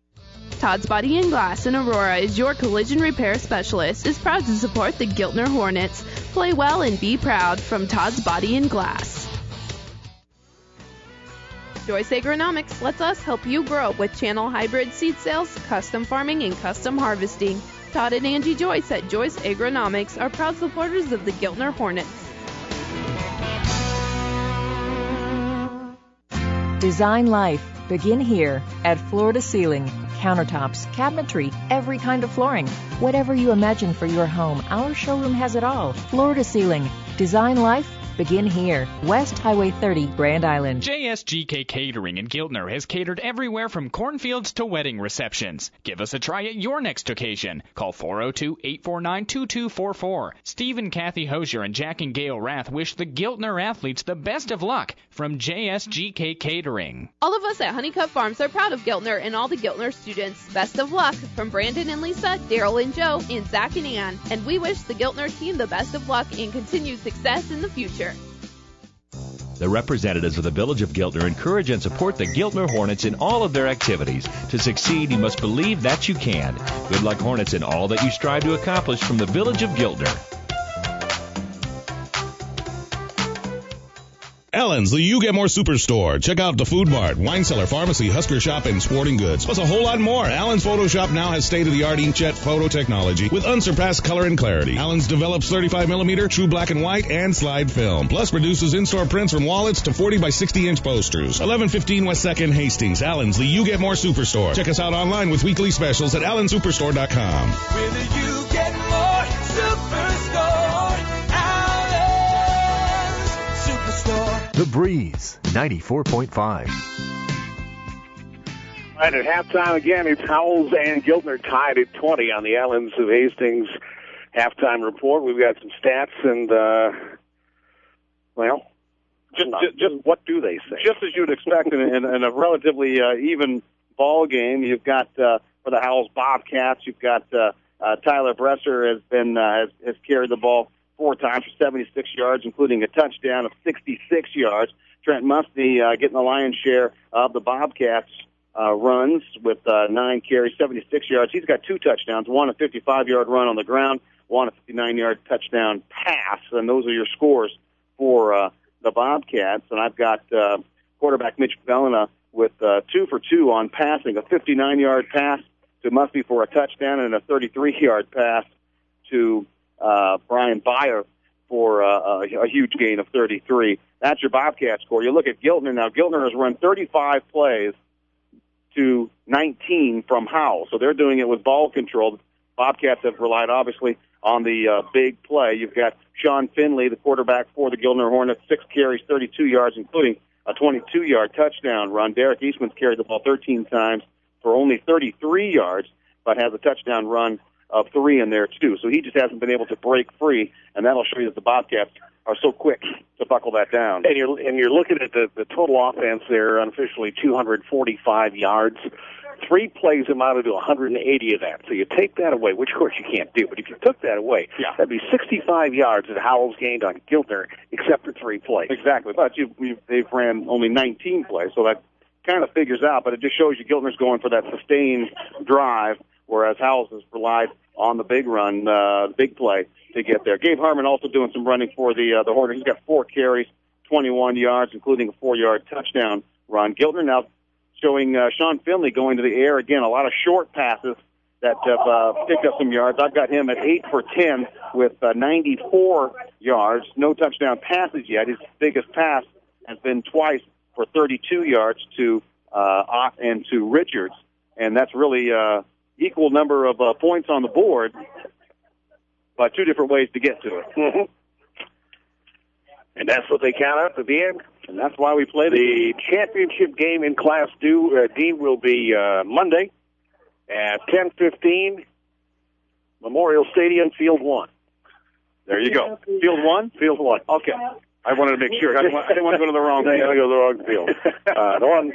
Todd's Body and Glass in Aurora is your collision repair specialist. Is proud to support the Giltner Hornets. Play well and be proud from Todd's Body and Glass. Joyce Agronomics lets us help you grow with channel hybrid seed sales, custom farming, and custom harvesting. Todd and Angie Joyce at Joyce Agronomics are proud supporters of the Giltner Hornets. Design life. Begin here at Floor to Ceiling. Countertops, cabinetry, every kind of flooring. Whatever you imagine for your home, our showroom has it all. Floor to Ceiling. Design life. Begin here. West Highway thirty, Grand Island. J S G K Catering in Giltner has catered everywhere from cornfields to wedding receptions. Give us a try at your next occasion. Call four oh two, eight four nine, two two four four. Steve and Kathy Hosier and Jack and Gail Rath wish the Giltner athletes the best of luck from J S G K Catering. All of us at Honeycutt Farms are proud of Giltner and all the Giltner students. Best of luck from Brandon and Lisa, Daryl and Joe, and Zach and Ann. And we wish the Giltner team the best of luck and continued success in the future. The representatives of the Village of Giltner encourage and support the Giltner Hornets in all of their activities. To succeed, you must believe that you can. Good luck, Hornets, in all that you strive to accomplish from the Village of Giltner. Allen's, the You Get More Superstore. Check out the Food Mart, Wine Cellar, Pharmacy, Husker Shop, and Sporting Goods. Plus a whole lot more. Allen's Photoshop now has state-of-the-art inkjet photo technology with unsurpassed color and clarity. Allen's develops thirty-five millimeter true black and white and slide film. Plus produces in-store prints from wallets to forty by sixty inch posters. eleven fifteen West second Hastings. Allen's, the You Get More Superstore. Check us out online with weekly specials at allen superstore dot com. With the You Get More Superstore. Allen's Superstore. The Breeze, ninety-four point five. Right at halftime again, it's Howells and Giltner tied at twenty on the Allen's of Hastings halftime report. We've got some stats and, uh, well, Just, just, just what do they say? Just as you'd expect in, in, in a relatively uh, even ball game, you've got uh, for the Howells Bobcats, you've got uh, uh, Tyler Bresser has been uh, has, has carried the ball four times for seventy-six yards, including a touchdown of sixty-six yards. Trent Musty uh, getting the lion's share of the Bobcats uh, runs with uh, nine carries, seventy-six yards. He's got two touchdowns, one a fifty-five yard run on the ground, one a fifty-nine yard touchdown pass, and those are your scores for uh, the Bobcats. And I've got uh, quarterback Mitch Bellina with uh, two for two on passing, a fifty-nine yard pass to Musty for a touchdown and a thirty-three yard pass to uh, Brian Byer for uh, a, a huge gain of thirty-three. That's your Bobcat score. You look at Giltner now. Giltner has run thirty-five plays to nineteen from Howell, so they're doing it with ball control. Bobcats have relied, obviously, on the uh, big play. You've got Sean Finley, the quarterback for the Giltner Hornets, six carries, thirty-two yards, including a twenty-two yard touchdown run. Derek Eastman's carried the ball thirteen times for only thirty-three yards, but has a touchdown run of three in there, too. So he just hasn't been able to break free, and that'll show you that the Bobcats are so quick to buckle that down. And you're and you're looking at the, the total offense there, unofficially two hundred forty-five yards. Three plays amounted to one hundred eighty of that. So you take that away, which of course you can't do, but if you took that away, yeah. that'd be sixty-five yards that Howells gained on Giltner, except for three plays. Exactly, but you, you, they've ran only nineteen plays, so that kind of figures out, but it just shows you Giltner's going for that sustained drive, whereas Howells has relied on the big run, uh, big play to get there. Gabe Harmon also doing some running for the uh, the Hornets. He's got four carries, twenty-one yards, including a four-yard touchdown run. Giltner now showing uh, Sean Finley going to the air again. A lot of short passes that have uh, picked up some yards. I've got him at eight for ten with uh, ninety-four yards. No touchdown passes yet. His biggest pass has been twice for thirty-two yards to uh, Ott and to Richards, and that's really uh, equal number of uh, points on the board, but two different ways to get to it. Mm-hmm. And that's what they count up at the end. And that's why we play the championship game in Class D, uh, D will be uh, Monday at ten fifteen, Memorial Stadium, Field one. There you go. Field one? Field one. Okay. I wanted to make sure. I didn't want, I didn't want to go to the wrong field. I field. didn't want to go to the wrong field. Uh, the one,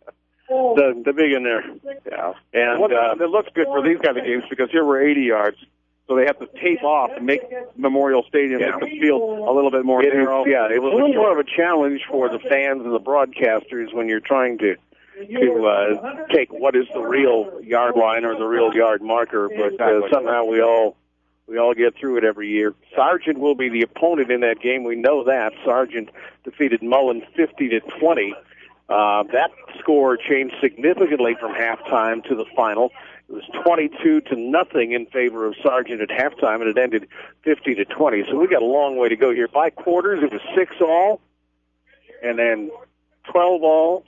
the, the big in there. Yeah. And well, uh, it looks good for these kind of games because here we're eighty yards. So they have to tape off and make Memorial Stadium, yeah. make the field a little bit more it narrow. Is, yeah, it was a little more of a challenge for the fans and the broadcasters when you're trying to to uh, take what is the real yard line or the real yard marker, but uh, somehow we all we all get through it every year. Sargent will be the opponent in that game. We know that. Sargent defeated Mullen fifty to twenty. Uh, that score changed significantly from halftime to the final. It was twenty-two to nothing in favor of Sargent at halftime, and it ended fifty to twenty. So we got a long way to go here. By quarters, it was six all, and then twelve all,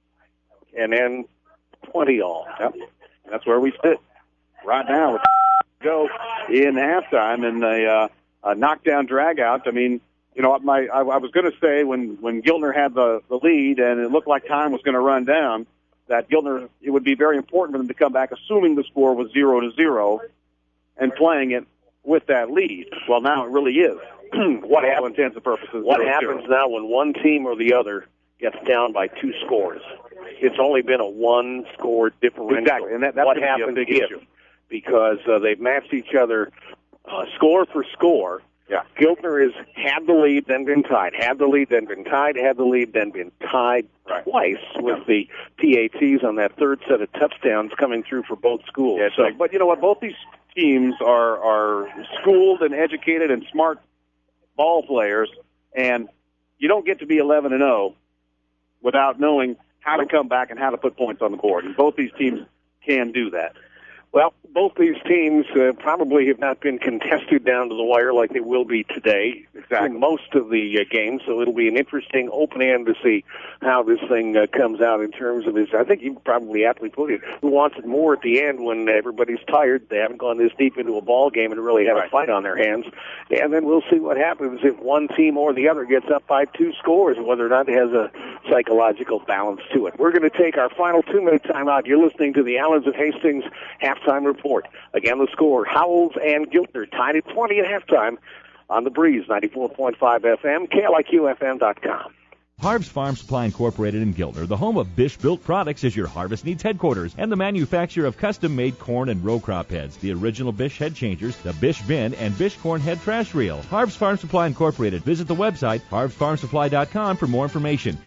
and then twenty all. Yep. That's where we sit right now. With go in halftime and a, uh, a knockdown drag out. I mean, you know, my I, I was going to say when when Giltner had the the lead and it looked like time was going to run down, that Giltner, it would be very important for them to come back, assuming the score was zero to zero, and playing it with that lead. Well, now it really is. what for all intents and purposes. What zero, happens zero. now when one team or the other gets down by two scores? It's only been a one-score differential. Exactly, and that, that's what going to happens be a big if, issue. Because uh, they've matched each other uh, score for score. Yeah. Giltner has had the lead, then been tied. Had the lead, then been tied. Had the lead, then been tied right. twice with the P A Ts on that third set of touchdowns coming through for both schools. Yeah, so, like, but you know what? Both these teams are are schooled and educated and smart ball players, and you don't get to be eleven and oh without knowing how to come back and how to put points on the board. And both these teams can do that. Well, both these teams uh, probably have not been contested down to the wire like they will be today. Exactly. In most of the uh, games, so it'll be an interesting open end to see how this thing uh, comes out in terms of this. I think you probably aptly put it. Who wants it more at the end when everybody's tired? They haven't gone this deep into a ball game and really have right. a fight on their hands. And then we'll see what happens if one team or the other gets up by two scores, and whether or not it has a psychological balance to it. We're going to take our final two-minute timeout. You're listening to the Allens of Hastings halftime report. Again, the score, Howells and Giltner tied at twenty at halftime on the Breeze, ninety-four point five F M, K L I Q F M dot com. Harb's Farm Supply Incorporated in Giltner, the home of Bish Built Products, is your harvest needs headquarters and the manufacturer of custom-made corn and row crop heads, the original Bish head changers, the Bish bin, and Bish corn head trash reel. Harb's Farm Supply Incorporated. Visit the website, harbs farm supply dot com for more information.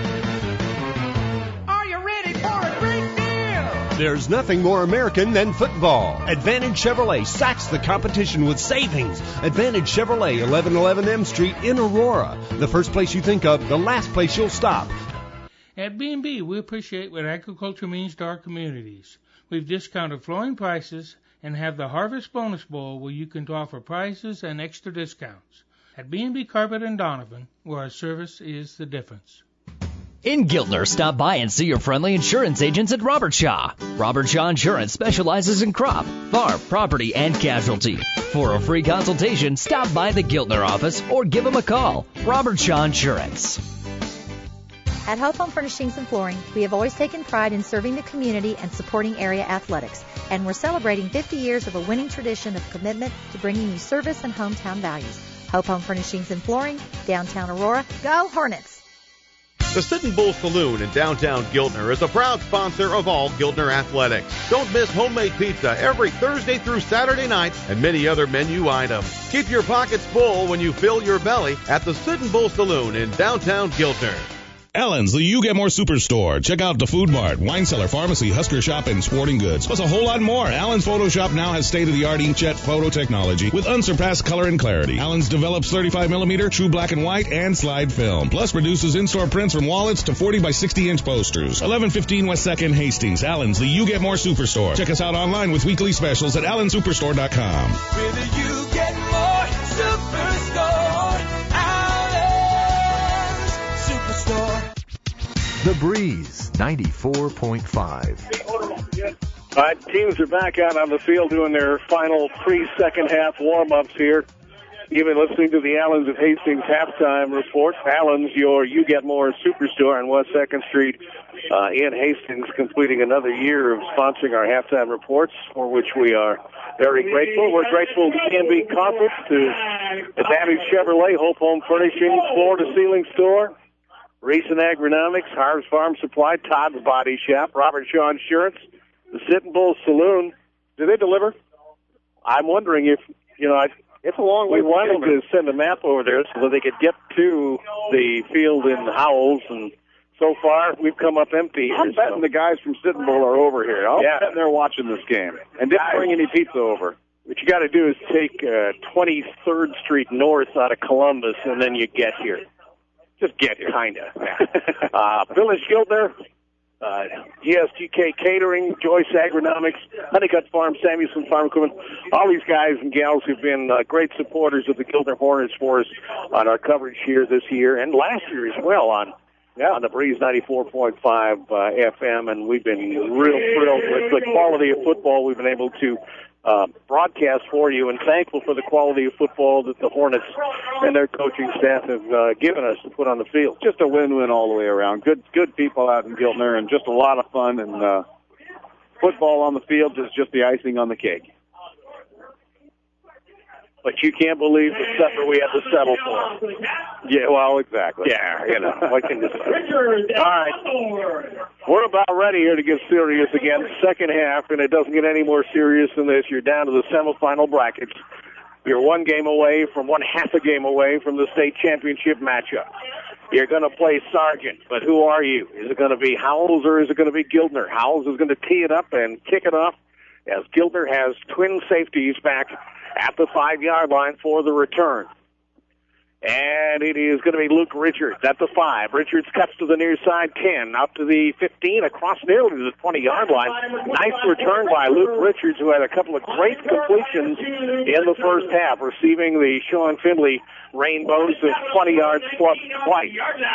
There's nothing more American than football. Advantage Chevrolet sacks the competition with savings. Advantage Chevrolet, eleven eleven M Street in Aurora. The first place you think of, the last place you'll stop. At B and B, we appreciate what agriculture means to our communities. We've discounted flooring prices and have the Harvest Bonus Bowl where you can offer prices and extra discounts. At B and B Carpet and Donovan, where our service is the difference. In Giltner, stop by and see your friendly insurance agents at Robert Shaw. Robert Shaw Insurance specializes in crop, farm, property, and casualty. For a free consultation, stop by the Giltner office or give them a call. Robert Shaw Insurance. At Hope Home Furnishings and Flooring, we have always taken pride in serving the community and supporting area athletics. And we're celebrating fifty years of a winning tradition of commitment to bringing you service and hometown values. Hope Home Furnishings and Flooring, downtown Aurora. Go Hornets! The Sitting Bull Saloon in downtown Giltner is a proud sponsor of all Giltner athletics. Don't miss homemade pizza every Thursday through Saturday night and many other menu items. Keep your pockets full when you fill your belly at the Sitting Bull Saloon in downtown Giltner. Allen's, the You Get More Superstore. Check out the Food Mart, Wine Cellar, Pharmacy, Husker Shop, and Sporting Goods. Plus a whole lot more. Allen's Photoshop now has state-of-the-art inkjet photo technology with unsurpassed color and clarity. Allen's develops thirty-five millimeter true black and white and slide film. Plus produces in-store prints from wallets to forty by sixty inch posters. eleven fifteen West second Hastings. Allen's, the You Get More Superstore. Check us out online with weekly specials at allen superstore dot com. With a You Get More Superstore. Allen's Superstore. The Breeze, ninety-four point five. All right, teams are back out on the field doing their final pre-second half warm-ups here. Even listening to the Allens of Hastings halftime report. Allens, your You Get More Superstore on West second Street uh, in Hastings, completing another year of sponsoring our halftime reports, for which we are very grateful. We're grateful to B and B Carpet, to Advantage Chevrolet, Hope Home Furnishings, Floor to Ceiling Store, Recent Agronomics, Harb's Farm Supply, Todd's Body Shop, Robert Shaw Insurance, the Sitting Bull Saloon. Do they deliver? I'm wondering if, you know, I, it's a long way. We wanted to send a map over there so that they could get to the field in Howells, and so far we've come up empty. I'm betting so. the guys from Sitting Bull are over here. I'll yeah. bet they're watching this game. And didn't bring any pizza over. What you got to do is take uh, twenty-third Street North out of Columbus, and then you get here. Just get here. Kinda. uh, Village Giltner, uh, G S G K Catering, Joyce Agronomics, Honeycutt Farm, Samuelson Farm Equipment. All these guys and gals have been uh, great supporters of the Giltner Hornets for us on our coverage here this year and last year as well on yeah. on the Breeze ninety-four point five uh, F M, and we've been real thrilled with the quality of football we've been able to Uh, broadcast for you, and thankful for the quality of football that the Hornets and their coaching staff have uh, given us to put on the field. Just a win-win all the way around. Good, good people out in Giltner, and just a lot of fun. And uh, football on the field is just the icing on the cake. But you can't believe the supper we had to settle for. Yeah, well, exactly. Yeah, you know, what can you say? All right. We're about ready here to get serious again. Second half, and it doesn't get any more serious than this. You're down to the semifinal brackets. You're one game away from one half a game away from the state championship matchup. You're going to play Sargent, but who are you? Is it going to be Howells or is it going to be Giltner? Howells is going to tee it up and kick it off as Giltner has twin safeties back at the five-yard line for the return. And it is going to be Luke Richards at the five. Richards cuts to the near side, ten, out to the fifteen, across nearly to the twenty-yard line. Nice return by Luke Richards, who had a couple of great completions in the first half, receiving the Sean Finley rainbows of twenty yards plus twice.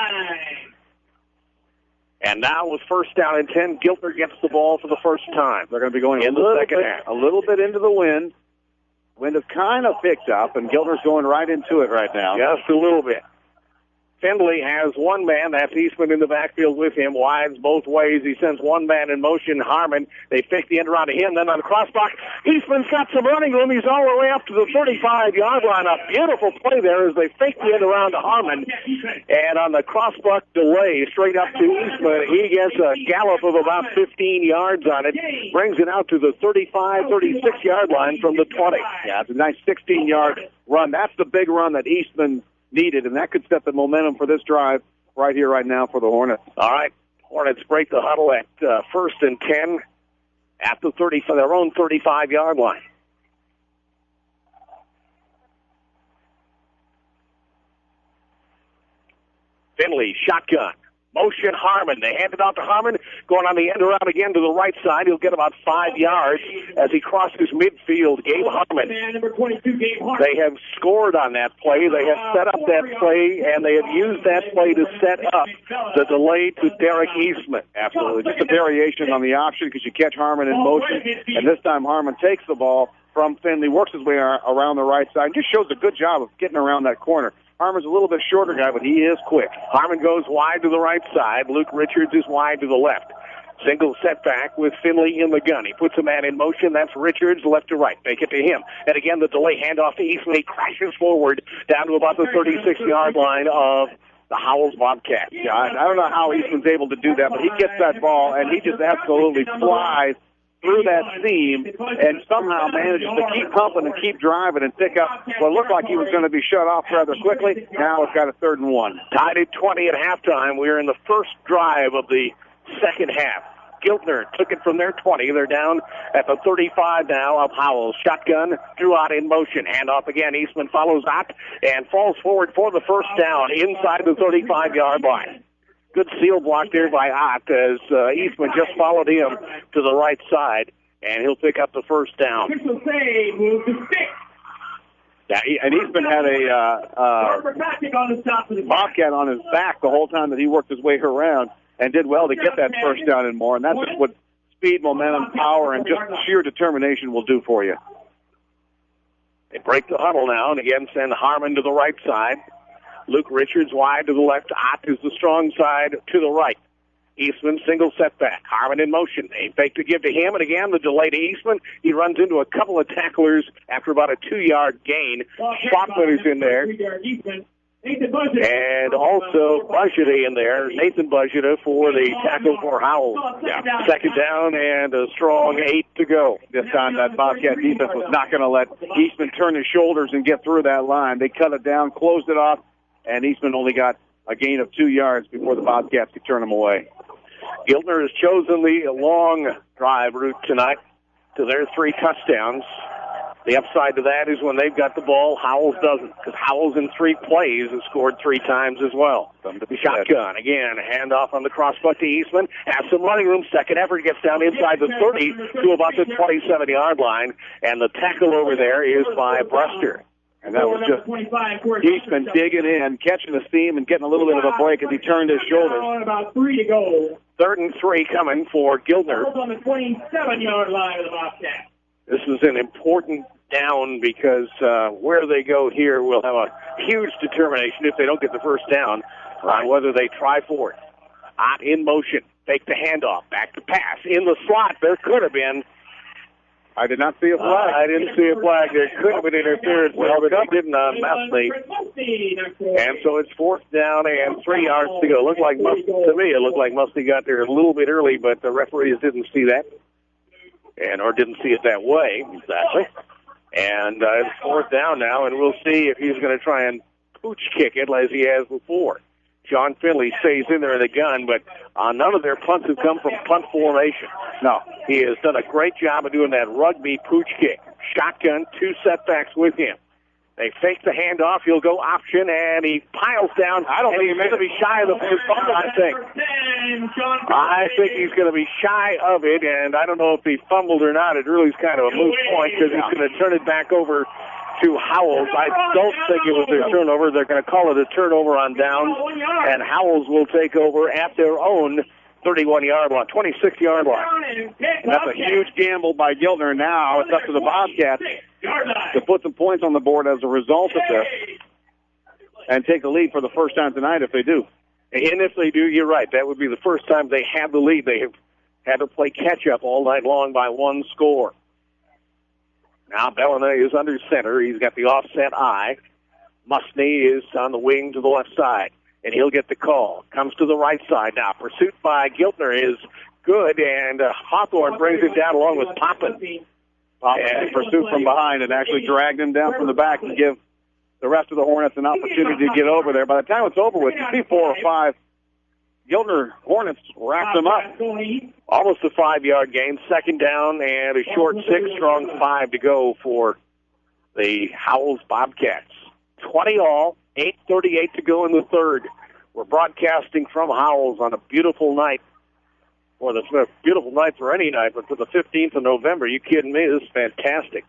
And now with first down and ten, Giltner gets the ball for the first time. They're going to be going in the second half. A little bit into the wind. Wind has kind of picked up, and Giltner's going right into it right now. Just a little bit. Findlay has one man. That's Eastman in the backfield with him. Wides both ways. He sends one man in motion. Harmon. They fake the end around to him. Then on the crossblock, Eastman's got some running room. He's all the way up to the thirty-five-yard line. A beautiful play there as they fake the end around to Harmon. And on the crossblock delay, straight up to Eastman, he gets a gallop of about fifteen yards on it. Brings it out to the thirty-five, thirty-six-yard line from the twenty. Yeah, it's a nice sixteen-yard run. That's the big run that Eastman needed, and that could set the momentum for this drive right here, right now for the Hornets. All right, Hornets break the huddle at uh, first and ten at the thirty for their own thirty-five-yard line. Finley, shotgun. Motion Harmon. They hand it out to Harmon. Going on the end around again to the right side. He'll get about five yards as he crosses midfield. Gabe Harmon. They have scored on that play. They have set up that play, and they have used that play to set up the delay to Derek Eastman. Absolutely. Just a variation on the option because you catch Harmon in motion, and this time Harmon takes the ball from Finley, works his way around the right side, and just shows a good job of getting around that corner. Harmon's a little bit shorter guy, but he is quick. Harmon goes wide to the right side. Luke Richards is wide to the left. Single setback with Finley in the gun. He puts a man in motion. That's Richards, left to right. Make it to him. And again, the delay handoff to Eastman. He crashes forward down to about the thirty-six-yard line of the Howells Bobcats. Yeah, I don't know how Eastman's able to do that, but he gets that ball, and he just absolutely flies through that seam and somehow manages to keep pumping and keep driving and pick up what looked like he was going to be shut off rather quickly. Now it's got a third and one. Tied at twenty at halftime. We're in the first drive of the second half. Giltner took it from their twenty. They're down at the thirty-five now of Howells. Shotgun, drew out in motion. Handoff again. Eastman follows out and falls forward for the first down inside the thirty-five-yard line. Good seal block there by Ott as uh, Eastman just followed him to the right side, and he'll pick up the first down. Yeah, he, and Eastman had a uh, uh, Bobcat on his back the whole time that he worked his way around and did well to get that first down and more, and that's just what speed, momentum, power, and just sheer determination will do for you. They break the huddle now, and again send Harmon to the right side. Luke Richards wide to the left. Ott is the strong side to the right. Eastman single setback. Harmon in motion. They fake to give to him, and again the delay to Eastman. He runs into a couple of tacklers after about a two-yard gain. Schwachman is in there. And also Bajada in there. Nathan Bajada for the tackle for Howell. Yeah. Second down and a strong eight to go. This time that Bobcat defense was not going to let Eastman turn his shoulders and get through that line. They cut it down, closed it off, and Eastman only got a gain of two yards before the Bobcats could turn him away. Giltner has chosen the long drive route tonight to their three touchdowns. The upside to that is when they've got the ball, Howells doesn't, because Howells in three plays has scored three times as well. Shotgun, again, handoff on the crossbuck to Eastman. Has some running room. Second effort gets down inside the thirty to about the twenty-seven-yard line, and the tackle over there is by Bruster. And that was just Eastman digging in, catching the seam, and getting a little bit of a break as he turned his shoulders. About three to go. Third and three coming for Giltner. On the twenty-seven-yard line of the Bobcats. This is an important down because uh, where they go here will have a huge determination if they don't get the first down on whether they try for it. Ott in motion. Fake the handoff. Back to pass. In the slot. There could have been. I did not see a flag. Uh, I didn't see a flag. There could have been interference. Well, but they didn't on Messley. And so it's fourth down and three yards to go. It looked like Mus- to me, it looked like Musty got there a little bit early, but the referees didn't see that, and or didn't see it that way exactly. And uh, it's fourth down now, and we'll see if he's going to try and pooch kick it as he has before. Sean Finley stays in there in the gun, but uh, none of their punts have come from punt formation. No, he has done a great job of doing that rugby pooch kick. Shotgun, two setbacks with him. They fake the handoff. He'll go option, and he piles down. I don't think he's going to be shy of the first ball, I think. I think he's going to be shy of it, and I don't know if he fumbled or not. It really is kind of a moot point because he's going to turn it back over to Howells. I don't think it was their turnover. They're going to call it a turnover on downs, and Howells will take over at their own thirty-one-yard line, twenty-six-yard line. That's a huge gamble by Giltner. Now it's up to the Bobcats to put some points on the board as a result of this and take the lead for the first time tonight if they do. And if they do, you're right. That would be the first time they have the lead. They have had to play catch-up all night long by one score. Now Bellina is under center. He's got the offset eye. Musney is on the wing to the left side, and he'll get the call. Comes to the right side now. Pursuit by Giltner is good, and uh, Hawthorne brings him down along with Poppin. And pursuit from behind and actually dragged him down from the back to give the rest of the Hornets an opportunity to get over there. By the time it's over with, three, four, or five, Giltner Hornets wrapped them up. Almost a five-yard gain, second down, and a short six, strong five to go for the Howells Bobcats. twenty all, eight thirty-eight to go in the third. We're broadcasting from Howells on a beautiful night. Well, it's a beautiful night for any night, but for the fifteenth of November, you kidding me? This is fantastic.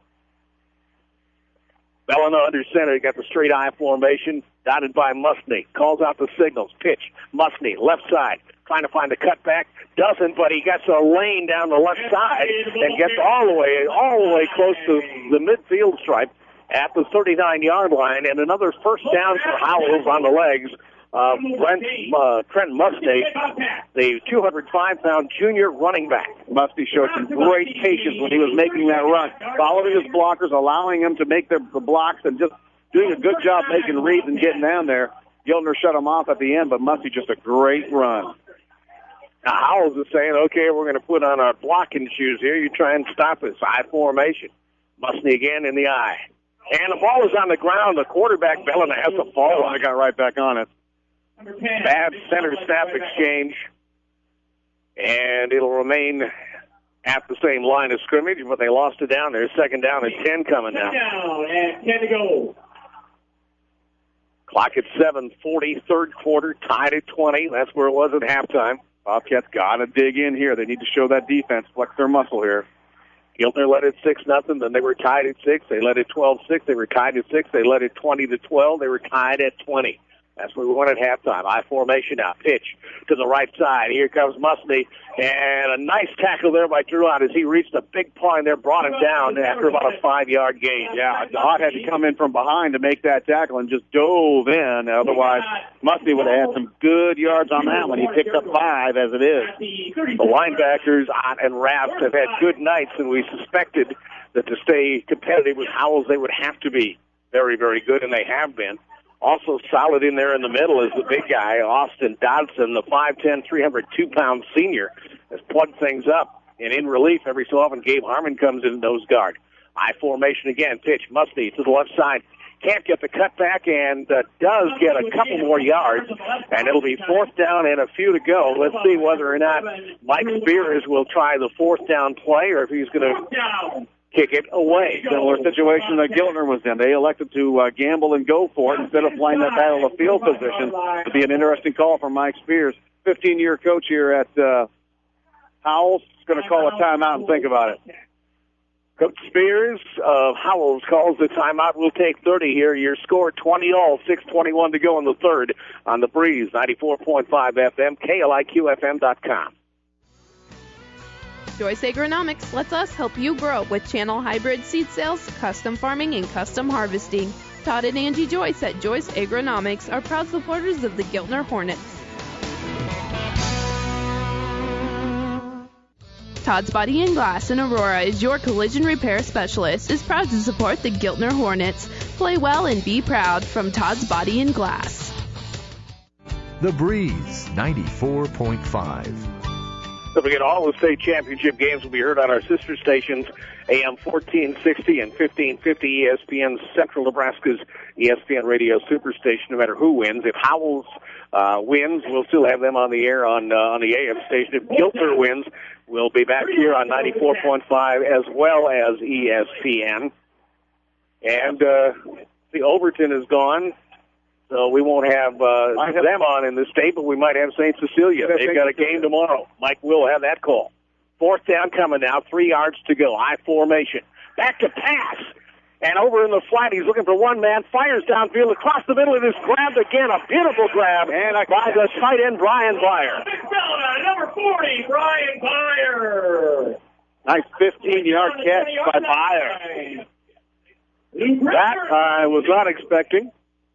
Bellina under center, got the straight eye formation, dotted by Musney. Calls out the signals. Pitch. Musney, left side, trying to find the cutback. Doesn't, but he gets a lane down the left side and gets all the way, all the way close to the midfield stripe at the thirty-nine-yard line, and another first down for Howells on the legs. Uh, Brent, uh, Trent Musney, the two hundred five pound junior running back. Musney showed some great patience when he was making that run, following his blockers, allowing him to make the, the blocks, and just doing a good job making reads and getting down there. Giltner shut him off at the end, but Musney just a great run. Now Howells is saying, okay, we're going to put on our blocking shoes here. You try and stop this eye formation. Musney again in the eye. And the ball is on the ground. The quarterback, Bellina, has to fall. I got right back on it. Bad center snap exchange, and it'll remain at the same line of scrimmage, but they lost it down there. Second down and ten coming now. Down and ten to go. Clock at seven forty, third quarter, tied at twenty. That's where it was at halftime. Bobcats got to dig in here. They need to show that defense, flex their muscle here. Giltner led it six nothing. Then they were tied at six. They led it twelve six. They were tied at six. They led it twenty to twelve. They were tied at twenty. That's where we won at halftime. I formation now. Pitch to the right side. Here comes Musney. And a nice tackle there by Drew Ott as he reached a big point there, brought him down after about a five-yard gain. Yeah, Ott had to come in from behind to make that tackle and just dove in. Otherwise, Musney would have had some good yards on that one. He picked up five as it is. The linebackers, Ott and Raft, have had good nights, and we suspected that to stay competitive with Howells, they would have to be very, very good, and they have been. Also solid in there in the middle is the big guy, Austin Dodson, the five ten, three hundred two pound senior, has plugged things up. And in relief, every so often, Gabe Harmon comes in nose guard. I formation again, pitch, Musney to the left side. Can't get the cutback and uh, does get a couple more yards. And it'll be fourth down and a few to go. Let's see whether or not Mike Spears will try the fourth down play or if he's going to kick it away. Similar situation that Giltner was in. They elected to uh, gamble and go for it instead of playing that battle of field position. It'd be an interesting call from Mike Spears, fifteen-year coach here at uh, Howells. Is going to call a timeout and think about it. Coach Spears of Howells calls the timeout. We'll take thirty here. Your score twenty all, six twenty-one to go in the third on the Breeze, ninety-four point five F M, K L I Q F M dot com. Joyce Agronomics lets us help you grow with channel hybrid seed sales, custom farming, and custom harvesting. Todd and Angie Joyce at Joyce Agronomics are proud supporters of the Giltner Hornets. Todd's Body and Glass in Aurora is your collision repair specialist, is proud to support the Giltner Hornets. Play well and be proud from Todd's Body and Glass. The Breeze, ninety-four point five. Don't forget, all the state championship games will be heard on our sister stations, A M fourteen sixty and fifteen fifty, E S P N Central Nebraska's E S P N Radio Superstation, no matter who wins. If Howells uh, wins, we'll still have them on the air on uh, on the A M station. If Giltner wins, we'll be back here on ninety-four point five as well as E S P N. And uh, The Overton is gone, so we won't have uh, Might have- them on in the state, but we might have Saint Cecilia. Yeah, They've Saint got a Cecilia. game tomorrow. Mike will have that call. Fourth down coming now, three yards to go. I formation. Back to pass. And over in the flat, he's looking for one man, fires downfield across the middle, and is grabbed again. A beautiful grab and by the tight end, Brian Byer. Number forty, Brian Byer. Nice fifteen-yard catch by Byer. That I was not expecting.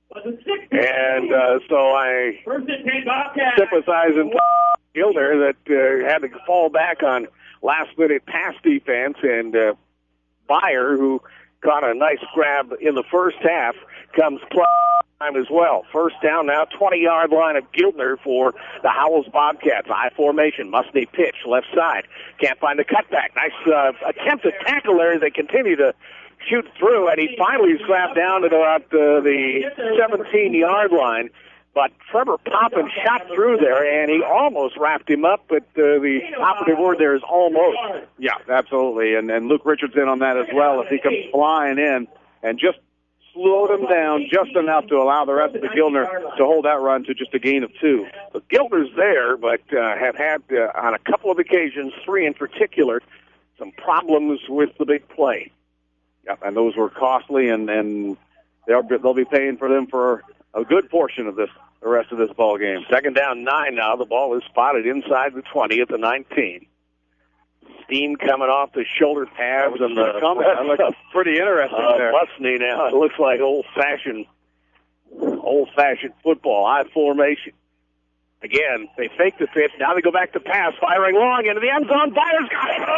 And uh, so I sympathize with Gilder that uh, had to fall back on last-minute pass defense, and uh, Byer, who caught a nice grab in the first half, comes time as well. First down now, twenty-yard line of Giltner for the Howells Bobcats. I formation, Musney pitch, left side. Can't find the cutback. Nice uh, attempt to tackle there. They continue to shoot through, and he finally slapped down at about uh, the seventeen-yard line. But Trevor Poppin shot through there, and he almost wrapped him up, but uh, the operative word there is almost. Yeah, absolutely. And, and Luke Richards in on that as well as he comes flying in and just slowed him down just enough to allow the rest of the Giltner to hold that run to just a gain of two. The Giltner's there, but uh, have had, uh, on a couple of occasions, three in particular, some problems with the big play. Yep, and those were costly, and, and they'll, they'll be paying for them for a good portion of this, the rest of this ball game. Second down, nine now. The ball is spotted inside the twenty at the nineteen. Steam coming off the shoulder pads and the Come, that looks pretty interesting uh, there. Musney now. It looks like old-fashioned, old-fashioned football. I formation. Again, they fake the pitch. Now they go back to pass, firing long into the end zone. Byers got it.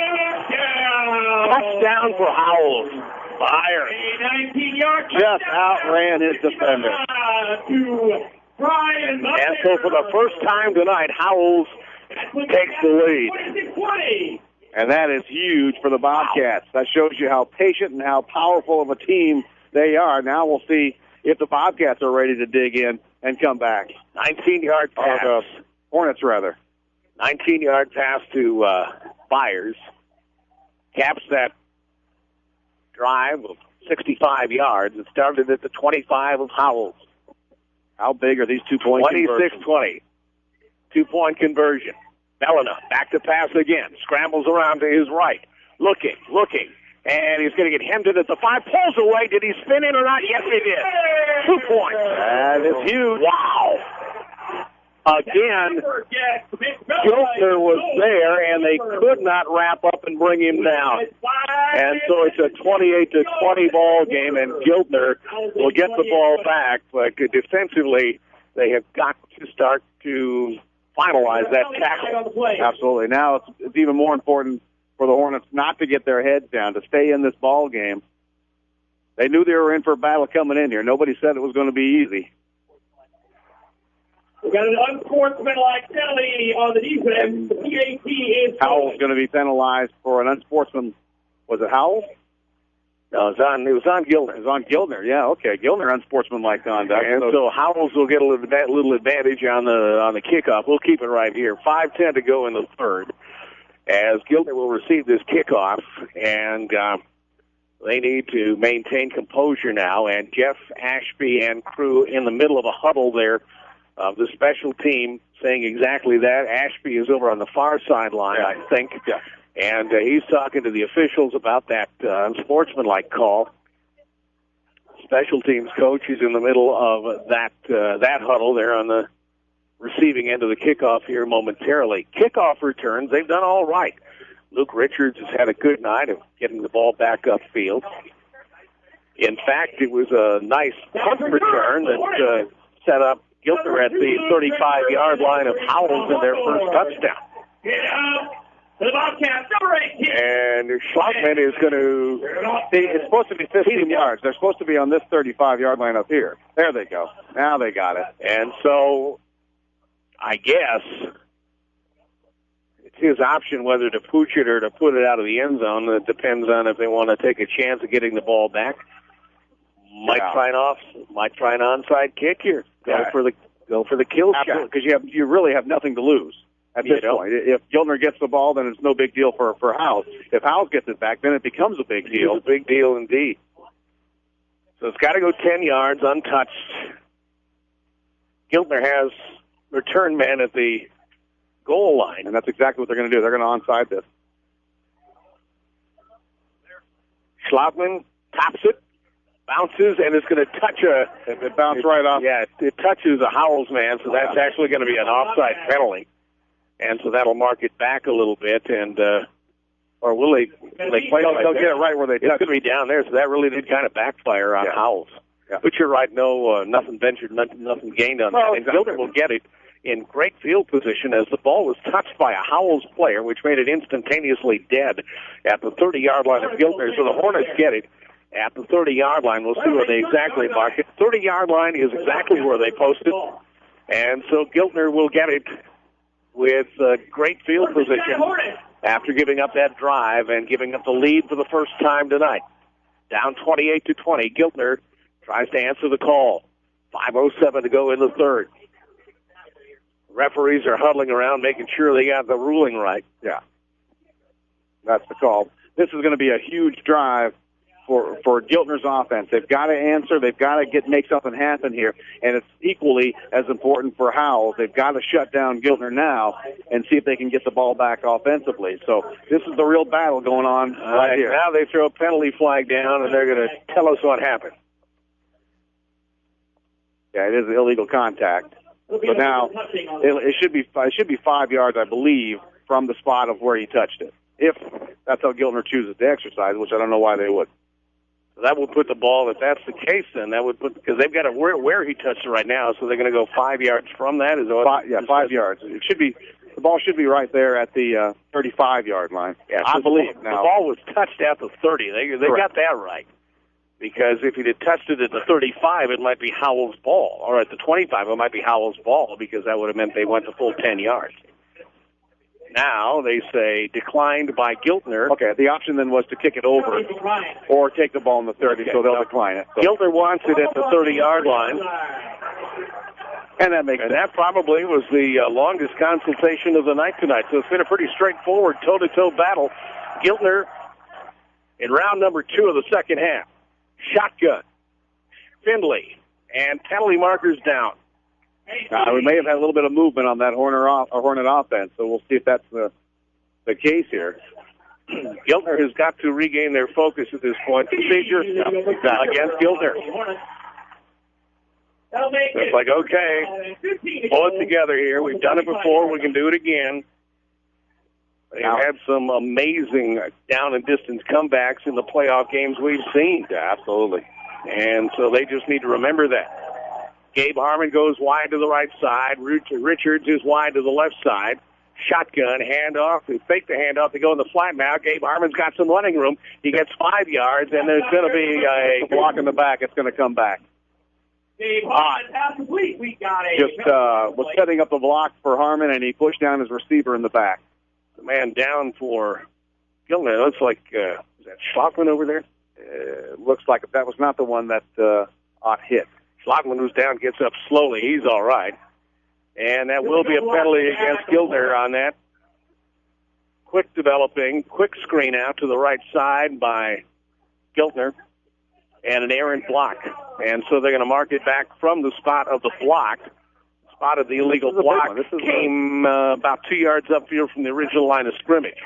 Touchdown for Howells. Byers. nineteen-yard Just outran his defender. to Brian Byer. And so for the first time tonight, Howells takes the lead. twenty. And that is huge for the Bobcats. That shows you how patient and how powerful of a team they are. Now we'll see if the Bobcats are ready to dig in and come back. nineteen-yard pass. Or the Hornets, rather. nineteen-yard pass to uh, Byers. Caps that drive of sixty-five yards. It started at the twenty-five of Howells. How big are these two-point twenty-six twenty. Two-point conversion. Bellina back to pass again. Scrambles around to his right. Looking, looking. And he's going to get hemmed in at the five. Pulls away. Did he spin in or not? Yes, he did. Two points. That is huge. Wow. Again, Giltner was there, and they could not wrap up and bring him down. And so it's a twenty-eight to twenty ball game, and Giltner will get the ball back. But defensively, they have got to start to finalize that tackle. Absolutely. Now it's, it's even more important for the Hornets not to get their heads down, to stay in this ball game. They knew they were in for a battle coming in here. Nobody said it was going to be easy. We got an unsportsmanlike penalty on the defense. The P A T is Howell's going to be penalized for an unsportsman. Was it Howell? No, it was on, it was on Giltner. It was on Giltner, yeah, okay. Giltner unsportsmanlike conduct. And so Howells will get a little, that little advantage on the on the kickoff. We'll keep it right here. five ten to go in the third, as Giltner will receive this kickoff, and uh, they need to maintain composure now. And Jeff Ashby and crew in the middle of a huddle there of the special team saying exactly that. Ashby is over on the far sideline, yeah. I think. Yeah. And uh, he's talking to the officials about that uh, unsportsmanlike call. Special teams coach is in the middle of that uh, that huddle there on the receiving end of the kickoff here momentarily. Kickoff returns, they've done all right. Luke Richards has had a good night of getting the ball back upfield. In fact, it was a nice punt return that uh, set up Giltner at the thirty-five-yard line of Howells in their first touchdown. Yeah. The Bobcats, number eighteen. And Schlockman is going to... See, it's supposed to be fifteen yards. They're supposed to be on this thirty-five-yard line up here. There they go. Now they got it. And so, I guess, it's his option whether to pooch it or to put it out of the end zone. It depends on if they want to take a chance of getting the ball back. Might Yeah. try an off, might try an onside kick here. Go Yeah. for the go for the kill Absolutely, shot. because you have you really have nothing to lose at You this know. point. If Giltner gets the ball, then it's no big deal for for Howells. If Howells gets it back, then it becomes a big deal. It's a big deal indeed. So it's got to go ten yards untouched. Giltner has return man at the goal line. And that's exactly what they're going to do. They're going to onside this. Schlautman tops it, bounces, and it's going to touch a... It, it bounced right off. Yeah, it, it touches a Howells man, so that's actually going to be an offside penalty. And so that'll mark it back a little bit, and... Uh, or will they... Will they play they'll like they'll that? get it right where they It's touch. going to be down there, so that really did kind of backfire on Yeah. Howells. Yeah. But you're right, no, uh, nothing ventured, nothing, nothing gained on Well, that. And Giltner will get it in great field position as the ball was touched by a Howells player, which made it instantaneously dead at the thirty-yard line of Giltner. So the Hornets get it at the thirty-yard line. We'll see where they exactly mark it. thirty-yard line is exactly where they posted. And so Giltner will get it with uh, great field position after giving up that drive and giving up the lead for the first time tonight. Down twenty-eight to twenty. Giltner tries to answer the call. five oh seven to go in the third. Referees are huddling around, making sure they got the ruling right. Yeah. That's the call. This is going to be a huge drive for for Giltner's offense. They've got to answer. They've got to get make something happen here, and it's equally as important for Howells. They've got to shut down Giltner now and see if they can get the ball back offensively. So this is the real battle going on right Uh, here. now they throw a penalty flag down, and they're going to tell us what happened. Yeah, it is illegal contact. But now it, it should be it should be five yards, I believe, from the spot of where he touched it. If that's how Giltner chooses to exercise, which I don't know why they would. So that would put the ball, if that's the case, then that would put, because they've got it where, where he touched it right now, so they're going to go five yards from that. Is that what Five, yeah, five yards. It should be the ball should be right there at the uh, thirty-five yard line. Yeah, I so believe the, now. the ball was touched at the thirty. They they Correct. got that right. Because if he'd have touched it at the thirty-five, it might be Howell's ball. Or at the twenty-five, it might be Howell's ball, because that would have meant they went the full ten yards. Now they say declined by Giltner. Okay, the option then was to kick it over or take the ball in the thirty, Okay, so they'll no. decline it. So. Giltner wants it at the thirty-yard line. And that makes And sense. that probably was the uh, longest consultation of the night tonight. So it's been a pretty straightforward toe-to-toe battle. Giltner in round number two of the second half. Shotgun. Finley. And penalty markers down. Uh, we may have had a little bit of movement on that Horner off, or Hornet offense, so we'll see if that's the the case here. Giltner has got to regain their focus at this point. Procedure against Giltner. It's like, okay, pull it together here. We've done it before. We can do it again. They've had some amazing down and distance comebacks in the playoff games we've seen. Absolutely. And so they just need to remember that. Gabe Harmon goes wide to the right side. Richards is wide to the left side. Shotgun, handoff. They fake the handoff. They go in the flat now. Gabe Harmon's got some running room. He gets five yards, and there's going to be a block in the back. It's going to come back. Hot. Complete. We got it. Just uh, was setting up the block for Harmon, and he pushed down his receiver in the back. The man down for Giltner. Looks like, uh, is that Schlautman over there? Uh, looks like that was not the one that uh, Ott hit. Schlautman, who's down, gets up slowly. He's all right. And that will be a penalty against Giltner on that. Quick developing, quick screen out to the right side by Giltner. And an errant block. And so they're going to mark it back from the spot of the block. Spot of the illegal block this is came uh, about two yards upfield from the original line of scrimmage.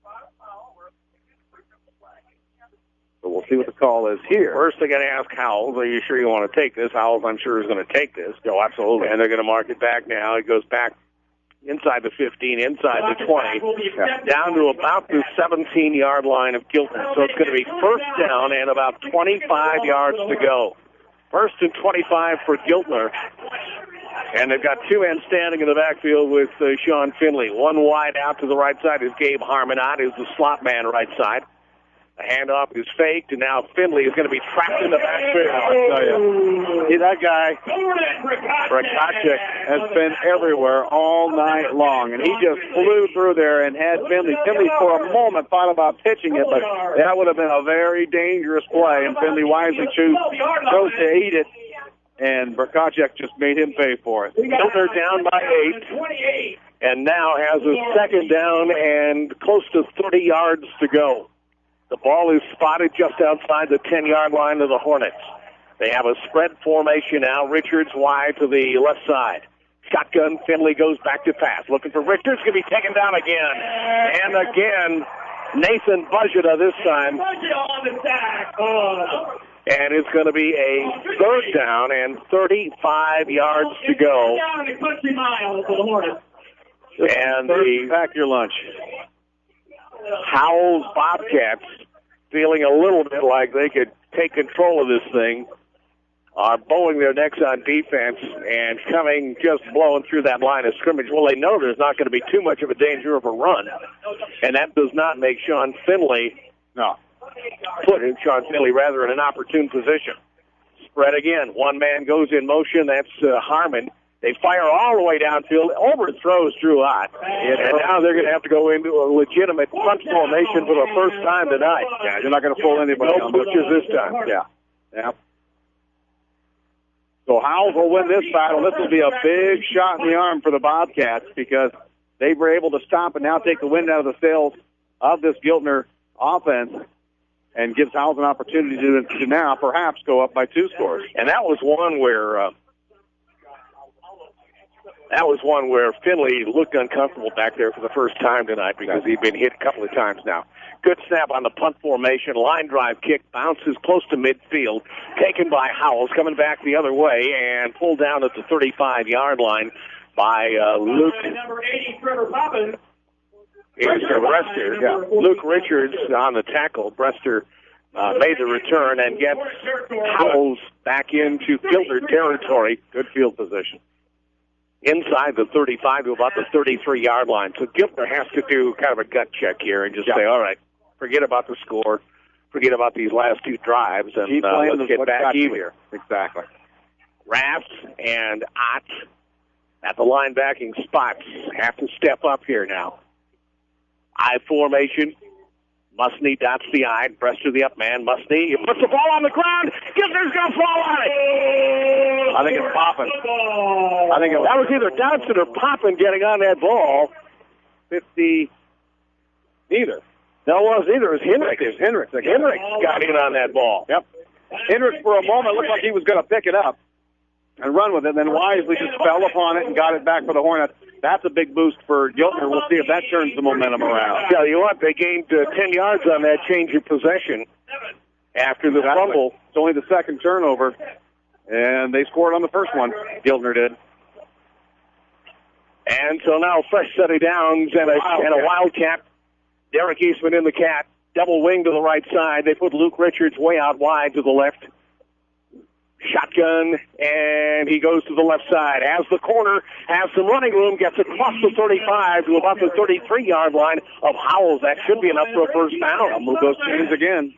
So we'll see what the call is here. First, they got to ask Howells, are you sure you want to take this? Howells, I'm sure, is going to take this. Oh, absolutely. And they're going to mark it back now. It goes back inside the fifteen, inside the twenty, down to about the seventeen-yard line of Giltner. So it's going to be first down and about twenty-five yards to go. First and twenty-five for Giltner. And they've got two men standing in the backfield with uh, Sean Finley. One wide out to the right side is Gabe Harmon. Out is the slot man right side. The handoff is faked, and now Finley is going to be trapped in the backfield. I'll tell you. See, that guy, Brakacic, has been everywhere all night long, and he just flew through there and had Finley. Finley, for a moment, thought about pitching it, but that would have been a very dangerous play, and Finley wisely chose, chose to eat it, and Brakacic just made him pay for it. Giltner down by eight, and now has a second down and close to thirty yards to go. The ball is spotted just outside the ten-yard line of the Hornets. They have a spread formation now. Richards wide to the left side. Shotgun. Finley goes back to pass. Looking for Richards. Going to be taken down again. And again, Nathan Bajada this time. And it's going to be a third down and thirty-five yards to go. And the pack your lunch. Howells Bobcats, feeling a little bit like they could take control of this thing, are bowing their necks on defense and coming just blowing through that line of scrimmage. Well, they know there's not going to be too much of a danger of a run, and that does not make Sean Finley, no, put Sean Finley rather in an opportune position. Spread again. One man goes in motion. That's uh, Harmon. They fire all the way downfield, overthrows Drew Ott, and now they're going to have to go into a legitimate punt formation for the first time tonight. Yeah, you're not going to fool anybody. No pushes this time. Yeah, yeah. So Howells will win this battle. This will be a big shot in the arm for the Bobcats because they were able to stop and now take the wind out of the sails of this Giltner offense and gives Howells an opportunity to, to now perhaps go up by two scores. And that was one where... Uh, That was one where Finley looked uncomfortable back there for the first time tonight because he'd been hit a couple of times now. Good snap on the punt formation. Line drive kick bounces close to midfield. Taken by Howells, coming back the other way and pulled down at the thirty-five-yard line by uh, Luke. It's Brester. Yeah. Luke Richards on the tackle. Brester uh, made the return and gets Howells back into Giltner territory. Good field position. Inside the thirty-five to about the thirty-three-yard line. So Giltner has to do kind of a gut check here and just yeah. say, all right, forget about the score, forget about these last two drives, and uh, let's get back even here. Exactly. Rafts and Ott at the linebacking spots have to step up here now. I formation. Musney dots the eye. Brester the up man. Musney puts the ball on the ground. Giltner's going to fall on it. I think it's Poppin. I think it was, that was either Dodson or Poppin getting on that ball. fifty. Neither. No, it was either. It was Henricks. It was Henricks. Henricks got in on that ball. Yep. Henricks for a moment looked like he was going to pick it up and run with it, and then wisely just fell upon it and got it back for the Hornets. That's a big boost for Giltner. We'll see if that turns the momentum around. Tell you what, they gained uh, ten yards on that change of possession after the exactly. fumble. It's only the second turnover, and they scored on the first one. Giltner did. And so now fresh set of downs and a, and a wildcat. Derek Eastman in the cat. Double wing to the right side. They put Luke Richards way out wide to the left. Shotgun, and he goes to the left side. Has the corner, has some running room, gets across the thirty-five to about the thirty-three-yard line of Howells. That should be enough for a first down. I'll move those chains again.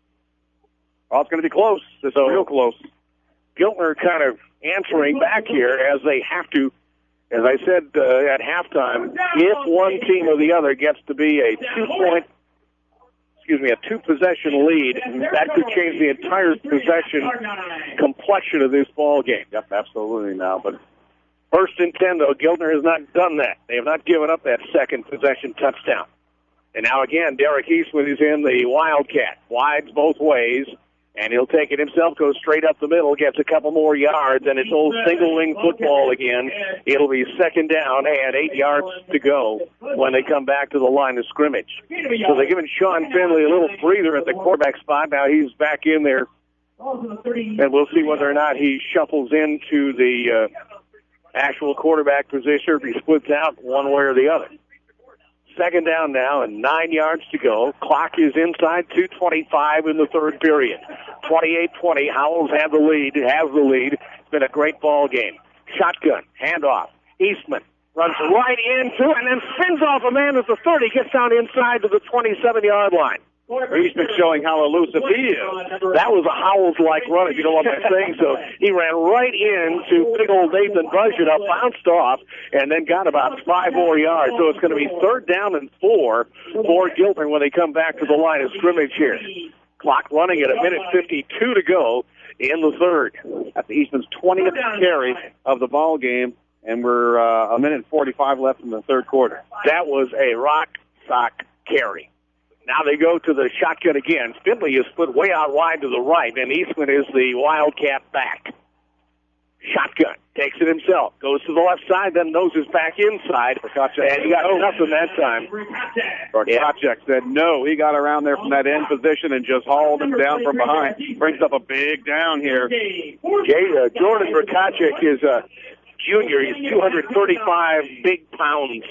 Oh, it's going to be close. It's so, real close. Giltner kind of answering back here as they have to, as I said uh, at halftime, if one team or the other gets to be a two-point excuse me, a two-possession lead, that could change the entire possession complexion of this ball game. Yep, absolutely now. But first and ten, though, Giltner has not done that. They have not given up that second possession touchdown. And now again, Derek Eastman is in the Wildcat. Wides both ways, and he'll take it himself, goes straight up the middle, gets a couple more yards, and it's old single-wing football again. It'll be second down and eight yards to go when they come back to the line of scrimmage. So they're giving Sean Finley a little breather at the quarterback spot. Now he's back in there, and we'll see whether or not he shuffles into the uh, actual quarterback position or if he splits out one way or the other. Second down now and nine yards to go. Clock is inside two twenty-five in the third period. twenty-eight twenty. Howells have the lead. Has the lead. It's been a great ball game. Shotgun. Handoff. Eastman runs right into and then spins off a man at the thirty. Gets down inside to the twenty-seven-yard line. Eastman showing how elusive he is. That was a Howells-like run, if you don't want me saying so. He ran right into big old Nathan Bajada, bounced off, and then got about five more yards. So it's going to be third down and four for Giltner when they come back to the line of scrimmage here. Clock running at a minute fifty-two to go in the third. That's Eastman's twentieth carry of the ball game, and we're uh, a minute forty-five left in the third quarter. That was a rock sock carry. Now they go to the shotgun again. Finley is put way out wide to the right, and Eastman is the Wildcat back. Shotgun. Takes it himself. Goes to the left side, then noses back inside. And he got nothing that time. Prokopchak said no. He got around there from that end position and just hauled him down from behind. Brings up a big down here. Jay, uh, Jordan Prokopchak is a junior. He's two hundred thirty-five big pounds.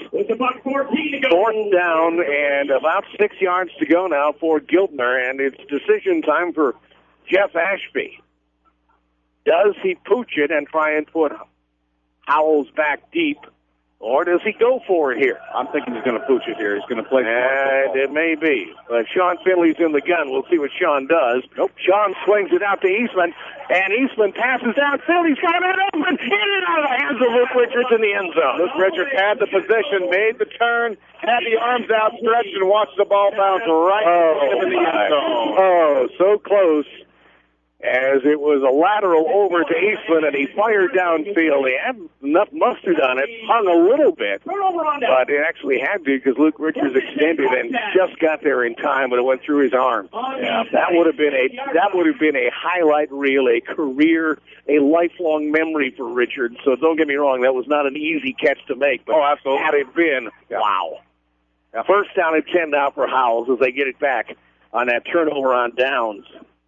Fourth down and about six yards to go now for Giltner, and it's decision time for Jeff Ashby. Does he pooch it and try and put Howells back deep, or does he go for it here? I'm thinking he's going to pooch it here. He's going to play. And it may be. But Sean Finley's in the gun. We'll see what Sean does. Nope. Sean swings it out to Eastman, and Eastman passes out. Finley's got it open. In and out of the hands of Luke Richards in the end zone. Luke Richards had the position, made the turn, had the arms outstretched, and watched the ball bounce right oh, into the end zone. Oh, so close. As it was a lateral over to Eastman, and he fired downfield. He had enough mustard on it, hung a little bit, but it actually had to because Luke Richards extended and just got there in time, but it went through his arm. Yeah, that would have been a that would have been a highlight reel, a career, a lifelong memory for Richards. So don't get me wrong, that was not an easy catch to make. But oh, absolutely. Had it been, yeah. Wow. Yeah. First down and ten now for Howells as they get it back on that turnover on downs.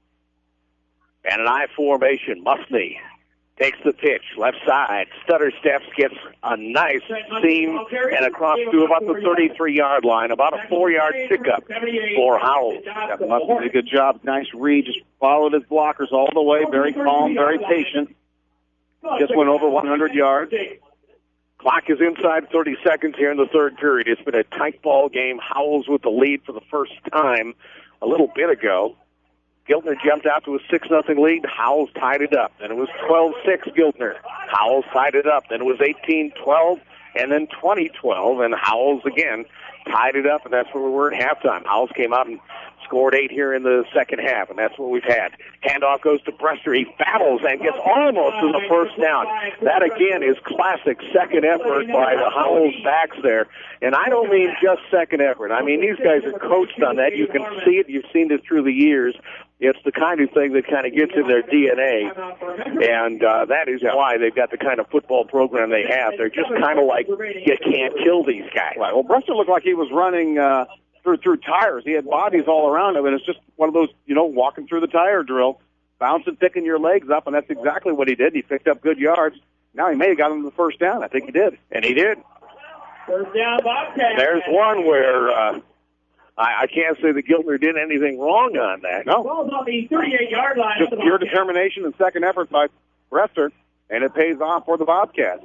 And an I formation. Musney takes the pitch, left side. Stutter steps, gets a nice seam and across to about the thirty-three-yard line. About a four-yard pickup for Howells. Yeah, Musney did a good job. Nice read. Just followed his blockers all the way. Very calm, very patient. Just went over one hundred yards. Clock is inside thirty seconds here in the third period. It's been a tight ball game. Howells with the lead for the first time a little bit ago. Giltner jumped out to a six nothing lead. Howells tied it up. Then it was twelve six Giltner. Howells tied it up. Then it was eighteen twelve and then twenty twelve. And Howells again tied it up, and that's where we were at halftime. Howells came out and scored eight here in the second half, and that's what we've had. Handoff goes to Brester. He battles and gets almost to the first down. That, again, is classic second effort by the Howells backs there. And I don't mean just second effort. I mean, these guys are coached on that. You can see it. You've seen it through the years. It's the kind of thing that kind of gets in their D N A, and uh, that is why they've got the kind of football program they have. They're just kind of like, you can't kill these guys. Right. Well, Brester looked like he was running uh, through through tires. He had bodies all around him, and it's just one of those, you know, walking through the tire drill, bouncing, picking your legs up, and that's exactly what he did. He picked up good yards. Now he may have got him the first down. I think he did. And he did. First down, Bobcat. There's one where... Uh, I, I can't say that Giltner did anything wrong on that. No. Ball's on the thirty-eight-yard line. Just pure determination and second effort by Brester, and it pays off for the Bobcats.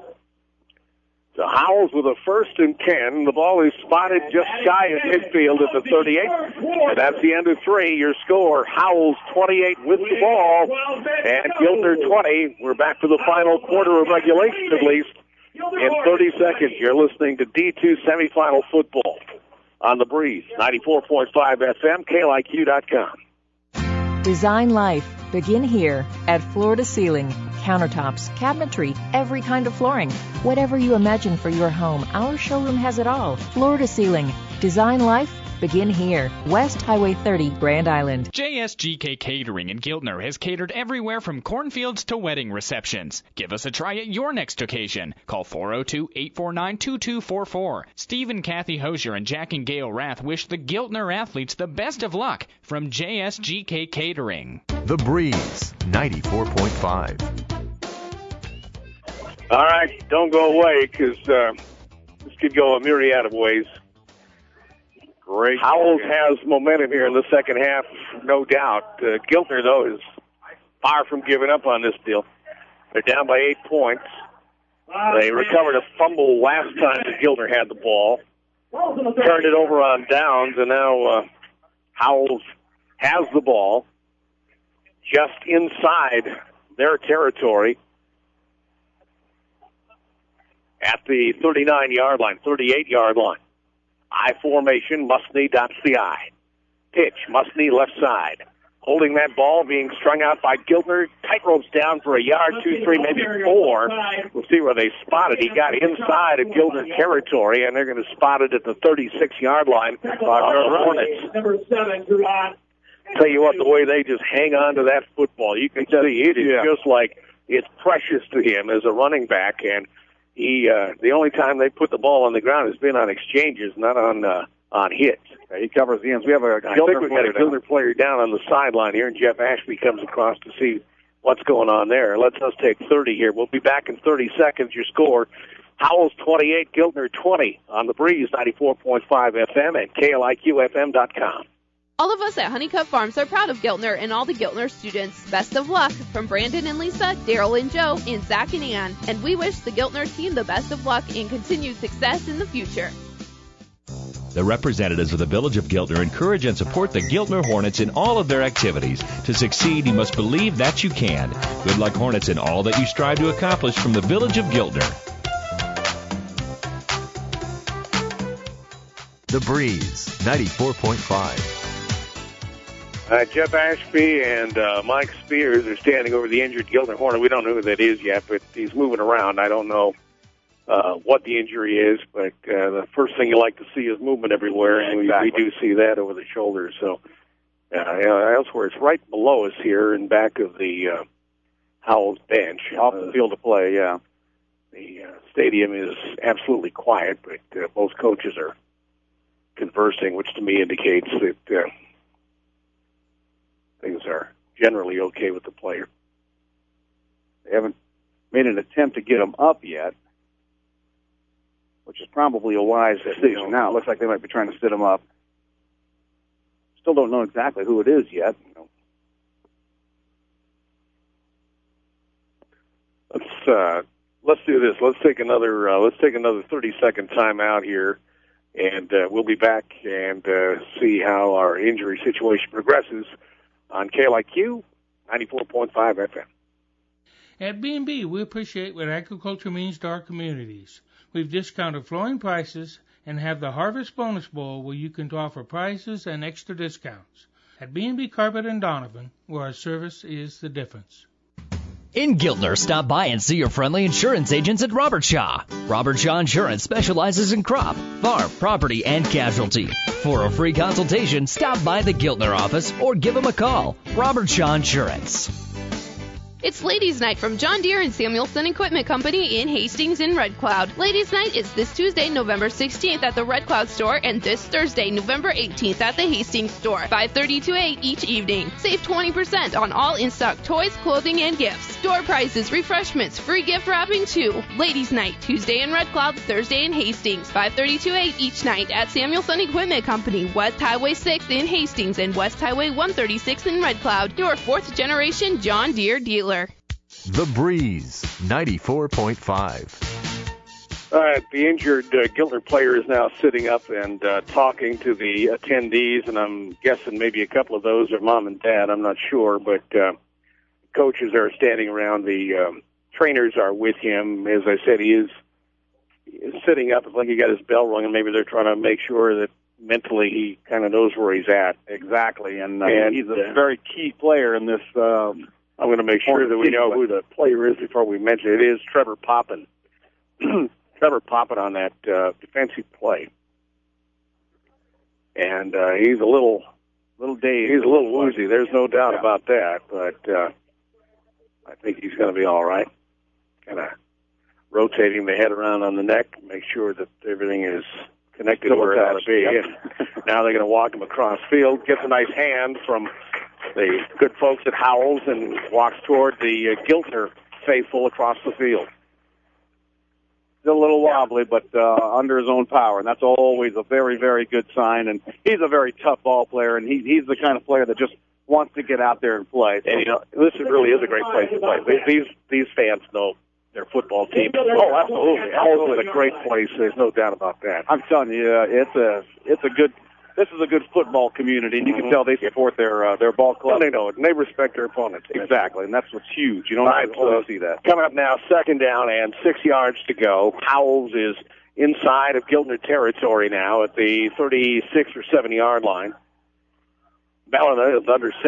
So Howells with a first and ten. The ball is spotted just shy of midfield at the thirty-eight. And that's the end of three. Your score, Howells twenty-eight with the ball, and Giltner twenty. We're back to the final quarter of regulation, at least, in thirty seconds. You're listening to D two semifinal football on the Breeze, ninety-four point five F M, K L I Q dot com. Design life. Begin here at Floor to Ceiling. Countertops, cabinetry, every kind of flooring. Whatever you imagine for your home, our showroom has it all. Floor to Ceiling. Design life. Begin here. West Highway thirty, Grand Island. J S G K Catering in Giltner has catered everywhere from cornfields to wedding receptions. Give us a try at your next occasion. Call four oh two, eight four nine, two two four four. Steve and Kathy Hosier and Jack and Gail Rath wish the Giltner athletes the best of luck from J S G K Catering. The Breeze, ninety-four point five. All right, don't go away because uh, this could go a myriad of ways. Great. Howells has momentum here in the second half, no doubt. Uh, Giltner, though, is far from giving up on this deal. They're down by eight points. They recovered a fumble last time that Giltner had the ball. Turned it over on downs, and now uh, Howells has the ball just inside their territory at the thirty-nine-yard line, thirty-eight-yard line. I formation, Musney dots the I. Pitch, Musney left side. holding that ball, being strung out by Giltner. Tightropes down for a yard, two, three, maybe four. We'll see where they spot it. He got inside of Giltner territory, and they're going to spot it at the thirty-six-yard line on the Hornets. Number seven, Duran. Tell you what, the way they just hang on to that football, you can see it is yeah. just like it's precious to him as a running back. And he, uh, the only time they put the ball on the ground has been on exchanges, not on uh, on hits. Yeah, he covers the ends. We have a I Giltner think we've got a Giltner player down on the sideline here, and Jeff Ashby comes across to see what's going on there. Let's us take thirty here. We'll be back in thirty seconds. Your score, Howells twenty-eight, Giltner twenty on the Breeze ninety-four point five F M and K L I Q F M dot com. All of us at Honeycutt Farms are proud of Giltner and all the Giltner students. Best of luck from Brandon and Lisa, Daryl and Joe, and Zach and Ann. And we wish the Giltner team the best of luck and continued success in the future. The representatives of the Village of Giltner encourage and support the Giltner Hornets in all of their activities. To succeed, you must believe that you can. Good luck, Hornets, in all that you strive to accomplish from the Village of Giltner. The Breeze, ninety-four point five. Uh, Jeff Ashby and uh, Mike Spears are standing over the injured Giltner Hornet. We don't know who that is yet, but he's moving around. I don't know uh, what the injury is, but uh, the first thing you like to see is movement everywhere, and Exactly. we, we do see that over the shoulders. So uh, elsewhere, it's right below us here in back of the uh, Howells bench. Off the field of play, yeah. The uh, stadium is absolutely quiet, but uh, both coaches are conversing, which to me indicates that uh, things are generally okay with the player. They haven't made an attempt to get him up yet, which is probably a wise decision. Now it looks like they might be trying to sit him up. Still don't know exactly who it is yet. Let's uh, let's do this. Let's take another uh, let's take another thirty second timeout here, and uh, we'll be back and uh, see how our injury situation progresses on K L I Q ninety-four point five F M. At B and B, we appreciate what agriculture means to our communities. We've discounted flooring prices and have the Harvest Bonus Bowl where you can offer prices and extra discounts. At B and B Carpet and Donovan, where our service is the difference. In Giltner, stop by and see your friendly insurance agents at Robert Shaw. Robert Shaw Insurance specializes in crop, farm, property, and casualty. For a free consultation, stop by the Giltner office or give them a call. Robert Shaw Insurance. It's Ladies' Night from John Deere and Samuelson Equipment Company in Hastings and Red Cloud. Ladies' Night is this Tuesday, November sixteenth at the Red Cloud store and this Thursday, November eighteenth at the Hastings store, five thirty to eight each evening. Save twenty percent on all in-stock toys, clothing, and gifts. Store prices, refreshments, free gift wrapping too. Ladies' Night, Tuesday in Red Cloud, Thursday in Hastings, five thirty to eight each night at Samuelson Equipment Company, West Highway six in Hastings and West Highway one thirty-six in Red Cloud. Your fourth generation John Deere dealer. The Breeze, ninety-four point five. All right, the injured uh, Giltner player is now sitting up and uh, talking to the attendees, and I'm guessing maybe a couple of those are mom and dad. I'm not sure, but uh, coaches are standing around. The um, trainers are with him. As I said, he is, he is sitting up. It's like he got his bell rung, and maybe they're trying to make sure that mentally he kind of knows where he's at. Exactly, and, uh, and he's a uh, very key player in this. Um, I'm going to make sure that we know who the player is before we mention it. It is Trevor Poppin. Trevor Poppin on that uh, defensive play. And uh, he's a little, little dazed. He's a little woozy. There's no doubt yeah. about that. But uh, I think he's going to be all right. Kind of rotating the head around on the neck, make sure that everything is connected where it ought to be. Yep. And now they're going to walk him across field. Gets a nice hand from the good folks at Howells and walks toward the uh, Giltner faithful across the field. Still a little wobbly, but uh, under his own power, and that's always a very, very good sign. And he's a very tough ball player, and he, he's the kind of player that just wants to get out there and play. And, you know, this really is a great place to play. These, these fans know their football team. Oh, absolutely. Howells is a great place. There's no doubt about that. I'm telling you, uh, it's a it's a good. This is a good football community, and you can tell they support their uh, their ball club. And they know it, and they respect their opponents. Exactly, and that's what's huge. You don't right, always so see that. Coming up now, second down and six yards to go. Howells is inside of Giltner territory now at the thirty-six or seven yard line. Ballard is under center.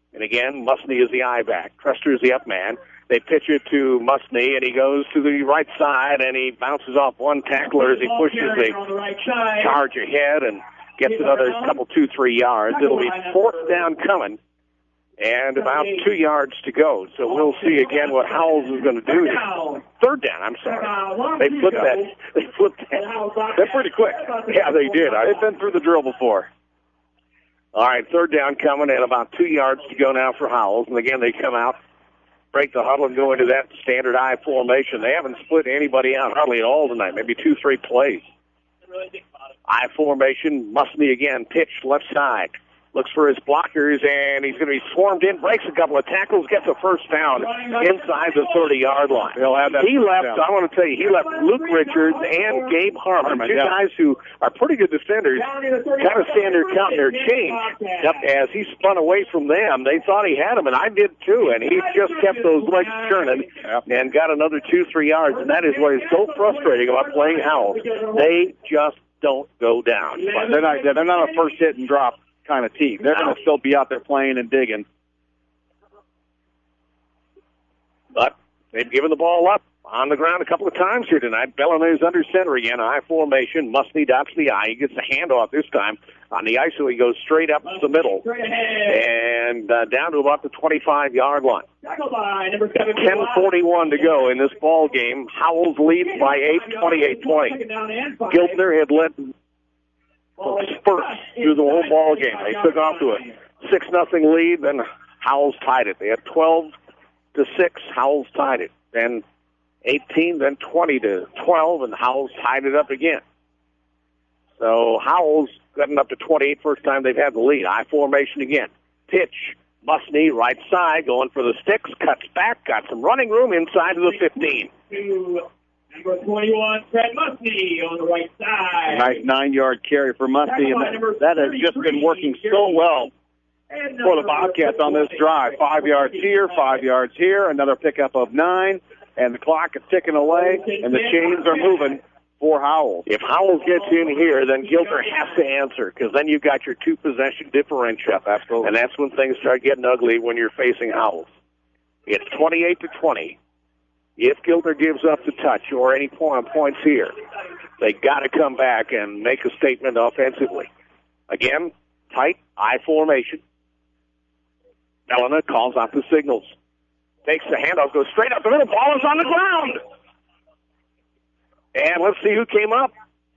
And again, Musney is the I back. Trester is the up man. They pitch it to Musney, and he goes to the right side, and he bounces off one tackler as he pushes the charge ahead and gets another couple, two, three yards. It'll be fourth down coming, and about two yards to go. So we'll see again what Howells is going to do here. Third down, I'm sorry. They flipped that. They flipped that. They're pretty quick. Yeah, they did. They've been through the drill before. All right, third down coming, and about two yards to go now for Howells. And again, they come out, break the huddle, and go into that standard I formation. They haven't split anybody out hardly at all tonight, maybe two, three plays. I formation, Musney again, pitch left side. Looks for his blockers, and he's going to be swarmed in, breaks a couple of tackles, gets a first down inside the thirty-yard line. He'll have that he left, down. I want to tell you, he left Luke Richards and Gabe Harmon, two yeah. guys who are pretty good defenders, kind of stand there counting their change. Yep. As he spun away from them, they thought he had him, and I did too, and he just kept those legs churning yep. and got another two, three yards, and that is what is so frustrating about playing Howells. They just don't go down. They're not, they're not a first hit and drop kind of team. They're going to still be out there playing and digging. But they've given the ball up on the ground a couple of times here tonight. Bellina is under center again. I formation. Musney dots the I. He gets the handoff this time on the I S O. He goes straight up the middle and uh, down to about the twenty-five-yard line. ten forty-one to go in this ball game. Howells leads by eight, twenty-eight twenty. Giltner had led spurts through the whole ball game. They took off to a six nothing lead, then Howells tied it. They had twelve to six. Howells tied it. Then eighteen, then twenty to twelve, and Howells tied it up again. So Howells gotten up to twenty-eight, first time they've had the lead. I formation again. Pitch. Musney, right side, going for the sticks, cuts back, got some running room inside of the fifteen. Number twenty-one, Fred Musney on the right side. Nice nine-yard carry for Musney, and that, that has just been working so well for the Bobcats on this drive. Five yards here, five yards here, another pickup of nine, and the clock is ticking away, and the chains are moving for Howells. If Howells gets in here, then Giltner has to answer, because then you've got your two-possession differential. Absolutely. And that's when things start getting ugly when you're facing Howells. It's twenty-eight to twenty. If Giltner gives up the touch or any point points here, they got to come back and make a statement offensively. Again, tight I formation. Bellina calls out the signals. Takes the handoff, goes straight up the middle. Ball is on the ground. And let's see who came up.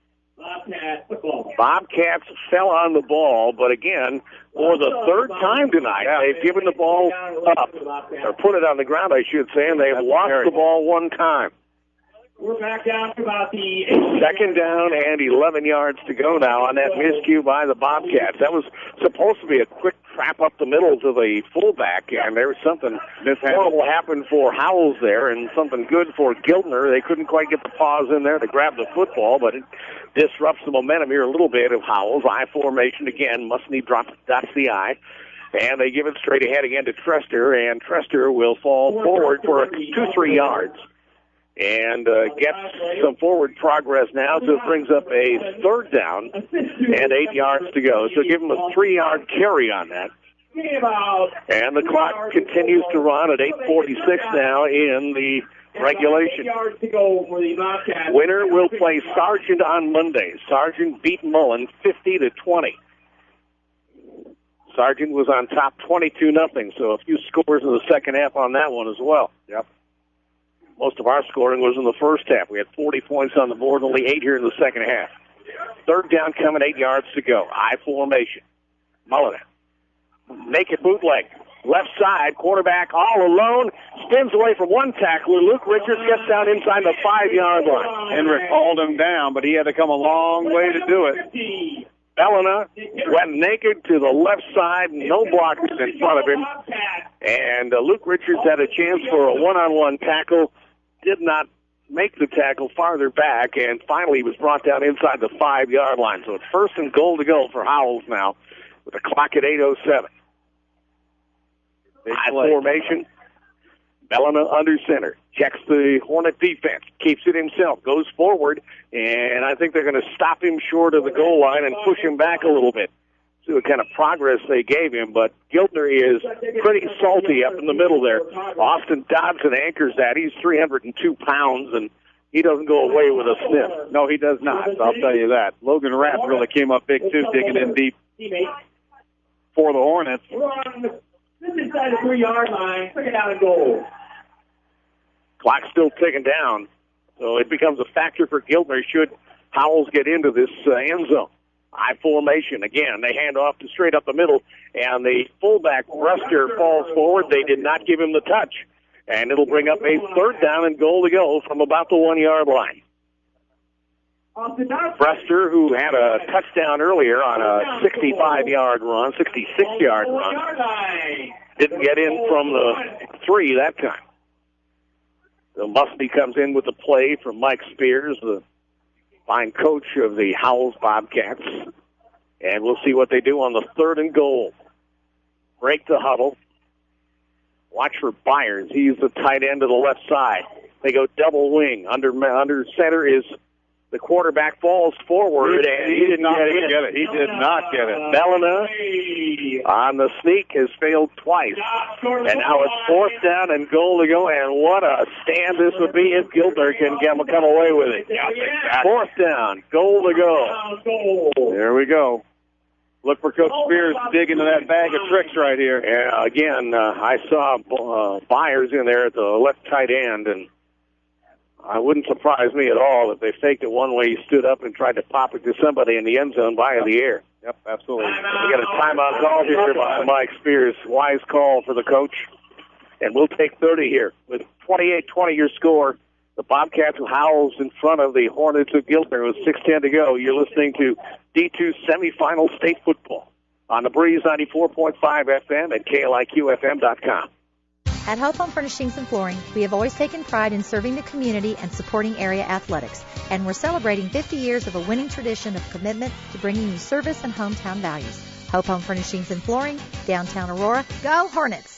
Bobcats fell on the ball, but again, for the third time tonight, they've given the ball up, or put it on the ground, I should say, and they've lost the ball one time. We're back down to about the second down and eleven yards to go now on that miscue by the Bobcats. That was supposed to be a quick trap up the middle to the fullback, and there was something horrible happened for Howells there, and something good for Giltner. They couldn't quite get the paws in there to grab the football, but it disrupts the momentum here a little bit of Howells. I formation again. Musney drops dots the I. And they give it straight ahead again to Trester, and Trester will fall forward for two, three yards. And uh, gets some forward progress now, so it brings up a third down and eight yards to go. So give him a three-yard carry on that. And the clock continues to run at eight forty-six now in the regulation. Winner will play Sargent on Monday. Sargent beat Mullen fifty to twenty. Sargent was on top twenty-two nothing, so a few scores in the second half on that one as well. Yep. Most of our scoring was in the first half. We had forty points on the board, only eight here in the second half. Third down coming, eight yards to go. I formation. Mullen. Naked bootleg. Left side, quarterback all alone, spins away from one tackler. Luke Richards gets down inside the five-yard line. Henrik hauled him down, but he had to come a long way to do it. Bellina went naked to the left side, no blockers in front of him. And uh, Luke Richards had a chance for a one-on-one tackle, did not make the tackle farther back, and finally he was brought down inside the five-yard line. So it's first and goal to go for Howells now with the clock at eight oh seven. High formation. Bellina under center. Checks the Hornet defense. Keeps it himself. Goes forward. And I think they're going to stop him short of the goal line and push him back a little bit. see what kind of progress they gave him, but Giltner is pretty salty up in the middle there. Austin Dodson anchors that. He's three hundred two pounds, and he doesn't go away with a sniff. No, he does not. I'll tell you that. Logan Rapp really came up big, too, digging in deep for the Hornets. We're on just inside the three-yard line. Second down and goal. Clock's still ticking down, so it becomes a factor for Giltner should Howells get into this uh, end zone. High formation. Again, they hand off to straight up the middle, and the fullback, Brester, falls forward. They did not give him the touch, and it'll bring up a third down and goal to go from about the one-yard line. Brester, who had a touchdown earlier on a sixty-five-yard run, sixty-six-yard run, didn't get in from the three that time. So Musby comes in with the play from Mike Spears, the fine coach of the Howells Bobcats. And we'll see what they do on the third and goal. Break the huddle. Watch for Byers. He's the tight end to the left side. They go double wing. Under under center is the quarterback, falls forward, and he didn't get it. get it. He did not get it. Melina on the sneak has failed twice. And now it's fourth down and goal to go, and what a stand this would be if Giltner can get, come away with it. Fourth down, goal to go. There we go. Look for Coach Spears to dig into that bag of tricks right here. Yeah, again, uh, I saw uh, Byers in there at the left tight end, and it wouldn't surprise me at all if they faked it one way, he stood up and tried to pop it to somebody in the end zone via the air. Yep, absolutely. We got a timeout call here by Mike Spears. Wise call for the coach. And we'll take thirty here. With twenty-eight twenty your score, the Bobcats of Howells in front of the Hornets of Giltner with six ten to go. You're listening to D two semifinal state football on the Breeze ninety-four point five F M at K L I Q F M dot com. At Hope Home Furnishings and Flooring, we have always taken pride in serving the community and supporting area athletics. And we're celebrating fifty years of a winning tradition of commitment to bringing you service and hometown values. Hope Home Furnishings and Flooring, downtown Aurora. Go Hornets!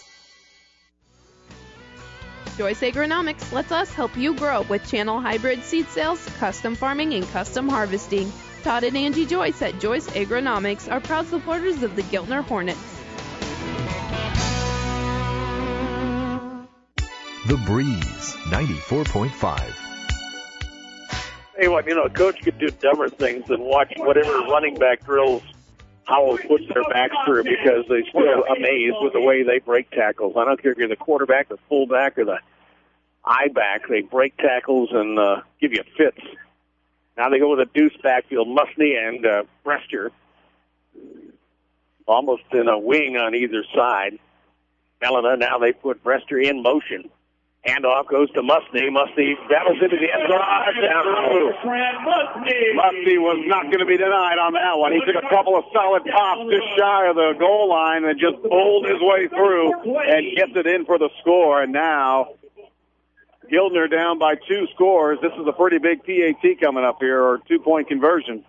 Joyce Agronomics lets us help you grow with channel hybrid seed sales, custom farming, and custom harvesting. Todd and Angie Joyce at Joyce Agronomics are proud supporters of the Giltner Hornets. The Breeze, ninety-four point five. Hey, what, you know, a coach could do dumber things than watch whatever running back drills Howell puts their backs through because they're still amazed with the way they break tackles. I don't care if you're the quarterback, the fullback, or the I-back. They break tackles and uh, give you fits. Now they go with a deuce backfield, Musney and uh, Brester, almost in a wing on either side. Melina, now they put Brester in motion. Handoff goes to Musney. Musney battles into the end zone. Musney was not going to be denied on that one. He took a couple of solid pops just shy of the goal line and just bowled his way through and gets it in for the score. And now Giltner down by two scores. This is a pretty big P A T coming up here, or two-point conversion.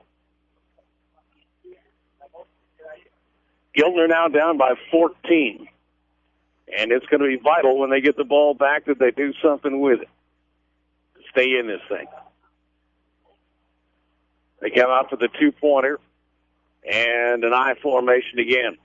Giltner now down by fourteen. And it's going to be vital when they get the ball back that they do something with it. Stay in this thing. They come out for the two-pointer and an I formation again.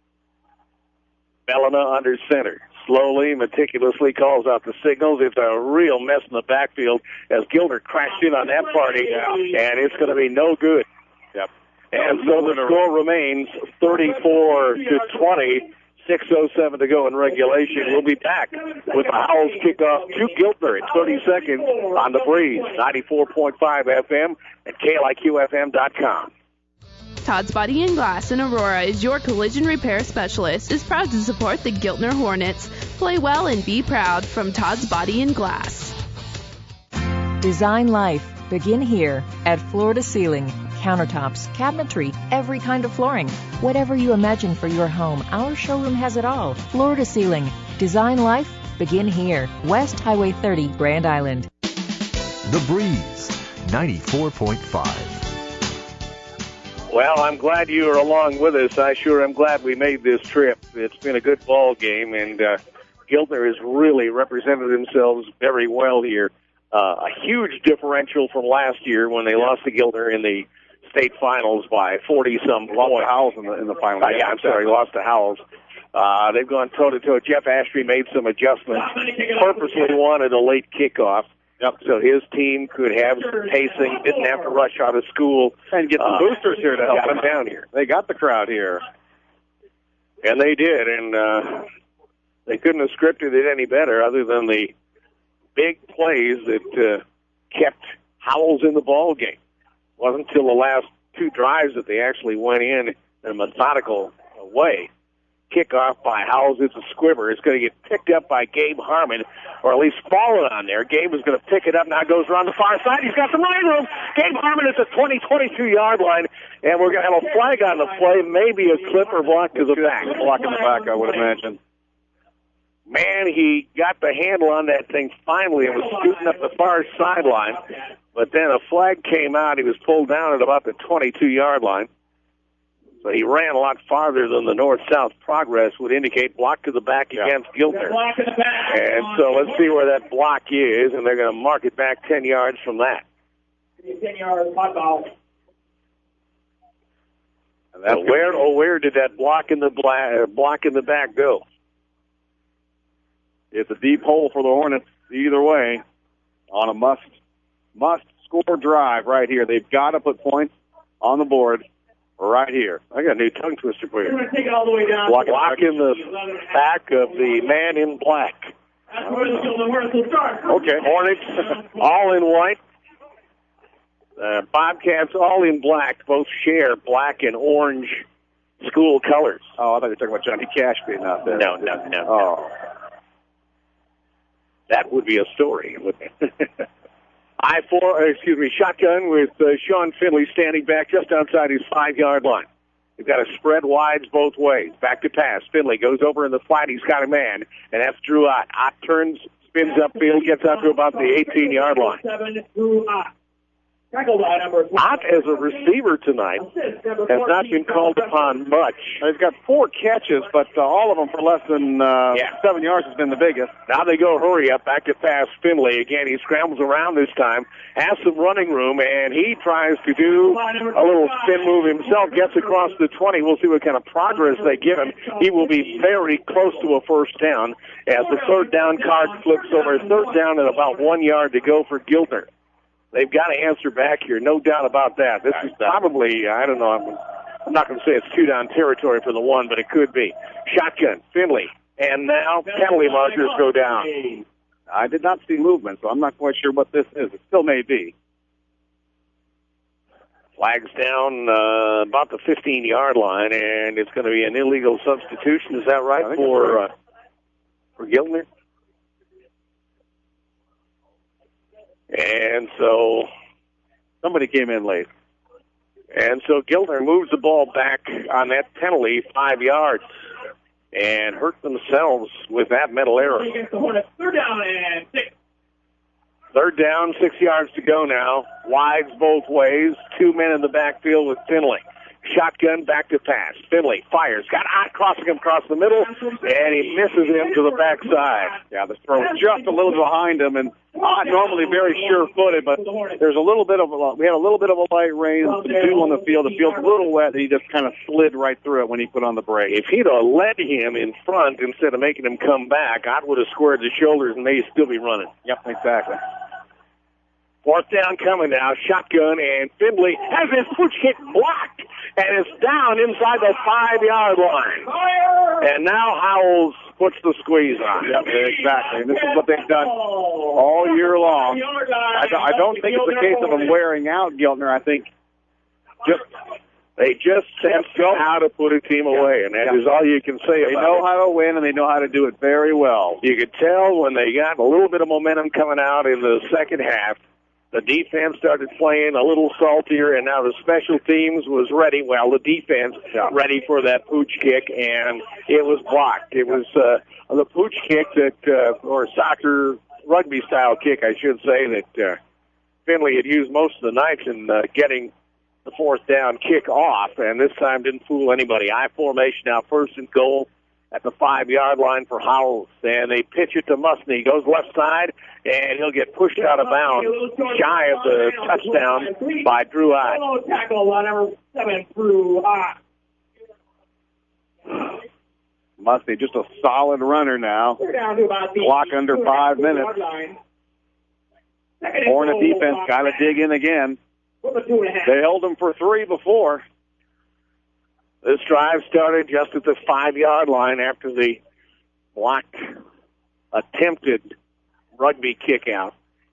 Melina under center. Slowly, meticulously calls out the signals. It's a real mess in the backfield as Giltner crashed in on that party, and it's going to be no good. Yep. And so the score remains thirty-four to twenty. six oh seven to go in regulation. We'll be back with the Howells kickoff to Giltner in thirty seconds on the Breeze, ninety-four point five F M at K L I Q F M dot com. Todd's Body and Glass in Aurora is your collision repair specialist, is proud to support the Giltner Hornets. Play well and be proud from Todd's Body and Glass. Design life. Begin here at Floor to Ceiling. Countertops, cabinetry, every kind of flooring. Whatever you imagine for your home, our showroom has it all. Floor to Ceiling. Design life. Begin here. West Highway thirty, Grand Island. The Breeze, ninety-four point five. Well, I'm glad you are along with us. I sure am glad we made this trip. It's been a good ball game, and uh, Giltner has really represented themselves very well here. Uh, a huge differential from last year when they lost to Giltner in the state finals by forty-some points. Lost to Howells in the, in the final. Uh, yeah, I'm sorry, lost to Howells. Uh, they've gone toe-to-toe. Jeff Ashby made some adjustments, purposely wanted a late kickoff. Yep. So his team could have some pacing, didn't have to rush out of school. And get some uh, boosters here to help them them down here. They got the crowd here. And they did, and uh, they couldn't have scripted it any better other than the big plays that uh, kept Howells in the ball game. It wasn't until the last two drives that they actually went in in a methodical way. Kickoff by Howells. It's a squibber. It's going to get picked up by Gabe Harmon, or at least falling on there. Gabe is going to pick it up. Now goes around the far side. He's got some running room. Gabe Harmon is at the twenty, twenty-two yard line, and we're going to have a flag on the play, maybe a clip or block to the back. Block in the back, I would imagine. Man, he got the handle on that thing finally and was scooting up the far sideline, but then a flag came out. He was pulled down at about the twenty-two yard line. So he ran a lot farther than the north-south progress would indicate. Block to the back yeah. against Giltner. And so let's see where that block is, and they're going to mark it back ten yards from that. ten yards, hot ball. And that's so where, oh, where did that block in the bla- block in the back go? It's a deep hole for the Hornets either way on a must must score drive right here. They've got to put points on the board. Right here. I got a new tongue twister for you. We're going to take it all the way down. Block, block in the back of the man in black. That's where the start. Okay. Hornets all in white. Uh, Bobcats all in black. Both share black and orange school colors. Oh, I thought you were talking about Johnny Cash being out there. No, no, no. Oh. That would be a story, wouldn't it? I four, excuse me, shotgun with uh, Sean Finley standing back just outside his five-yard line. They've got a spread wides both ways. Back to pass. Finley goes over in the flat. He's got a man, and that's Drew Ott. Ott turns, spins upfield, gets up to about the eighteen-yard line. Seven, Drew Ott. Ott, as a receiver tonight, has not been called upon much. He's got four catches, but uh, all of them for less than uh, yeah. seven yards has been the biggest. Now they go hurry up, back to pass Finley. Again, he scrambles around this time, has some running room, and he tries to do a little spin move himself, gets across the twenty. We'll see what kind of progress they give him. He will be very close to a first down as the third down card flips over. Third down and about one yard to go for Giltner. They've got to answer back here, no doubt about that. This is probably, I don't know, I'm, I'm not going to say it's two-down territory for the one, but it could be. Shotgun, Finley, and now penalty markers go down. I did not see movement, so I'm not quite sure what this is. It still may be. Flags down uh, about the fifteen-yard line, and it's going to be an illegal substitution. Is that right for uh, for Giltner? And so somebody came in late. And so Giltner moves the ball back on that penalty five yards and hurt themselves with that mental error. Third down and six. Third down, six yards to go now. Wides both ways. Two men in the backfield with Finley. Shotgun, back to pass. Finley fires. Got Ott crossing him across the middle, and he misses him to the backside. Yeah, the throw just a little behind him, and Ott normally very sure-footed, but there's a little bit of a, we had a little bit of a light rain to do on the field. The field's a little wet, and he just kind of slid right through it when he put on the brake. If he'd have led him in front instead of making him come back, Ott would have squared the shoulders, and they'd still be running. Yep, exactly. Fourth down coming now. Shotgun, and Finley has his pooch kick blocked, and it's down inside the five-yard line. And now Howells puts the squeeze on. Yep, exactly. And this is what they've done all year long. I don't, I don't think it's a case of them wearing out Giltner. I think just they just know how to put a team away, and that yeah. is all you can say about it. They know how to win, and they know how to do it very well. You could tell when they got a little bit of momentum coming out in the second half. The defense started playing a little saltier, and now the special teams was ready. Well, the defense yeah. ready for that pooch kick, and it was blocked. It was uh, the pooch kick that, uh, or soccer rugby-style kick, I should say, that uh, Finley had used most of the night in uh, getting the fourth down kick off, and this time didn't fool anybody. I formation now, first and goal at the five-yard line for Howells. And they pitch it to Musney. Goes left side, and he'll get pushed out of bounds, shy of the touchdown by Drew Eye. Tackle on number seven, Drew Eye. Musney just a solid runner now. Clock under five minutes. Hornet defense got to dig in again. They held them for three before. This drive started just at the five-yard line after the blocked attempted rugby kick out.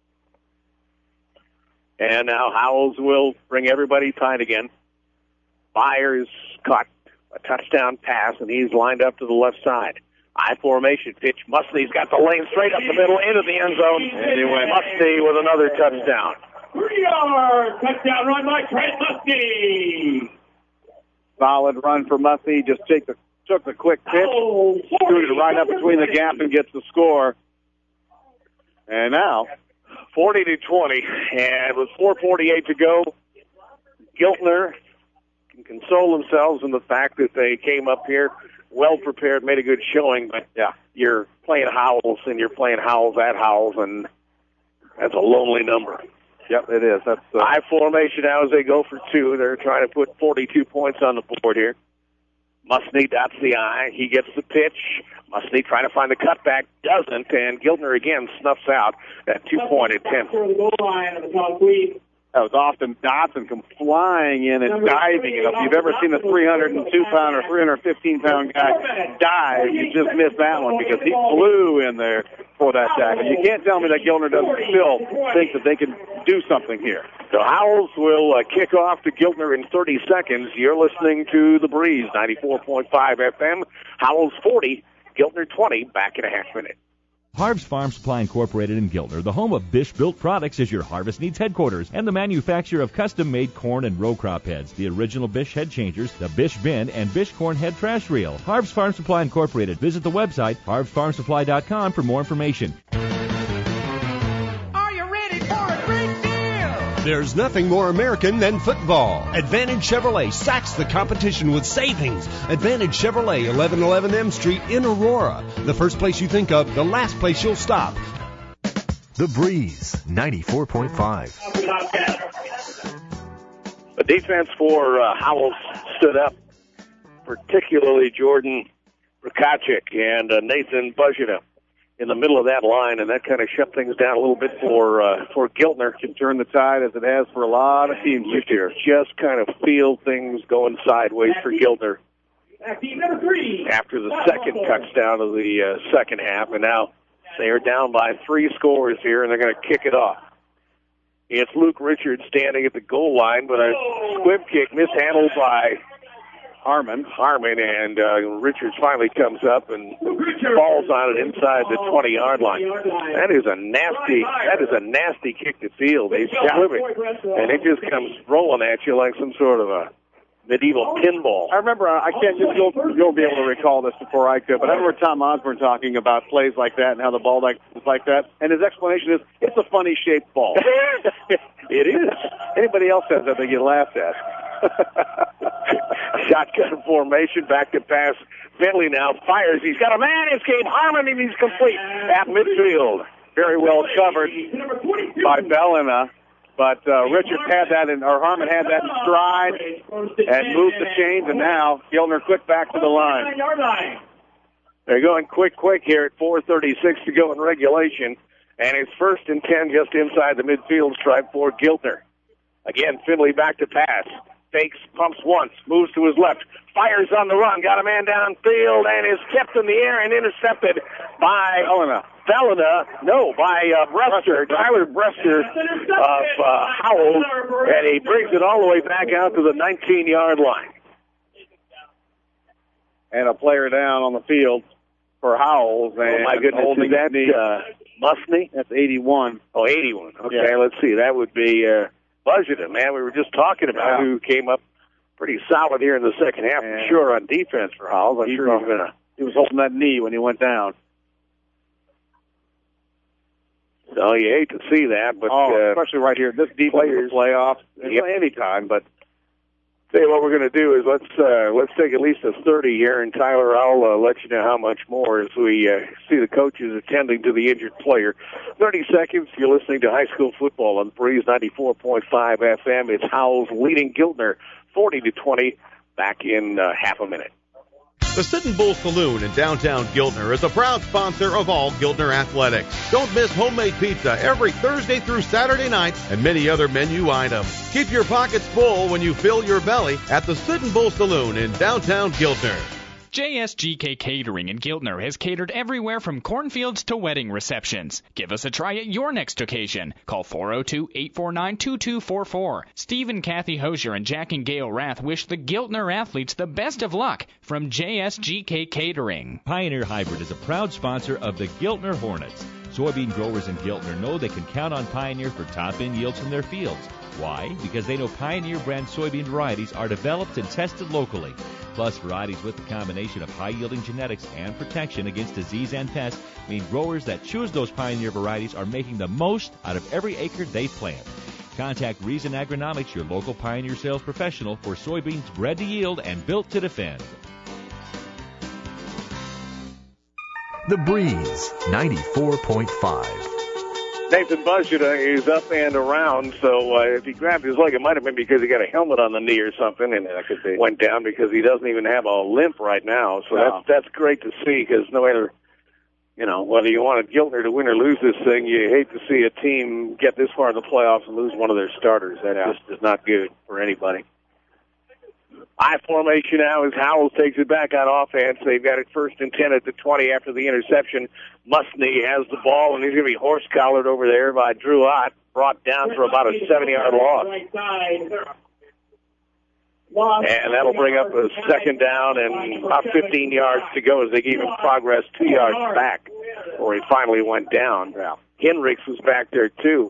And now Howells will bring everybody tight again. Byers caught a touchdown pass, and he's lined up to the left side. I formation pitch. Musney's got the lane straight up the middle into the end zone. Anyway, Musney with another touchdown. Three-yard touchdown run by Trent Musney. Solid run for Musney. Just take the took the quick pitch, oh, threw it right up between the gap, and gets the score. And now, forty to twenty, and with four forty-eight to go, Giltner can console themselves in the fact that they came up here well prepared, made a good showing. But yeah, you're playing Howells, and you're playing Howells at Howells, and that's a lonely number. Yep, it is. That's uh, high formation now as they go for two. They're trying to put forty-two points on the board here. Musney dots the I. He gets the pitch. Musney trying to find the cutback. Doesn't. And Giltner again snuffs out that two-point attempt. That was Austin Dotson come flying in and diving. You know, if you've ever seen a three oh two pound or three hundred fifteen pound guy dive, you just missed that one because he flew in there for that tackle. You can't tell me that Giltner doesn't still think that they can do something here. So Howells will uh, kick off to Giltner in thirty seconds. You're listening to The Breeze, ninety-four point five F M. Howells forty, Giltner twenty, back in a half minute. Harb's Farm Supply Incorporated in Giltner, the home of Bish Built Products, is your harvest needs headquarters and the manufacturer of custom-made corn and row crop heads, the original Bish head changers, the Bish bin, and Bish corn head trash reel. Harb's Farm Supply Incorporated. Visit the website harbs farm supply dot com for more information. There's nothing more American than football. Advantage Chevrolet sacks the competition with savings. Advantage Chevrolet, eleven eleven M Street in Aurora. The first place you think of, the last place you'll stop. The Breeze, ninety-four point five. The defense for uh, Howells stood up, particularly Jordan Rukacek and uh, Nathan Buzita in the middle of that line, and that kind of shut things down a little bit for uh, for Giltner. Can turn the tide as it has for a lot of teams this year. Just kind of feel things going sideways for Giltner after the second touchdown of the uh, second half, and now they are down by three scores here, and they're going to kick it off. It's Luke Richards standing at the goal line, but a squib kick mishandled by Harmon, Harmon, and uh, Richards finally comes up and falls on it inside the twenty-yard line. That is a nasty, that is a nasty kick to field. He's swimming, and it just comes rolling at you like some sort of a medieval pinball. I remember, I can't just, you'll, you'll be able to recall this before I could, but I remember Tom Osborne talking about plays like that and how the ball like, like that, and his explanation is, it's a funny-shaped ball. It is. Anybody else says that, they get laughed at. Shotgun formation, back to pass. Finley now fires. He's got a man escape. Harmon, and he's complete at midfield. Very well covered by Bellina. But uh, Richards had that, in, or Harmon had that in stride and moved the chains, and now Giltner quick back to the line. They're going quick, quick here at four thirty-six to go in regulation, and it's first and ten just inside the midfield stripe for Giltner. Again, Finley back to pass. Fakes, pumps once, moves to his left, fires on the run, got a man downfield, and is kept in the air and intercepted by Bellina. Bellina, no, by uh, Brester, Tyler Brester of uh, Howells, and he brings it all the way back out to the nineteen-yard line. And a player down on the field for Howells. And oh, my goodness, is that uh, Musney? That's eighty-one. Oh, eighty-one. Okay, yeah. Let's see. That would be uh, Buzita, man. We were just talking about yeah. who came up pretty solid here in the second half, for sure, on defense for Howells. I'm he sure he's going to... He was holding that knee when he went down. Oh, you hate to see that, but oh, uh, especially right here, this deep players, in the playoffs, yep. any time. But Tell you what we're going to do is let's uh, let's take at least a thirty here, and Tyler, I'll uh, let you know how much more as we uh, see the coaches attending to the injured player. thirty seconds. You're listening to high school football on Breeze ninety-four point five F M. It's Howells leading Giltner forty to twenty. Back in uh, half a minute. The Sit and Bull Saloon in downtown Giltner is a proud sponsor of all Giltner athletics. Don't miss homemade pizza every Thursday through Saturday night and many other menu items. Keep your pockets full when you fill your belly at the Sit and Bull Saloon in downtown Giltner. J S G K Catering in Giltner has catered everywhere from cornfields to wedding receptions. Give us a try at your next occasion. Call four oh two, eight four nine, two two four four. Steve and Kathy Hosier and Jack and Gail Rath wish the Giltner athletes the best of luck from J S G K Catering. Pioneer Hybrid is a proud sponsor of the Giltner Hornets. Soybean growers in Giltner know they can count on Pioneer for top-end yields from their fields. Why? Because they know Pioneer brand soybean varieties are developed and tested locally. Plus, varieties with the combination of high-yielding genetics and protection against disease and pests mean growers that choose those Pioneer varieties are making the most out of every acre they plant. Contact Reason Agronomics, your local Pioneer sales professional, for soybeans bred to yield and built to defend. The Breeze ninety-four point five. Nathan Buzzuta is up and around, so uh, if he grabbed his leg, it might have been because he got a helmet on the knee or something, and that could be. Went down because he doesn't even have a limp right now. So no. that's that's great to see, because no matter, you know, whether you wanted Giltner to win or lose this thing, you hate to see a team get this far in the playoffs and lose one of their starters. That yeah. just is not good for anybody. I formation now as Howells takes it back on offense. They've got it first and ten at the twenty after the interception. Musney has the ball, and he's going to be horse-collared over there by Drew Ott, brought down for about a seventy-yard loss. And that'll bring up a second down and about fifteen yards to go as they gave him progress two yards back where he finally went down. Henricks was back there, too.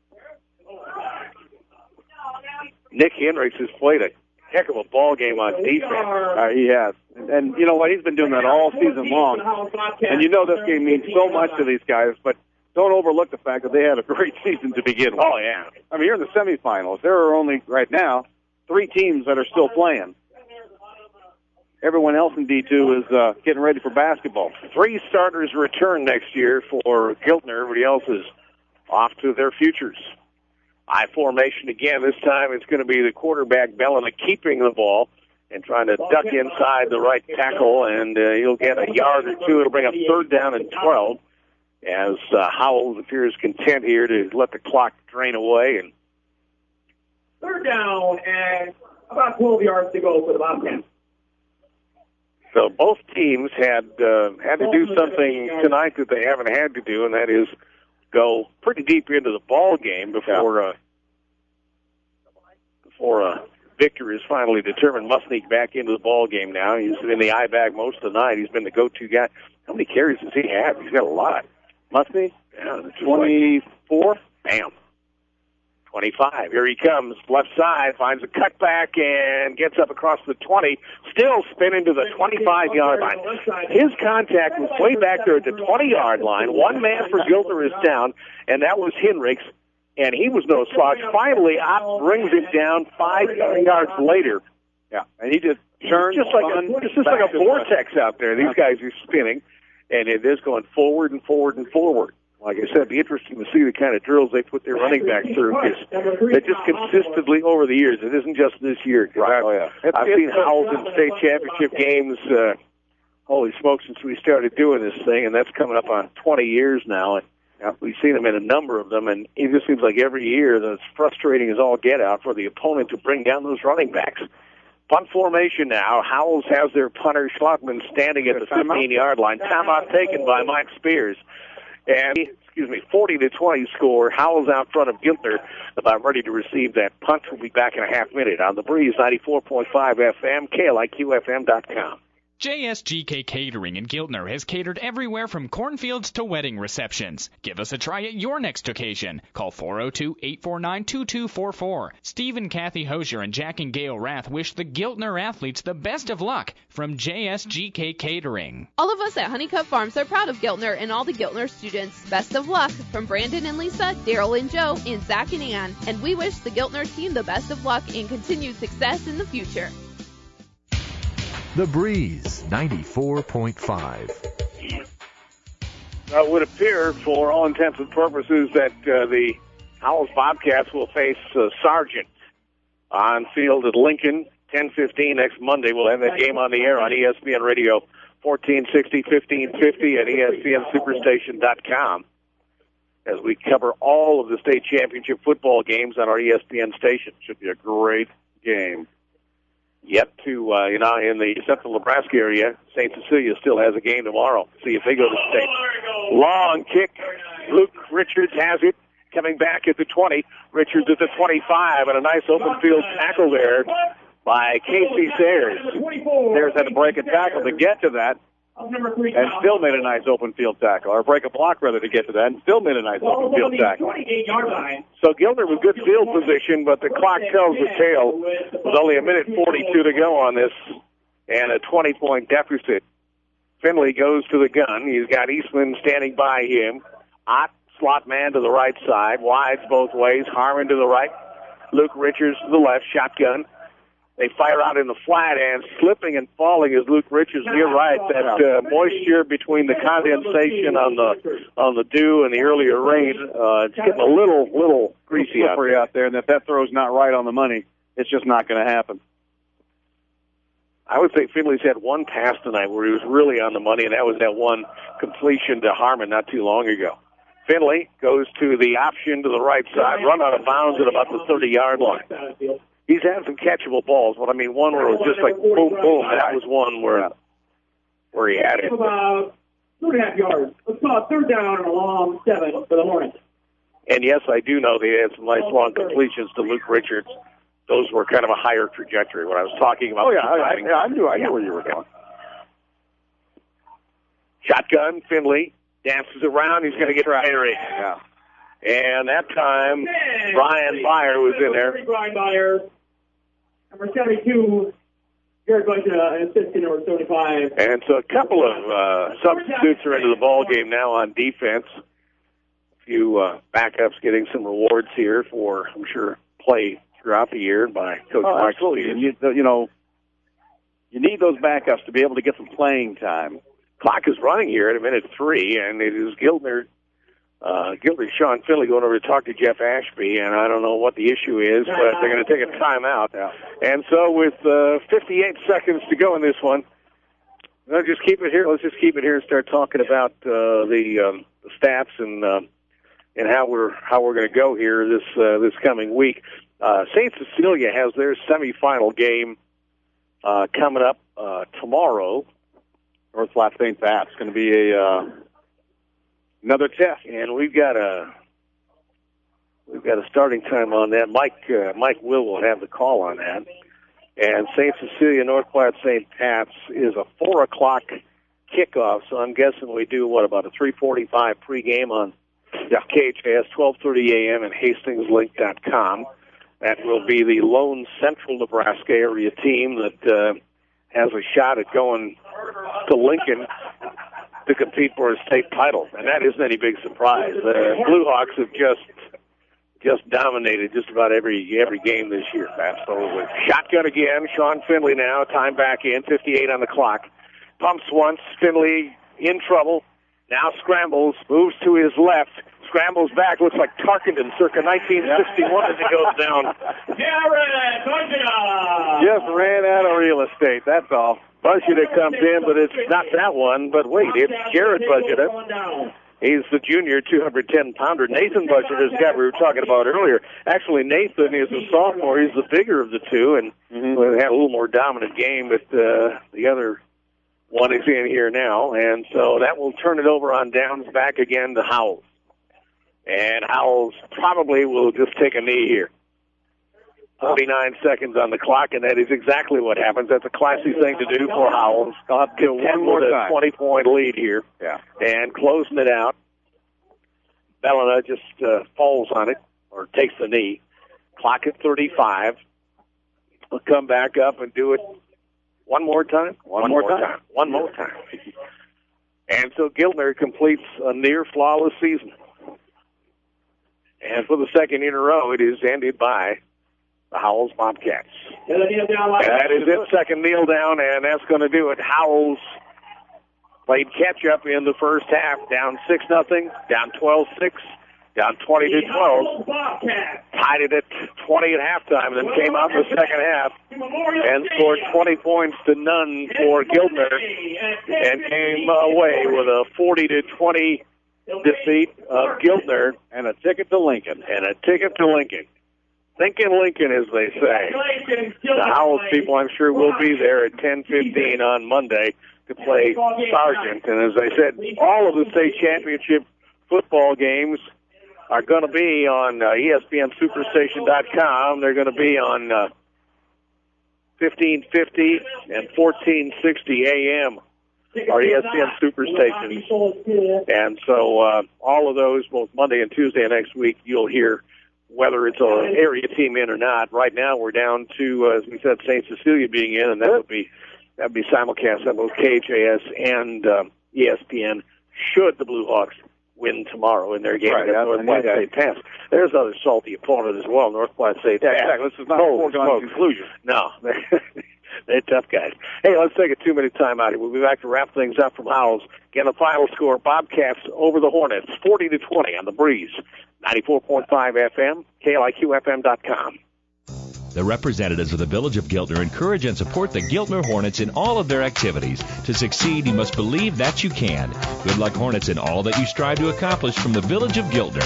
Nick Henricks has played a heck of a ball game on defense. Uh, he has. And, and you know what? He's been doing that all season long. And you know this game means so much to these guys, but don't overlook the fact that they had a great season to begin with. Oh, yeah. I mean, you're in the semifinals. There are only, right now, three teams that are still playing. Everyone else in D two is uh, getting ready for basketball. Three starters return next year for Giltner. Everybody else is off to their futures. I formation again. This time it's going to be the quarterback, Bellina, keeping the ball and trying to duck inside the right tackle, and uh, he'll get a yard or two. It'll bring up third down and twelve as uh, Howells appears content here to let the clock drain away. And third down and about twelve yards to go for the Bobcats. So both teams had uh, had to do something tonight that they haven't had to do, and that is go pretty deep into the ball game before uh, before a victory is finally determined. Musney back into the ball game now. He's in the eye bag most of the night. He's been the go-to guy. How many carries does he have? He's got a lot. Musney? Yeah, twenty-four. Bam. twenty-five. Here he comes. Left side, finds a cutback and gets up across the twenty. Still spinning to the twenty-five-yard line. His contact was way back there at the twenty-yard line. One man for Giltner is down, and that was Henricks, and he was no slouch. Finally, Ott brings it down five yards later. Yeah, and he just turned. Just like a, it's just like a vortex out there. These guys are spinning, and it is going forward and forward and forward. Like I said, it'd be interesting to see the kind of drills they put their running backs through. They just consistently over the years. It isn't just this year. Right. Oh, yeah. I've, I've seen Howells in state championship games, uh, holy smokes, since we started doing this thing, and that's coming up on twenty years now. And yeah, we've seen them in a number of them, and it just seems like every year that's frustrating as all get out for the opponent to bring down those running backs. Punt formation now. Howells has their punter, Schlockman, standing at the fifteen-yard line. Timeout taken by Mike Spears. And, excuse me, forty to twenty score. Howells out front of Giltner, about ready to receive that punt. We'll be back in a half minute on the Breeze ninety-four point five F M, K L I Q F M dot com. J S G K Catering in Giltner has catered everywhere from cornfields to wedding receptions. Give us a try at your next occasion. Call four oh two, eight four nine, two two four four. Steve and Kathy Hosier and Jack and Gail Rath wish the Giltner athletes the best of luck from J S G K Catering. All of us at Honeycutt Farms are proud of Giltner and all the Giltner students. Best of luck from Brandon and Lisa, Daryl and Joe, and Zach and Ann. And we wish the Giltner team the best of luck and continued success in the future. The Breeze, ninety-four point five. Uh, it would appear, for all intents and purposes, that uh, the Howells Bobcats will face uh, Sargent on field at Lincoln, ten fifteen next Monday. We'll have that game on the air on E S P N Radio, fourteen sixty, fifteen fifty at E S P N Superstation dot com, as we cover all of the state championship football games on our E S P N station. Should be a great game. Yet to, uh, you know, in the central Nebraska area, Saint Cecilia still has a game tomorrow. See if they go to state. Long kick. Luke Richards has it. Coming back at the twenty. Richards at the twenty-five, and a nice open field tackle there by Casey Sayers. Sayers had to break a tackle to get to that, and still made a nice open field tackle, or break a block rather to get to that, and still made a nice open field tackle. So Giltner with good field position, but the clock tells the tale with only a minute forty-two to go on this, and a twenty-point deficit. Finley goes to the gun. He's got Eastman standing by him. Ott, slot man to the right side, wides both ways. Harmon to the right, Luke Richards to the left, shotgun. They fire out in the flat, and slipping and falling is Luke Richards. You're right, that uh, moisture between the condensation on the on the dew and the earlier rain, uh, it's getting a little little greasy out there. out there, and if that throw's not right on the money, it's just not going to happen. I would say Finley's had one pass tonight where he was really on the money, and that was that one completion to Harmon not too long ago. Finley goes to the option to the right side, run out of bounds at about the thirty-yard line. He's had some catchable balls, but I mean, one where it was just like boom, boom. That was one where where he had it. About two and a half yards. Let's call it third down and a long seven for the Hornets. And yes, I do know they had some nice long completions to Luke Richards. Those were kind of a higher trajectory. When I was talking about, oh yeah, I, I, I knew I knew where you were going. Shotgun, Finley dances around. He's going to get Henry. Yeah. And that time, Brian Byer was in there. Brian Byer, number seventy-two, Jared Bunch, uh, assistant number seventy-five. And so a couple of uh, substitutes are into the ball game now on defense. A few uh, backups getting some rewards here for, I'm sure, play throughout the year by Coach oh, Mike. Absolutely. And you, you know, you need those backups to be able to get some playing time. Clock is running here at a minute three, and it is Giltner. Uh, Giltner, Sean Finley going over to talk to Jeff Ashby, and I don't know what the issue is, but they're going to take a timeout. Yeah. And so with uh, fifty-eight seconds to go in this one, let's just keep it here. Let's just keep it here and start talking about uh, the, um, the stats and uh, and how we're how we're going to go here this uh, this coming week. Uh, Saint Cecilia has their semifinal game uh, coming up uh, tomorrow. North Platte Saint Pat's going to be a uh, another test, and we've got a we've got a starting time on that. Mike uh, Mike Will will have the call on that. And Saint Cecilia North Platte Saint Pat's is a four o'clock kickoff, so I'm guessing we do what about a three forty-five pregame on yeah. K H A S, twelve thirty a.m. and Hastings Link dot com. That will be the lone Central Nebraska area team that uh, has a shot at going to Lincoln to compete for a state title, and that isn't any big surprise. The Blue Hawks have just just dominated just about every every game this year. Fast forward. Shotgun again. Sean Finley now. Time back in. fifty-eight on the clock. Pumps once. Finley in trouble. Now scrambles. Moves to his left. Scrambles back. Looks like Tarkington circa nineteen sixty-one as he goes down. Just ran out of real estate. That's all. Budget comes in, but it's not that one. But wait, it's Jared Budget. He's the junior two hundred ten pounder. Nathan Budget is the guy we were talking about earlier. Actually, Nathan is a sophomore. He's the bigger of the two, and mm-hmm. had a little more dominant game, but uh, the other one is in here now. And so that will turn it over on downs back again to Howells. And Howells probably will just take a knee here. forty-nine seconds on the clock, and that is exactly what happens. That's a classy thing to do for Howells. To one more a twenty-point lead here. Yeah. And closing it out. Bellina just uh, falls on it, or takes the knee. Clock at thirty-five. We'll come back up and do it one more time. One, one more, more time. time. One more time. And so Giltner completes a near flawless season. And for the second in a row, it is ended by the Howells Bobcats. And that is it, second kneel down, and that's going to do it. Howells played catch-up in the first half, down six nothing, down twelve six, down twenty to twelve. Tied it at twenty at halftime, and then came out in the second half and scored twenty points to none for Giltner, and came away with a forty to twenty defeat of Giltner, and a ticket to Lincoln. And a ticket to Lincoln. Thinking Lincoln, as they say. The Howells people, I'm sure, will be there at ten fifteen on Monday to play Sargent. And as I said, all of the state championship football games are going to be on uh, E S P N Superstation dot com. They're going to be on uh, fifteen fifty and fourteen sixty A M. Our E S P N Superstations. And so uh, all of those, both Monday and Tuesday next week, you'll hear whether it's an area team in or not. Right now we're down to, uh, as we said, Saint Cecilia being in, and that would be that would be simulcast on both K H A S and um, E S P N should the Blue Hawks win tomorrow in their game right, against North Platte State Pass. There's another salty opponent as well, North Platte State Pass. Yeah, exactly. This is not a foregone conclusion. No. They're tough guys. Hey, let's take a two-minute time out here. We'll be back to wrap things up from Howells. Again, the final score, Bobcats over the Hornets, forty to twenty on the Breeze. ninety-four point five F M, K L I Q F M dot com. The representatives of the Village of Giltner encourage and support the Giltner Hornets in all of their activities. To succeed, you must believe that you can. Good luck, Hornets, in all that you strive to accomplish from the Village of Giltner.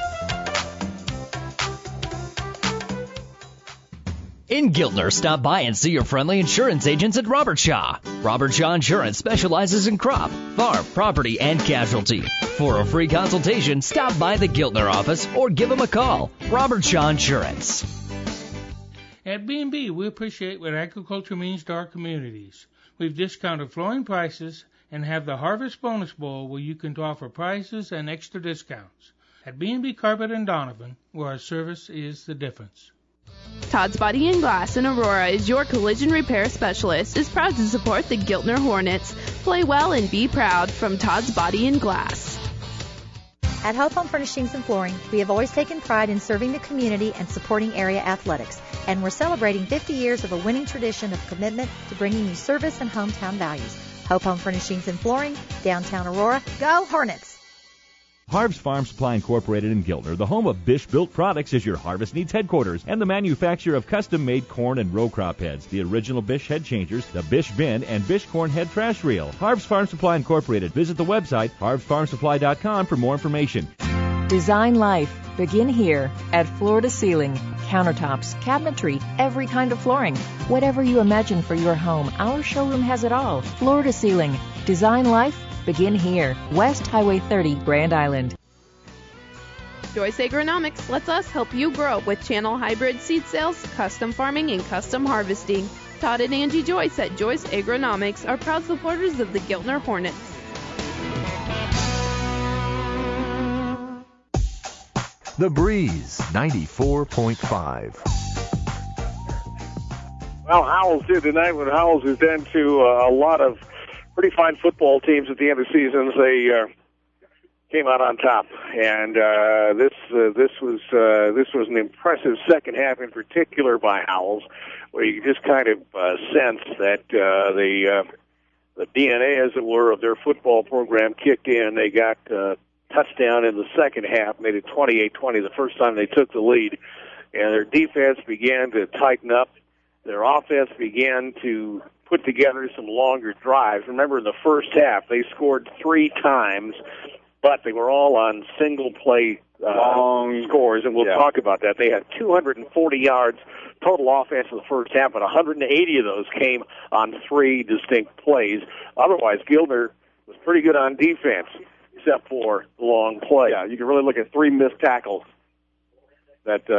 In Giltner, stop by and see your friendly insurance agents at Robert Shaw. Robert Shaw Insurance specializes in crop, farm, property, and casualty. For a free consultation, stop by the Giltner office or give them a call. Robert Shaw Insurance. At B and B, we appreciate what agriculture means to our communities. We've discounted flooring prices and have the Harvest Bonus Bowl where you can offer prices and extra discounts. At B and B Carpet and Donovan, where our service is the difference. Todd's Body and Glass in Aurora is your collision repair specialist, is proud to support the Giltner Hornets. Play well and be proud from Todd's Body and Glass. At Hope Home Furnishings and Flooring, we have always taken pride in serving the community and supporting area athletics, and we're celebrating fifty years of a winning tradition of commitment to bringing you service and hometown values. Hope Home Furnishings and Flooring, downtown Aurora. Go Hornets! Harv's Farm Supply Incorporated in Giltner, the home of Bish Built Products, is your harvest needs headquarters and the manufacturer of custom-made corn and row crop heads, the original Bish head changers, the Bish bin, and Bish corn head trash reel. Harv's Farm Supply Incorporated. Visit the website harvs farm supply dot com for more information. Design life. Begin here at Floor to Ceiling. Countertops, cabinetry, every kind of flooring. Whatever you imagine for your home, our showroom has it all. Floor to Ceiling. Design life. Begin here. West Highway thirty, Grand Island. Joyce Agronomics lets us help you grow with channel hybrid seed sales, custom farming, and custom harvesting. Todd and Angie Joyce at Joyce Agronomics are proud supporters of the Giltner Hornets. The Breeze, ninety-four point five. Well, Howells did tonight what Howells has done to uh, a lot of pretty fine football teams at the end of seasons. They uh, came out on top, and uh, this uh, this was uh, this was an impressive second half, in particular by Howells, where you just kind of uh, sense that uh, the uh, the D N A, as it were, of their football program kicked in. They got uh, touchdown in the second half, made it twenty-eight twenty the first time they took the lead, and their defense began to tighten up. Their offense began to put together some longer drives. Remember, in the first half, they scored three times, but they were all on single-play uh, long scores, and we'll yeah. talk about that. They had two hundred forty yards total offense in the first half, but one hundred eighty of those came on three distinct plays. Otherwise, Giltner was pretty good on defense, except for the long play. Yeah, you can really look at three missed tackles that uh,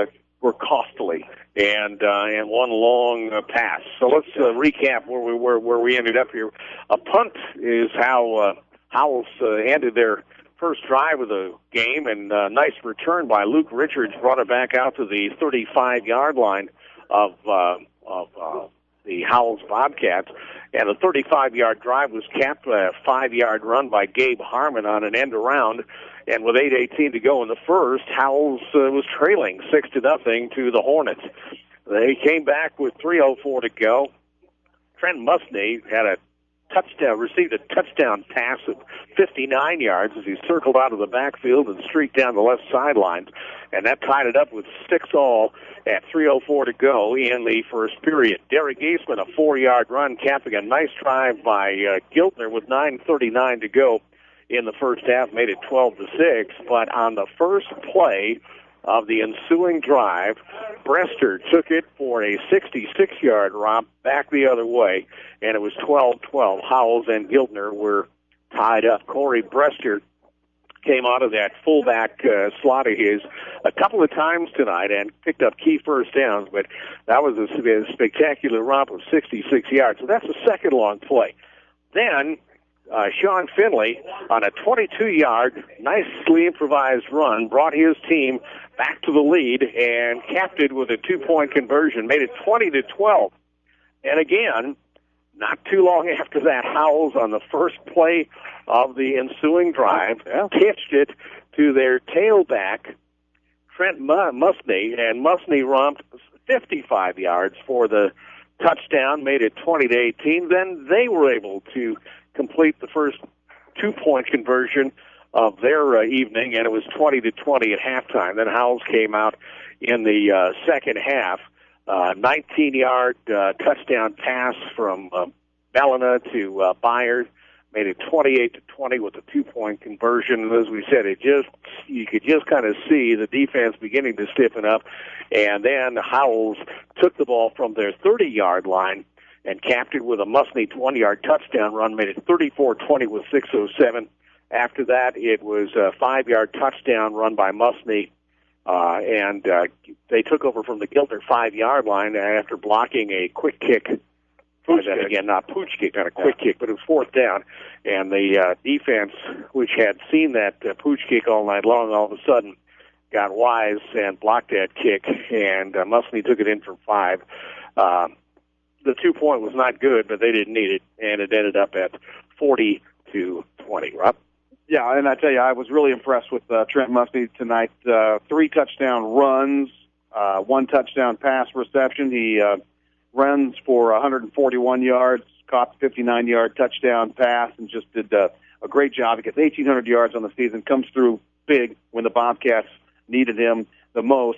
were costly, and uh, and one long uh, pass. So let's uh, recap where we were, where we ended up here. A punt is how uh, Howells uh, ended their first drive of the game, and uh, nice return by Luke Richards brought it back out to the thirty-five-yard line of uh, of uh, the Howells Bobcats. And a thirty-five-yard drive was capped by a five-yard run by Gabe Harmon on an end around. And with eight eighteen to go in the first, Howells uh, was trailing six to nothing to the Hornets. They came back with three oh four to go. Trent Musney had a touchdown, received a touchdown pass of fifty-nine yards as he circled out of the backfield and streaked down the left sidelines. And that tied it up with six all at three oh four to go in the first period. Derek Eastman, a four-yard run, capping a nice drive by uh, Giltner with nine thirty-nine to go in the first half, made it twelve to six. But on the first play of the ensuing drive, Brester took it for a sixty-six-yard romp back the other way, and it was twelve twelve. Howells and Giltner were tied up. Corey Brester came out of that fullback uh, slot of his a couple of times tonight and picked up key first downs, but that was a, a spectacular romp of sixty-six yards. So that's the second long play. Then uh, Sean Finley, on a twenty-two-yard, nicely improvised run, brought his team back to the lead and capped it with a two-point conversion, made it twenty to twelve. And again, not too long after that, Howells, on the first play of the ensuing drive, yeah. pitched it to their tailback, Trent Musney, and Musney romped fifty-five yards for the touchdown, made it twenty to eighteen. Then they were able to complete the first two-point conversion of their uh, evening, and it was twenty to twenty at halftime. Then Howells came out in the uh, second half. Uh, nineteen-yard uh, touchdown pass from uh, Bellina to uh, Byers, made it twenty-eight to twenty with a two-point conversion. And as we said, it just you could just kind of see the defense beginning to stiffen up. And then Howells took the ball from their thirty-yard line and capped it with a Musney twenty-yard touchdown run, made it thirty-four twenty with six oh seven. After that, it was a five-yard touchdown run by Musney. Uh, and uh, they took over from the Giltner five-yard line after blocking a quick kick. Pooch kick. Again, not pooch kick, not a quick yeah. kick, but it was fourth down. And the uh, defense, which had seen that uh, pooch kick all night long, all of a sudden got wise and blocked that kick, and uh, Musney took it in for five. Uh, the two-point was not good, but they didn't need it, and it ended up at forty to twenty. Rob? Yeah, and I tell you, I was really impressed with uh, Trent Musney tonight. Uh, three touchdown runs, uh, one touchdown pass reception. He uh, runs for one hundred forty-one yards, caught the fifty-nine-yard touchdown pass, and just did uh, a great job. He gets eighteen hundred yards on the season, comes through big when the Bobcats needed him the most.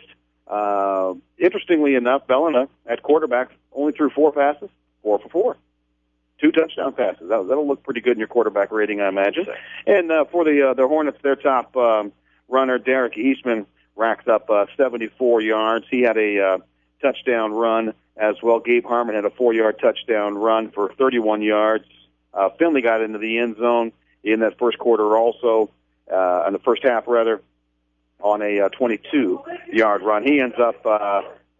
Uh, interestingly enough, Bellina at quarterback only threw four passes, four for four. Two touchdown passes. That'll, that'll look pretty good in your quarterback rating, I imagine. And uh, for the uh, the Hornets, their top um, runner, Derek Eastman, racks up uh, seventy-four yards. He had a uh, touchdown run as well. Gabe Harmon had a four-yard touchdown run for thirty-one yards. Uh, Finley got into the end zone in that first quarter also, uh, in the first half, rather, on a uh, twenty-two-yard run. He ends up uh,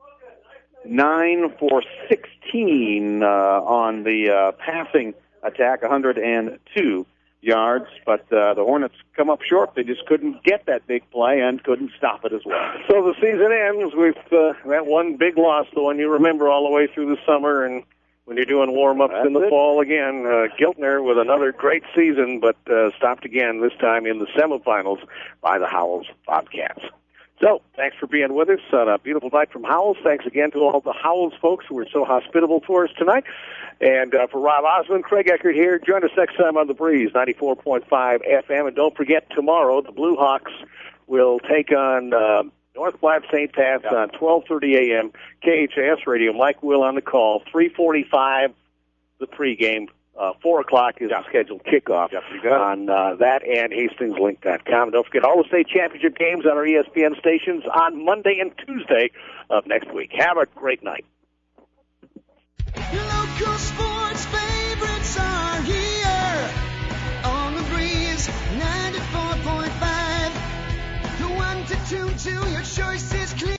nine for sixteen uh, on the uh, passing attack, one hundred two yards. But uh, the Hornets come up short. They just couldn't get that big play and couldn't stop it as well. So the season ends with uh, that one big loss, the one you remember all the way through the summer and when you're doing warm-ups That's in the it. fall again. Uh, Giltner with another great season, but uh, stopped again, this time in the semifinals by the Howells Bobcats. So, thanks for being with us on a beautiful night from Howells. Thanks again to all the Howells folks who were so hospitable to us tonight. And uh, for Rob Osmond, Craig Eckert here. Join us next time on The Breeze, ninety-four point five F M. And don't forget, tomorrow, the Blue Hawks will take on uh, North Platte Saint Pat's yeah. on twelve thirty a.m. K H A S Radio. Mike Will on the call. three forty-five, the pregame. Uh, four o'clock is the scheduled kickoff yep, on uh, that and Hastings Link dot com. Don't forget all the state championship games on our E S P N stations on Monday and Tuesday of next week. Have a great night. Local sports favorites are here on the Breeze ninety-four point five. The one to tune to, your choice is clear.